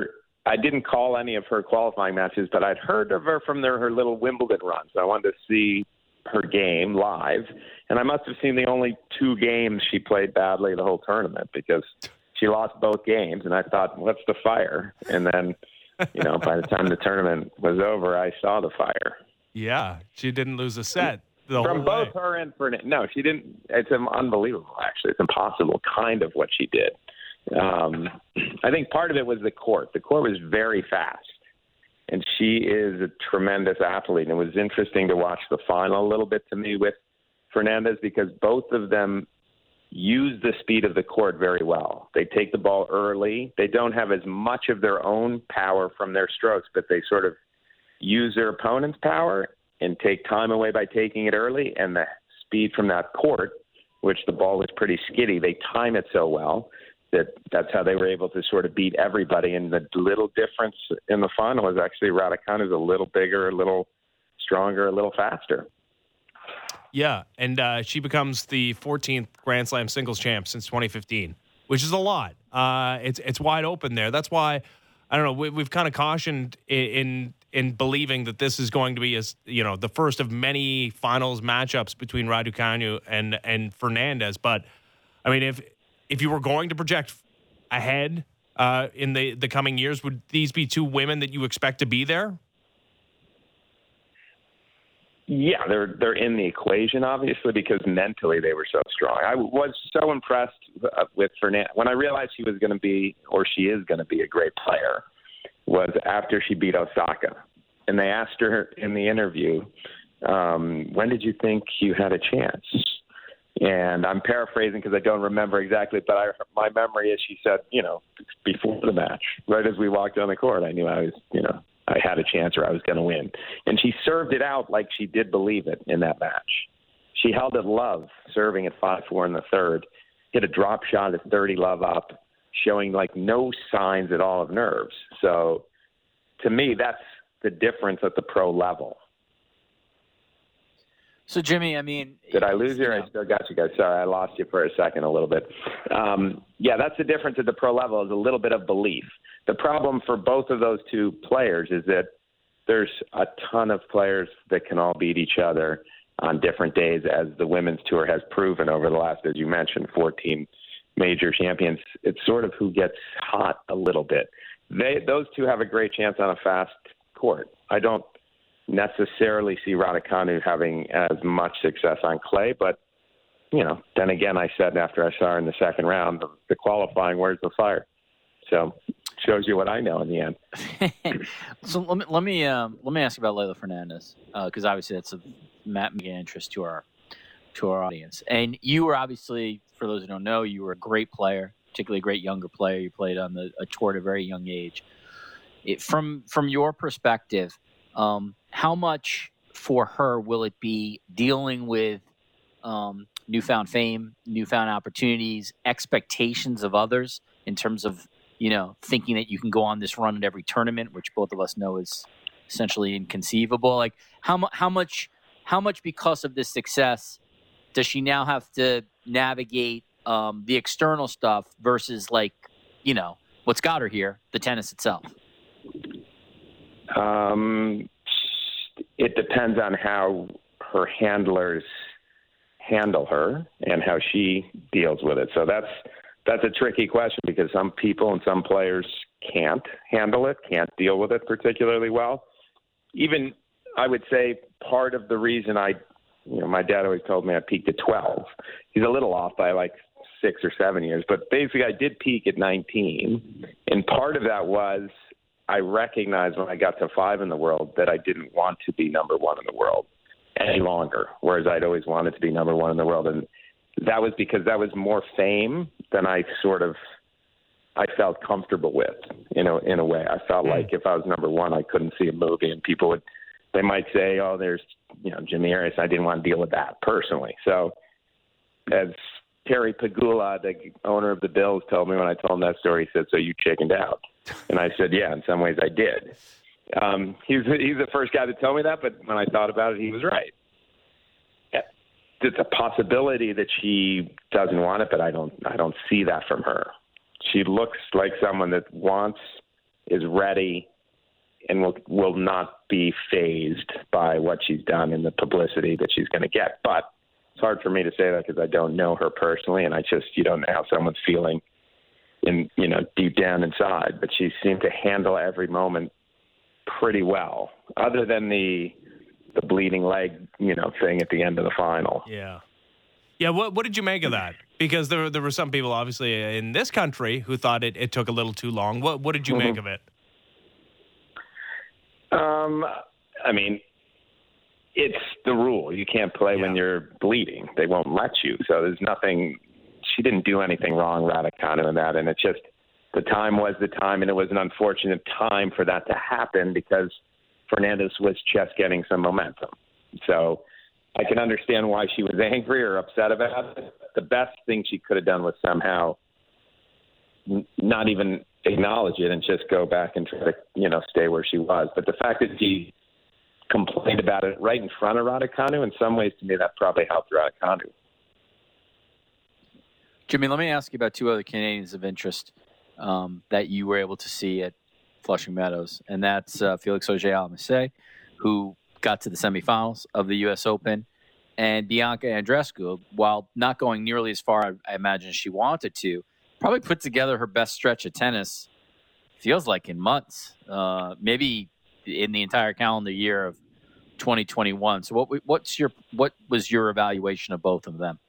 I didn't call any of her qualifying matches, but I'd heard of her from her little Wimbledon run. So I wanted to see her game live. And I must have seen the only 2 games she played badly the whole tournament, because she lost both games. And I thought, what's the fire? And then, by the time the tournament was over, I saw the fire. Yeah, she didn't lose a set. From both her and Fernandez. No, she didn't. It's unbelievable, actually. It's impossible, kind of what she did. I think part of it was the court. The court was very fast, and she is a tremendous athlete. And it was interesting to watch the final a little bit to me with Fernandez, because both of them use the speed of the court very well. They take the ball early. They don't have as much of their own power from their strokes, but they sort of use their opponent's power and take time away by taking it early. And the speed from that court, which the ball was pretty skiddy, they time it so well that's how they were able to sort of beat everybody. And the little difference in the final is actually Raducanu's a little bigger, a little stronger, a little faster. Yeah, and she becomes the 14th Grand Slam singles champ since 2015, which is a lot. It's wide open there. That's why, I don't know, we've kind of cautioned in believing that this is going to be, the first of many finals matchups between Raducanu and Fernandez. But, I mean, if you were going to project ahead in the coming years, would these be 2 women that you expect to be there? Yeah, they're in the equation, obviously, because mentally they were so strong. I was so impressed with Fernandez. When I realized she was going to be, or she is going to be, a great player, was after she beat Osaka. And they asked her in the interview, when did you think you had a chance? And I'm paraphrasing because I don't remember exactly, but my memory is she said, before the match, right as we walked on the court, I knew I was, I had a chance or I was going to win. And she served it out like she did believe it in that match. She held it love, serving at 5-4 in the third, hit a drop shot at 30 love up, showing like no signs at all of nerves. So to me, that's the difference at the pro level. So, Jimmy, I mean... Did I lose you? I still got you guys. Sorry, I lost you for a second a little bit. Yeah, that's the difference at the pro level, is a little bit of belief. The problem for both of those 2 players is that there's a ton of players that can all beat each other on different days, as the women's tour has proven over the last, as you mentioned, 14 major champions. It's sort of who gets hot a little bit. Those 2 have a great chance on a fast court. I don't necessarily see Raducanu having as much success on clay, but then again, I said after I saw her in the second round, the qualifying, where's the fire? So shows you what I know in the end. So let me ask you about Leylah Fernandez, because obviously that's of main interest to our audience. And you were obviously, for those who don't know, you were a great player, particularly a great younger player. You played on a tour at a very young age. From your perspective, how much for her will it be dealing with newfound fame, newfound opportunities, expectations of others in terms of, thinking that you can go on this run at every tournament, which both of us know is essentially inconceivable? Like how much because of this success does she now have to navigate the external stuff versus what's got her here, the tennis itself? It depends on how her handlers handle her and how she deals with it. So that's a tricky question, because some people and some players can't handle it, can't deal with it particularly well. Even, I would say, part of the reason my dad always told me I peaked at 12. He's a little off by like 6 or 7 years, but basically I did peak at 19. And part of that was I recognized when I got to 5 in the world that I didn't want to be number 1 in the world any longer, whereas I'd always wanted to be number 1 in the world. And that was because that was more fame than I felt comfortable with, in a way. I felt like if I was number 1, I couldn't see a movie, and they might say, oh, there's, Jimmy Arias. I didn't want to deal with that personally. So as Terry Pegula, the owner of the Bills, told me when I told him that story, he said, so you chickened out? And I said, yeah, in some ways I did. He's the first guy to tell me that, but when I thought about it, he was right. It's a possibility that she doesn't want it, but I don't see that from her. She looks like someone that wants is ready and will not be fazed by what she's done and the publicity that she's going to get. But it's hard for me to say that because I don't know her personally, and you don't know how someone's feeling deep down inside. But she seemed to handle every moment pretty well, other than the bleeding leg, thing at the end of the final. Yeah. Yeah, what did you make of that? Because there were some people, obviously, in this country who thought it took a little too long. What did you make of it? I mean, it's the rule. You can't play when you're bleeding. They won't let you. So there's nothing. She didn't do anything wrong, Raducanu, in that. And it's just the time was the time, and it was an unfortunate time for that to happen because Fernandez was just getting some momentum. So I can understand why she was angry or upset about it. The best thing she could have done was somehow not even acknowledge it and just go back and try to, stay where she was. But the fact that she complained about it right in front of Raducanu, in some ways, to me, that probably helped Raducanu. Jimmy, let me ask you about two other Canadians of interest that you were able to see at Flushing Meadows, and that's Felix Auger-Aliassime, who got to the semifinals of the U.S. Open, and Bianca Andreescu, while not going nearly as far, I imagine, she wanted to, probably put together her best stretch of tennis, feels like in months, maybe in the entire calendar year of 2021. So what was your evaluation of both of them?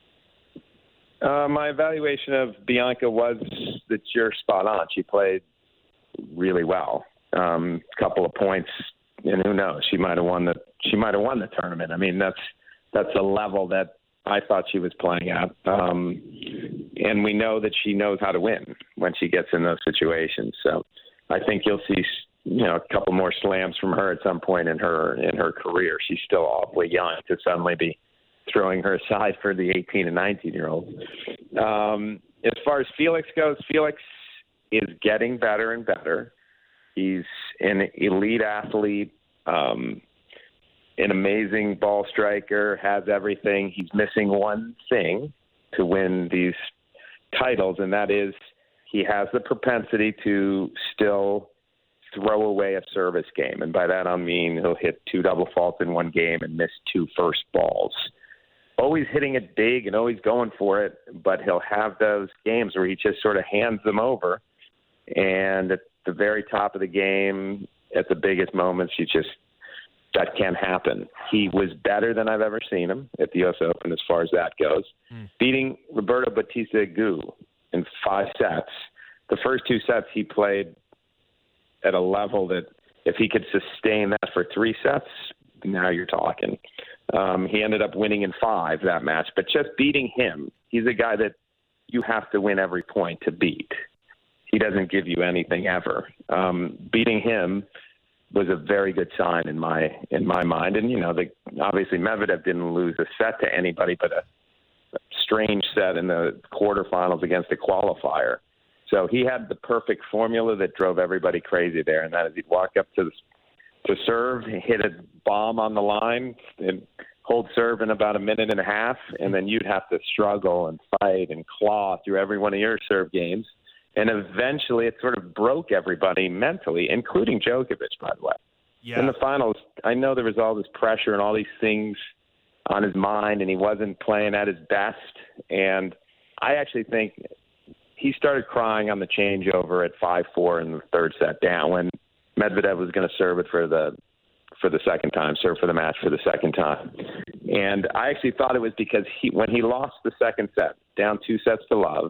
My evaluation of Bianca was that you're spot on. She played really well. Couple of points, and who knows? She might have won the tournament. I mean, that's a level that I thought she was playing at. And we know that she knows how to win when she gets in those situations. So I think you'll see, a couple more slams from her at some point in her career. She's still awfully young to suddenly be throwing her aside for the 18 and 19-year-olds. As far as Felix goes, Felix is getting better and better. He's an elite athlete, an amazing ball striker, has everything. He's missing one thing to win these titles, and that is he has the propensity to still throw away a service game. And by that I mean he'll hit 2 double faults in one game and miss 2 first balls. Always hitting it big and always going for it, but he'll have those games where he just sort of hands them over. And at the very top of the game, at the biggest moments, that can't happen. He was better than I've ever seen him at the U.S. Open as far as that goes. Beating Roberto Bautista Agut in 5 sets. The first 2 sets he played at a level that if he could sustain that for 3 sets, now you're talking. He ended up winning in 5 that match. But just beating him, he's a guy that you have to win every point to beat. He doesn't give you anything ever. Beating him was a very good sign in my mind. And, obviously Medvedev didn't lose a set to anybody but a strange set in the quarterfinals against a qualifier. So he had the perfect formula that drove everybody crazy there, and that is he'd walk up to serve, hit a bomb on the line, and hold serve in about a minute and a half, and then you'd have to struggle and fight and claw through every one of your serve games. And eventually it sort of broke everybody mentally, including Djokovic, by the way. Yeah. In the finals, I know there was all this pressure and all these things on his mind, and he wasn't playing at his best. And I actually think he started crying on the changeover at 5-4 in the third set down when Medvedev was going to serve it for the second time, serve for the match for the second time. And I actually thought it was because when he lost the second set, down 2 sets to love,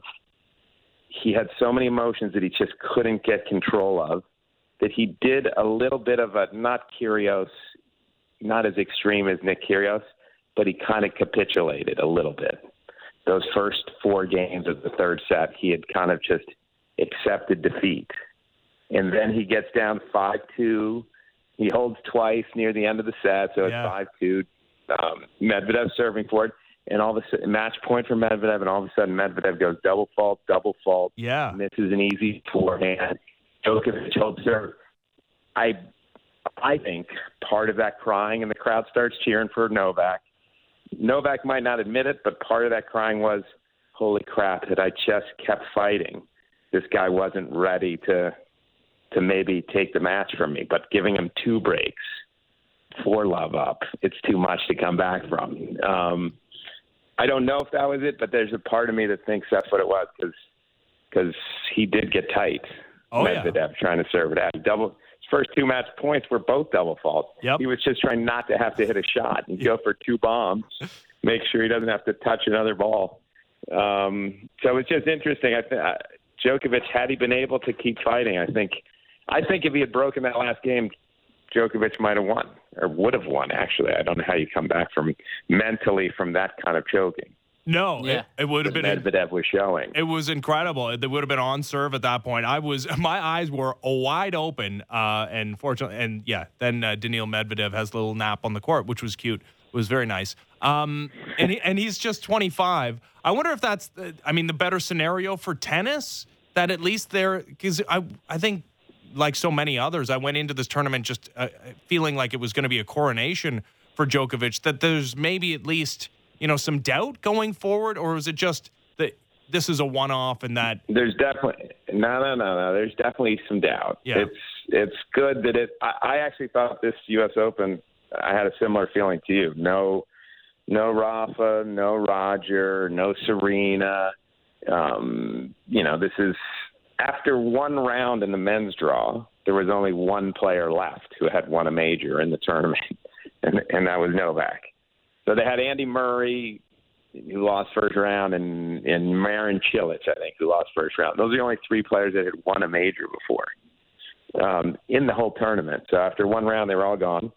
he had so many emotions that he just couldn't get control of, that he did a little bit of a, not Kyrgios, not as extreme as Nick Kyrgios, but he kind of capitulated a little bit. Those first 4 games of the third set, he had kind of just accepted defeat. And then he gets down 5-2. He holds twice near the end of the set, so it's 5-2. Medvedev serving for it. And all of a sudden, match point for Medvedev, and all of a sudden Medvedev goes double fault. Yeah. Misses an easy forehand. Djokovic holds serve. I think part of that crying, and the crowd starts cheering for Novak. Novak might not admit it, but part of that crying was, holy crap, that I just kept fighting. This guy wasn't ready to to maybe take the match from me, but giving him 2 breaks, 4 love up, it's too much to come back from. I don't know if that was it, but there's a part of me that thinks that's what it was because he did get tight. Medvedev trying to serve it out. His first 2 match points were both double faults. Yep. He was just trying not to have to hit a shot and go for 2 bombs, make sure he doesn't have to touch another ball. So it's just interesting. Djokovic, had he been able to keep fighting, I think if he had broken that last game, Djokovic might have won, or would have won, actually. I don't know how you come back mentally from that kind of choking. No, it would have been. Medvedev was showing. It was incredible. It would have been on serve at that point. My eyes were wide open, and fortunately, then Daniil Medvedev has a little nap on the court, which was cute. It was very nice. And he's just 25. I wonder if that's, the better scenario for tennis, that at least because I think, like so many others, I went into this tournament just feeling like it was going to be a coronation for Djokovic, that there's maybe at least, some doubt going forward, or is it just that this is a one-off and that there's definitely no. There's definitely some doubt. Yeah. It's good that I actually thought this U.S. Open, I had a similar feeling to you. No Rafa, no Roger, no Serena. This is after one round in the men's draw. There was only one player left who had won a major in the tournament, and that was Novak. So they had Andy Murray, who lost first round, and Marin Cilic, I think, who lost first round. Those are the only 3 players that had won a major before in the whole tournament. So after one round, they were all gone.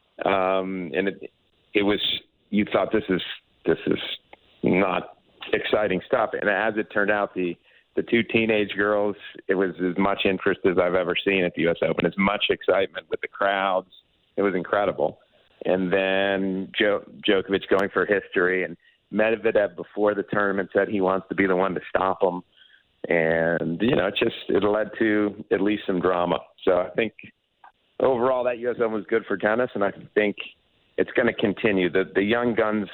And it was, you thought this is not exciting stuff. And as it turned out, the 2 teenage girls, it was as much interest as I've ever seen at the U.S. Open, as much excitement with the crowds. It was incredible. And then Djokovic going for history, and Medvedev before the tournament said he wants to be the one to stop him. And, it led to at least some drama. So I think overall that U.S. Open was good for tennis, and I think it's going to continue. The young guns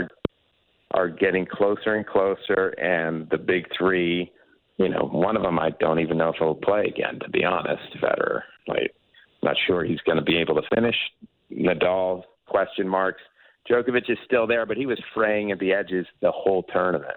are getting closer and closer, and the big 3, one of them I don't even know if he'll play again, to be honest, Federer. I'm not sure he's going to be able to finish. Nadal, question marks. Djokovic is still there, but he was fraying at the edges the whole tournament.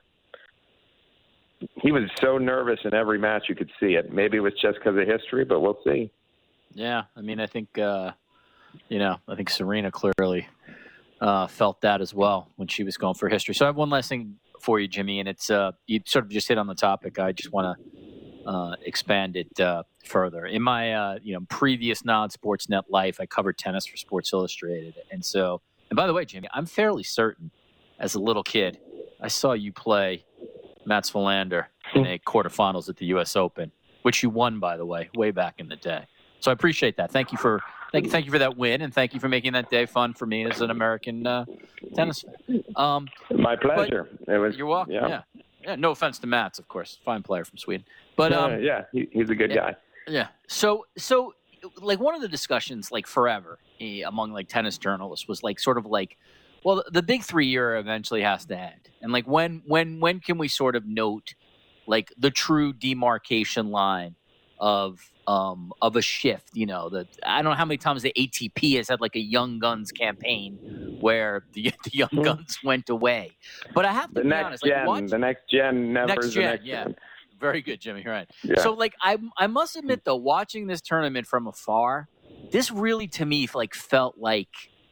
He was so nervous in every match you could see it. Maybe it was just because of history, but we'll see. Yeah, I think, I think Serena clearly felt that as well when she was going for history. So I have one last thing for you, Jimmy, and it's you sort of just hit on the topic. I just want to expand it further. In my previous non-Sportsnet life, I covered tennis for Sports Illustrated, and by the way, Jimmy, I'm fairly certain, as a little kid, I saw you play Mats Wilander in a quarterfinals at the U.S. Open, which you won, by the way, way back in the day. So I appreciate that. Thank you for that win, and thank you for making that day fun for me as an American tennis fan. My pleasure. You're welcome. Yeah. No offense to Mats, of course, fine player from Sweden. But he's a good guy. Yeah. So like one of the discussions like forever among like tennis journalists was like sort of like, well, the big 3 era eventually has to end, and like when can we sort of note like the true demarcation line of a shift, I don't know how many times the ATP has had like a Young Guns campaign where the Young Guns went away. But I have to be honest, the next gen never is the next gen. Very good, Jimmy. Right. Yeah. So like I must admit though, watching this tournament from afar, this really to me like felt like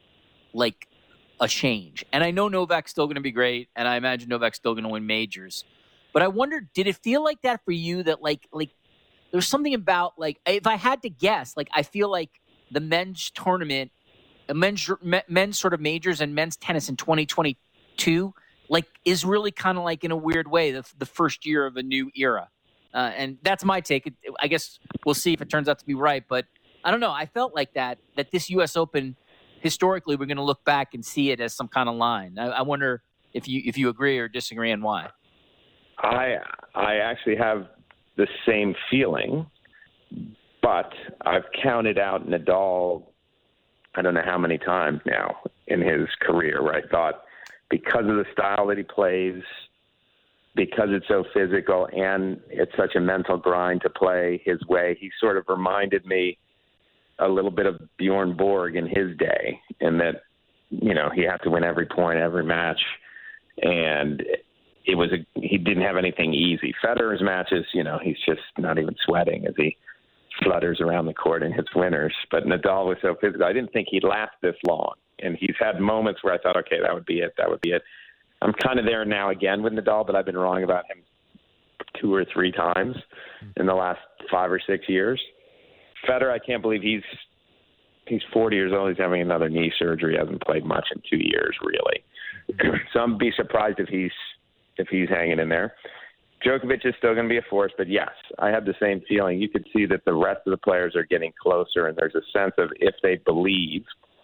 a change. And I know Novak's still going to be great, and I imagine Novak's still going to win majors. But I wonder, did it feel like that for you? That like there's something about like, if I had to guess, like I feel like the men's tournament, men's sort of majors and men's tennis in 2022, like is really kind of like in a weird way the first year of a new era. And that's my take. I guess we'll see if it turns out to be right. But I don't know. I felt like that this U.S. Open, historically, we're going to look back and see it as some kind of line. I wonder if you agree or disagree and why. I actually have the same feeling, but I've counted out Nadal, I don't know how many times now in his career where I thought because of the style that he plays, because it's so physical and it's such a mental grind to play his way. He sort of reminded me a little bit of Bjorn Borg in his day, in that, you know, he had to win every point, every match, and he didn't have anything easy. Federer's matches, you know, he's just not even sweating as he flutters around the court and hits winners. But Nadal was so physical. I didn't think he'd last this long. And he's had moments where I thought, okay, that would be it. I'm kind of there now again with Nadal, but I've been wrong about him 2 or 3 times in the last 5 or 6 years. Federer, I can't believe he's 40 years old. He's having another knee surgery. He hasn't played much in 2 years, really. So I'm be surprised if he's hanging in there. Djokovic is still going to be a force, but yes, I have the same feeling. You could see that the rest of the players are getting closer, and there's a sense of if they believe,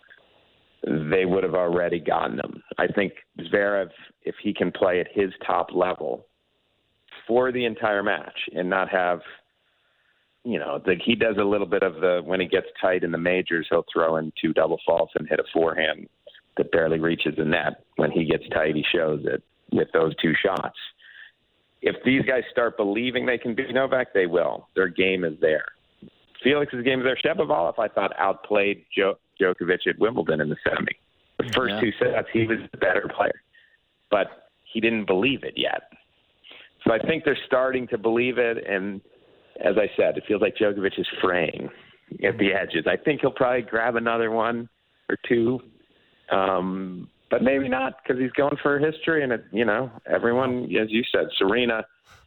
they would have already gotten them. I think Zverev, if he can play at his top level for the entire match and not have, you know, he does a little bit of when he gets tight in the majors, he'll throw in 2 double faults and hit a forehand that barely reaches the net. When he gets tight, he shows it with those 2 shots. If these guys start believing they can beat Novak, they will. Their game is there. Felix's game is there. Shapovalov, I thought, outplayed Djokovic at Wimbledon in the semi. The first 2 sets, he was the better player. But he didn't believe it yet. So I think they're starting to believe it. And as I said, it feels like Djokovic is fraying at the edges. I think he'll probably grab another 1 or 2. But maybe not, because he's going for history. And, you know, everyone, as you said, Serena,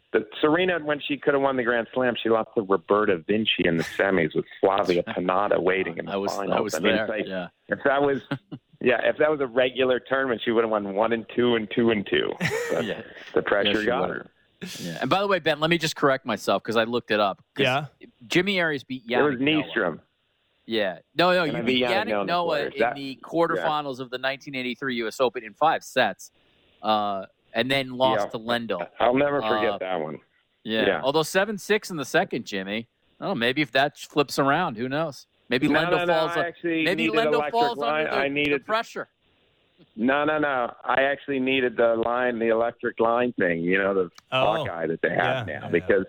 when she could have won the Grand Slam, she lost to Roberta Vinci in the semis with Flavia Pennada waiting in the finals. I was there. If that was a regular tournament, she would have won 1 and 2 and 2 and 2. But the pressure got her. Yeah. And by the way, Ben, let me just correct myself because I looked it up. Yeah. Jimmy Arias beat Yannick Noah. It was Nystrom. Yeah. No, you beat Yannick Noah in the quarterfinals of the 1983 U.S. Open in 5 sets, and then lost to Lendl. I'll never forget that one. Yeah. Although 7-6 in the second, Jimmy. Oh, maybe if that flips around, who knows? Maybe Lendl falls. Maybe Lendl falls under the pressure. No. I actually needed the electric line thing. You know, the Hawkeye that they have now, because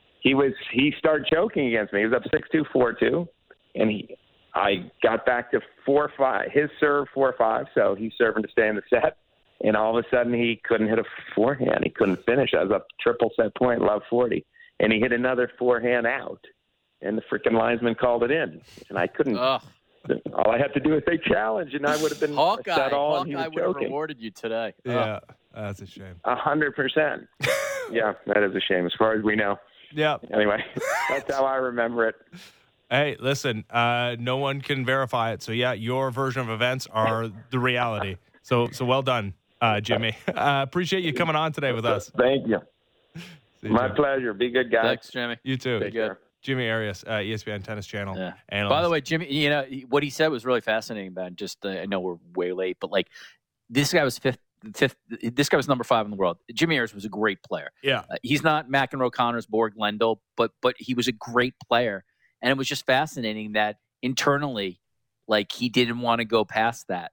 he started choking against me. He was up 6-2, 4-2. And I got back to 4-5. His serve 4-5, so he's serving to stay in the set. And all of a sudden, he couldn't hit a forehand. He couldn't finish. I was up triple set point, love 40, and he hit another forehand out. And the freaking linesman called it in, and I couldn't. All I had to do was say challenge, and I would have been set all. Hawkeye would have rewarded you today. Yeah, that's a shame. 100%. Yeah, that is a shame, as far as we know. Yeah. Anyway, that's how I remember it. Hey, listen, no one can verify it. So, yeah, your version of events are the reality. So well done, Jimmy. Appreciate you coming on today with us. Thank you. My pleasure. Be good, guys. Thanks, Jimmy. You too. Be good. Jimmy Arias, ESPN Tennis Channel. Yeah. Analyst. By the way, Jimmy, you know, what he said was really fascinating, Ben. Just, I know we're way late, but, like, this guy was fifth. This guy was number 5 in the world. Jimmy Arias was a great player. Yeah. He's not McEnroe, Connors, Borg, Lendl, but he was a great player. And it was just fascinating that internally, like, he didn't want to go past that.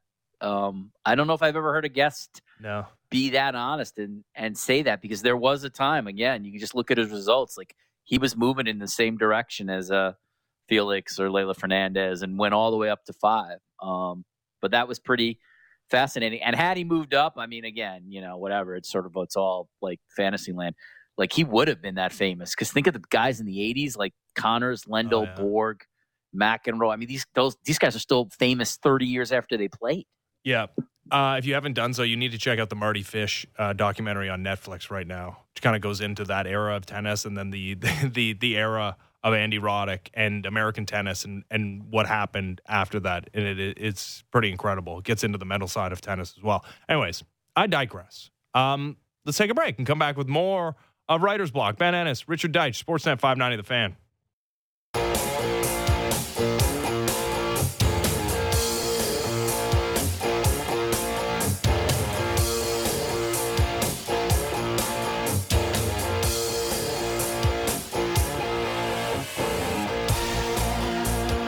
I don't know if I've ever heard a guest be that honest and say that, because there was a time, again, you can just look at his results. Like, he was moving in the same direction as Felix or Leylah Fernandez and went all the way up to 5. But that was pretty fascinating. And had he moved up, I mean, again, you know, whatever, it's all like fantasy land. Like, he would have been that famous, because think of the guys in the 80s, like Connors, Lendl, Borg, McEnroe. I mean, these guys are still famous 30 years after they played. Yeah. If you haven't done so, you need to check out the Marty Fish documentary on Netflix right now, which kind of goes into that era of tennis and then the era of Andy Roddick and American tennis and what happened after that. And it's pretty incredible. It gets into the mental side of tennis as well. Anyways, I digress. Let's take a break and come back with more of Writer's Block. Ben Ennis, Richard Deitch, Sportsnet 590 The Fan.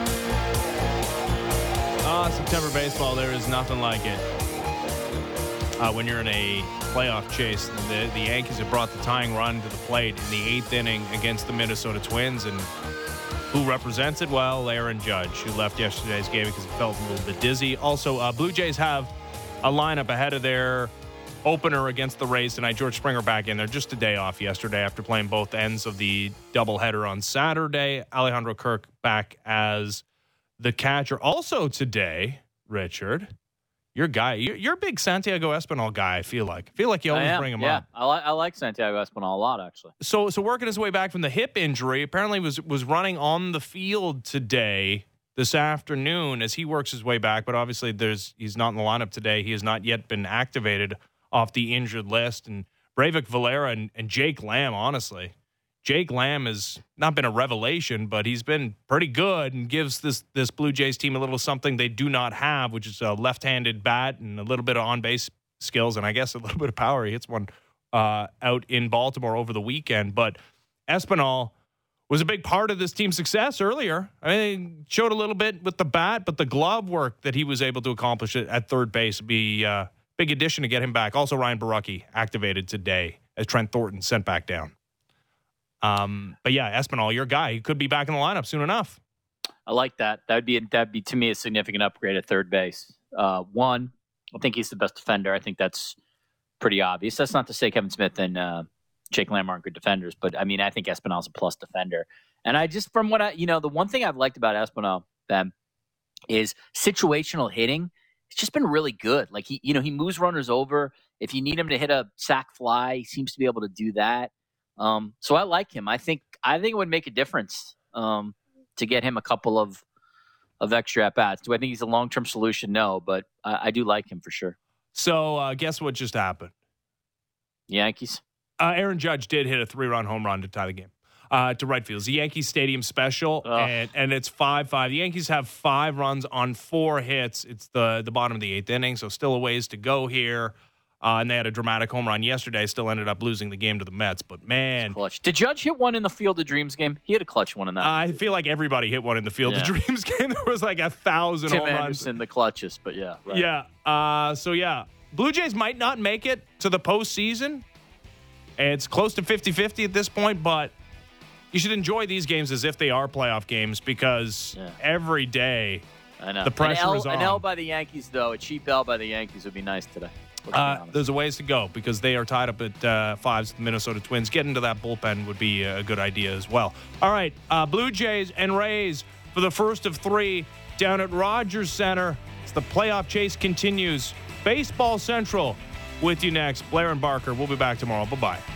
September baseball, there is nothing like it. when you're in a playoff chase. The Yankees have brought the tying run to the plate in the 8th inning against the Minnesota Twins. And who represents it? Well, Aaron Judge, who left yesterday's game because he felt a little bit dizzy. Also, Blue Jays have a lineup ahead of their opener against the Rays tonight. George Springer back in there, just a day off yesterday after playing both ends of the doubleheader on Saturday. Alejandro Kirk back as the catcher. Also today, Richard, your guy, you're a big Santiago Espinal guy, I feel like you always bring him up. I like Santiago Espinal a lot, actually. So working his way back from the hip injury, apparently was running on the field today, this afternoon, as he works his way back. But obviously he's not in the lineup today. He has not yet been activated off the injured list. And Breivik Valera and Jake Lamb, honestly. Jake Lamb has not been a revelation, but he's been pretty good and gives this Blue Jays team a little something they do not have, which is a left-handed bat and a little bit of on-base skills and I guess a little bit of power. He hits one out in Baltimore over the weekend. But Espinal was a big part of this team's success earlier. I mean, showed a little bit with the bat, but the glove work that he was able to accomplish at third base would be a big addition to get him back. Also, Ryan Borucki activated today as Trent Thornton sent back down. But yeah, Espinal, your guy, he could be back in the lineup soon enough. I like that. That'd be to me a significant upgrade at third base. One, I think he's the best defender. I think that's pretty obvious. That's not to say Kevin Smith and Jake Lamb aren't good defenders, but I mean, I think Espinal's a plus defender. And I just, from what the one thing I've liked about Espinal, Ben, is situational hitting. It's just been really good. Like he moves runners over. If you need him to hit a sac fly, he seems to be able to do that. So I like him. I think it would make a difference to get him a couple of extra at bats. Do I think he's a long-term solution? No, but I do like him for sure. So guess what just happened? Yankees. Aaron Judge did hit a 3-run home run to tie the game to right field. It's the Yankees Stadium special, and it's 5-5. The Yankees have 5 runs on 4 hits. It's the bottom of the 8th inning, so still a ways to go here. And they had a dramatic home run yesterday. Still ended up losing the game to the Mets. But, man. Clutch. Did Judge hit one in the Field of Dreams game? He had a clutch one in that. I feel like everybody hit one in the Field of Dreams game. There was like 1,000 home runs. Tim Anderson, the clutches, but yeah. Right. Yeah. Blue Jays might not make it to the postseason. It's close to 50-50 at this point, but you should enjoy these games as if they are playoff games because every day the pressure is on. An L by the Yankees, though, a cheap L by the Yankees would be nice today. There's a ways to go because they are tied up at 5s with the Minnesota Twins. Getting to that bullpen would be a good idea as well. All right, Blue Jays and Rays for the first of 3 down at Rogers Center. As the playoff chase continues. Baseball Central with you next. Blair and Barker. We'll be back tomorrow. Bye-bye.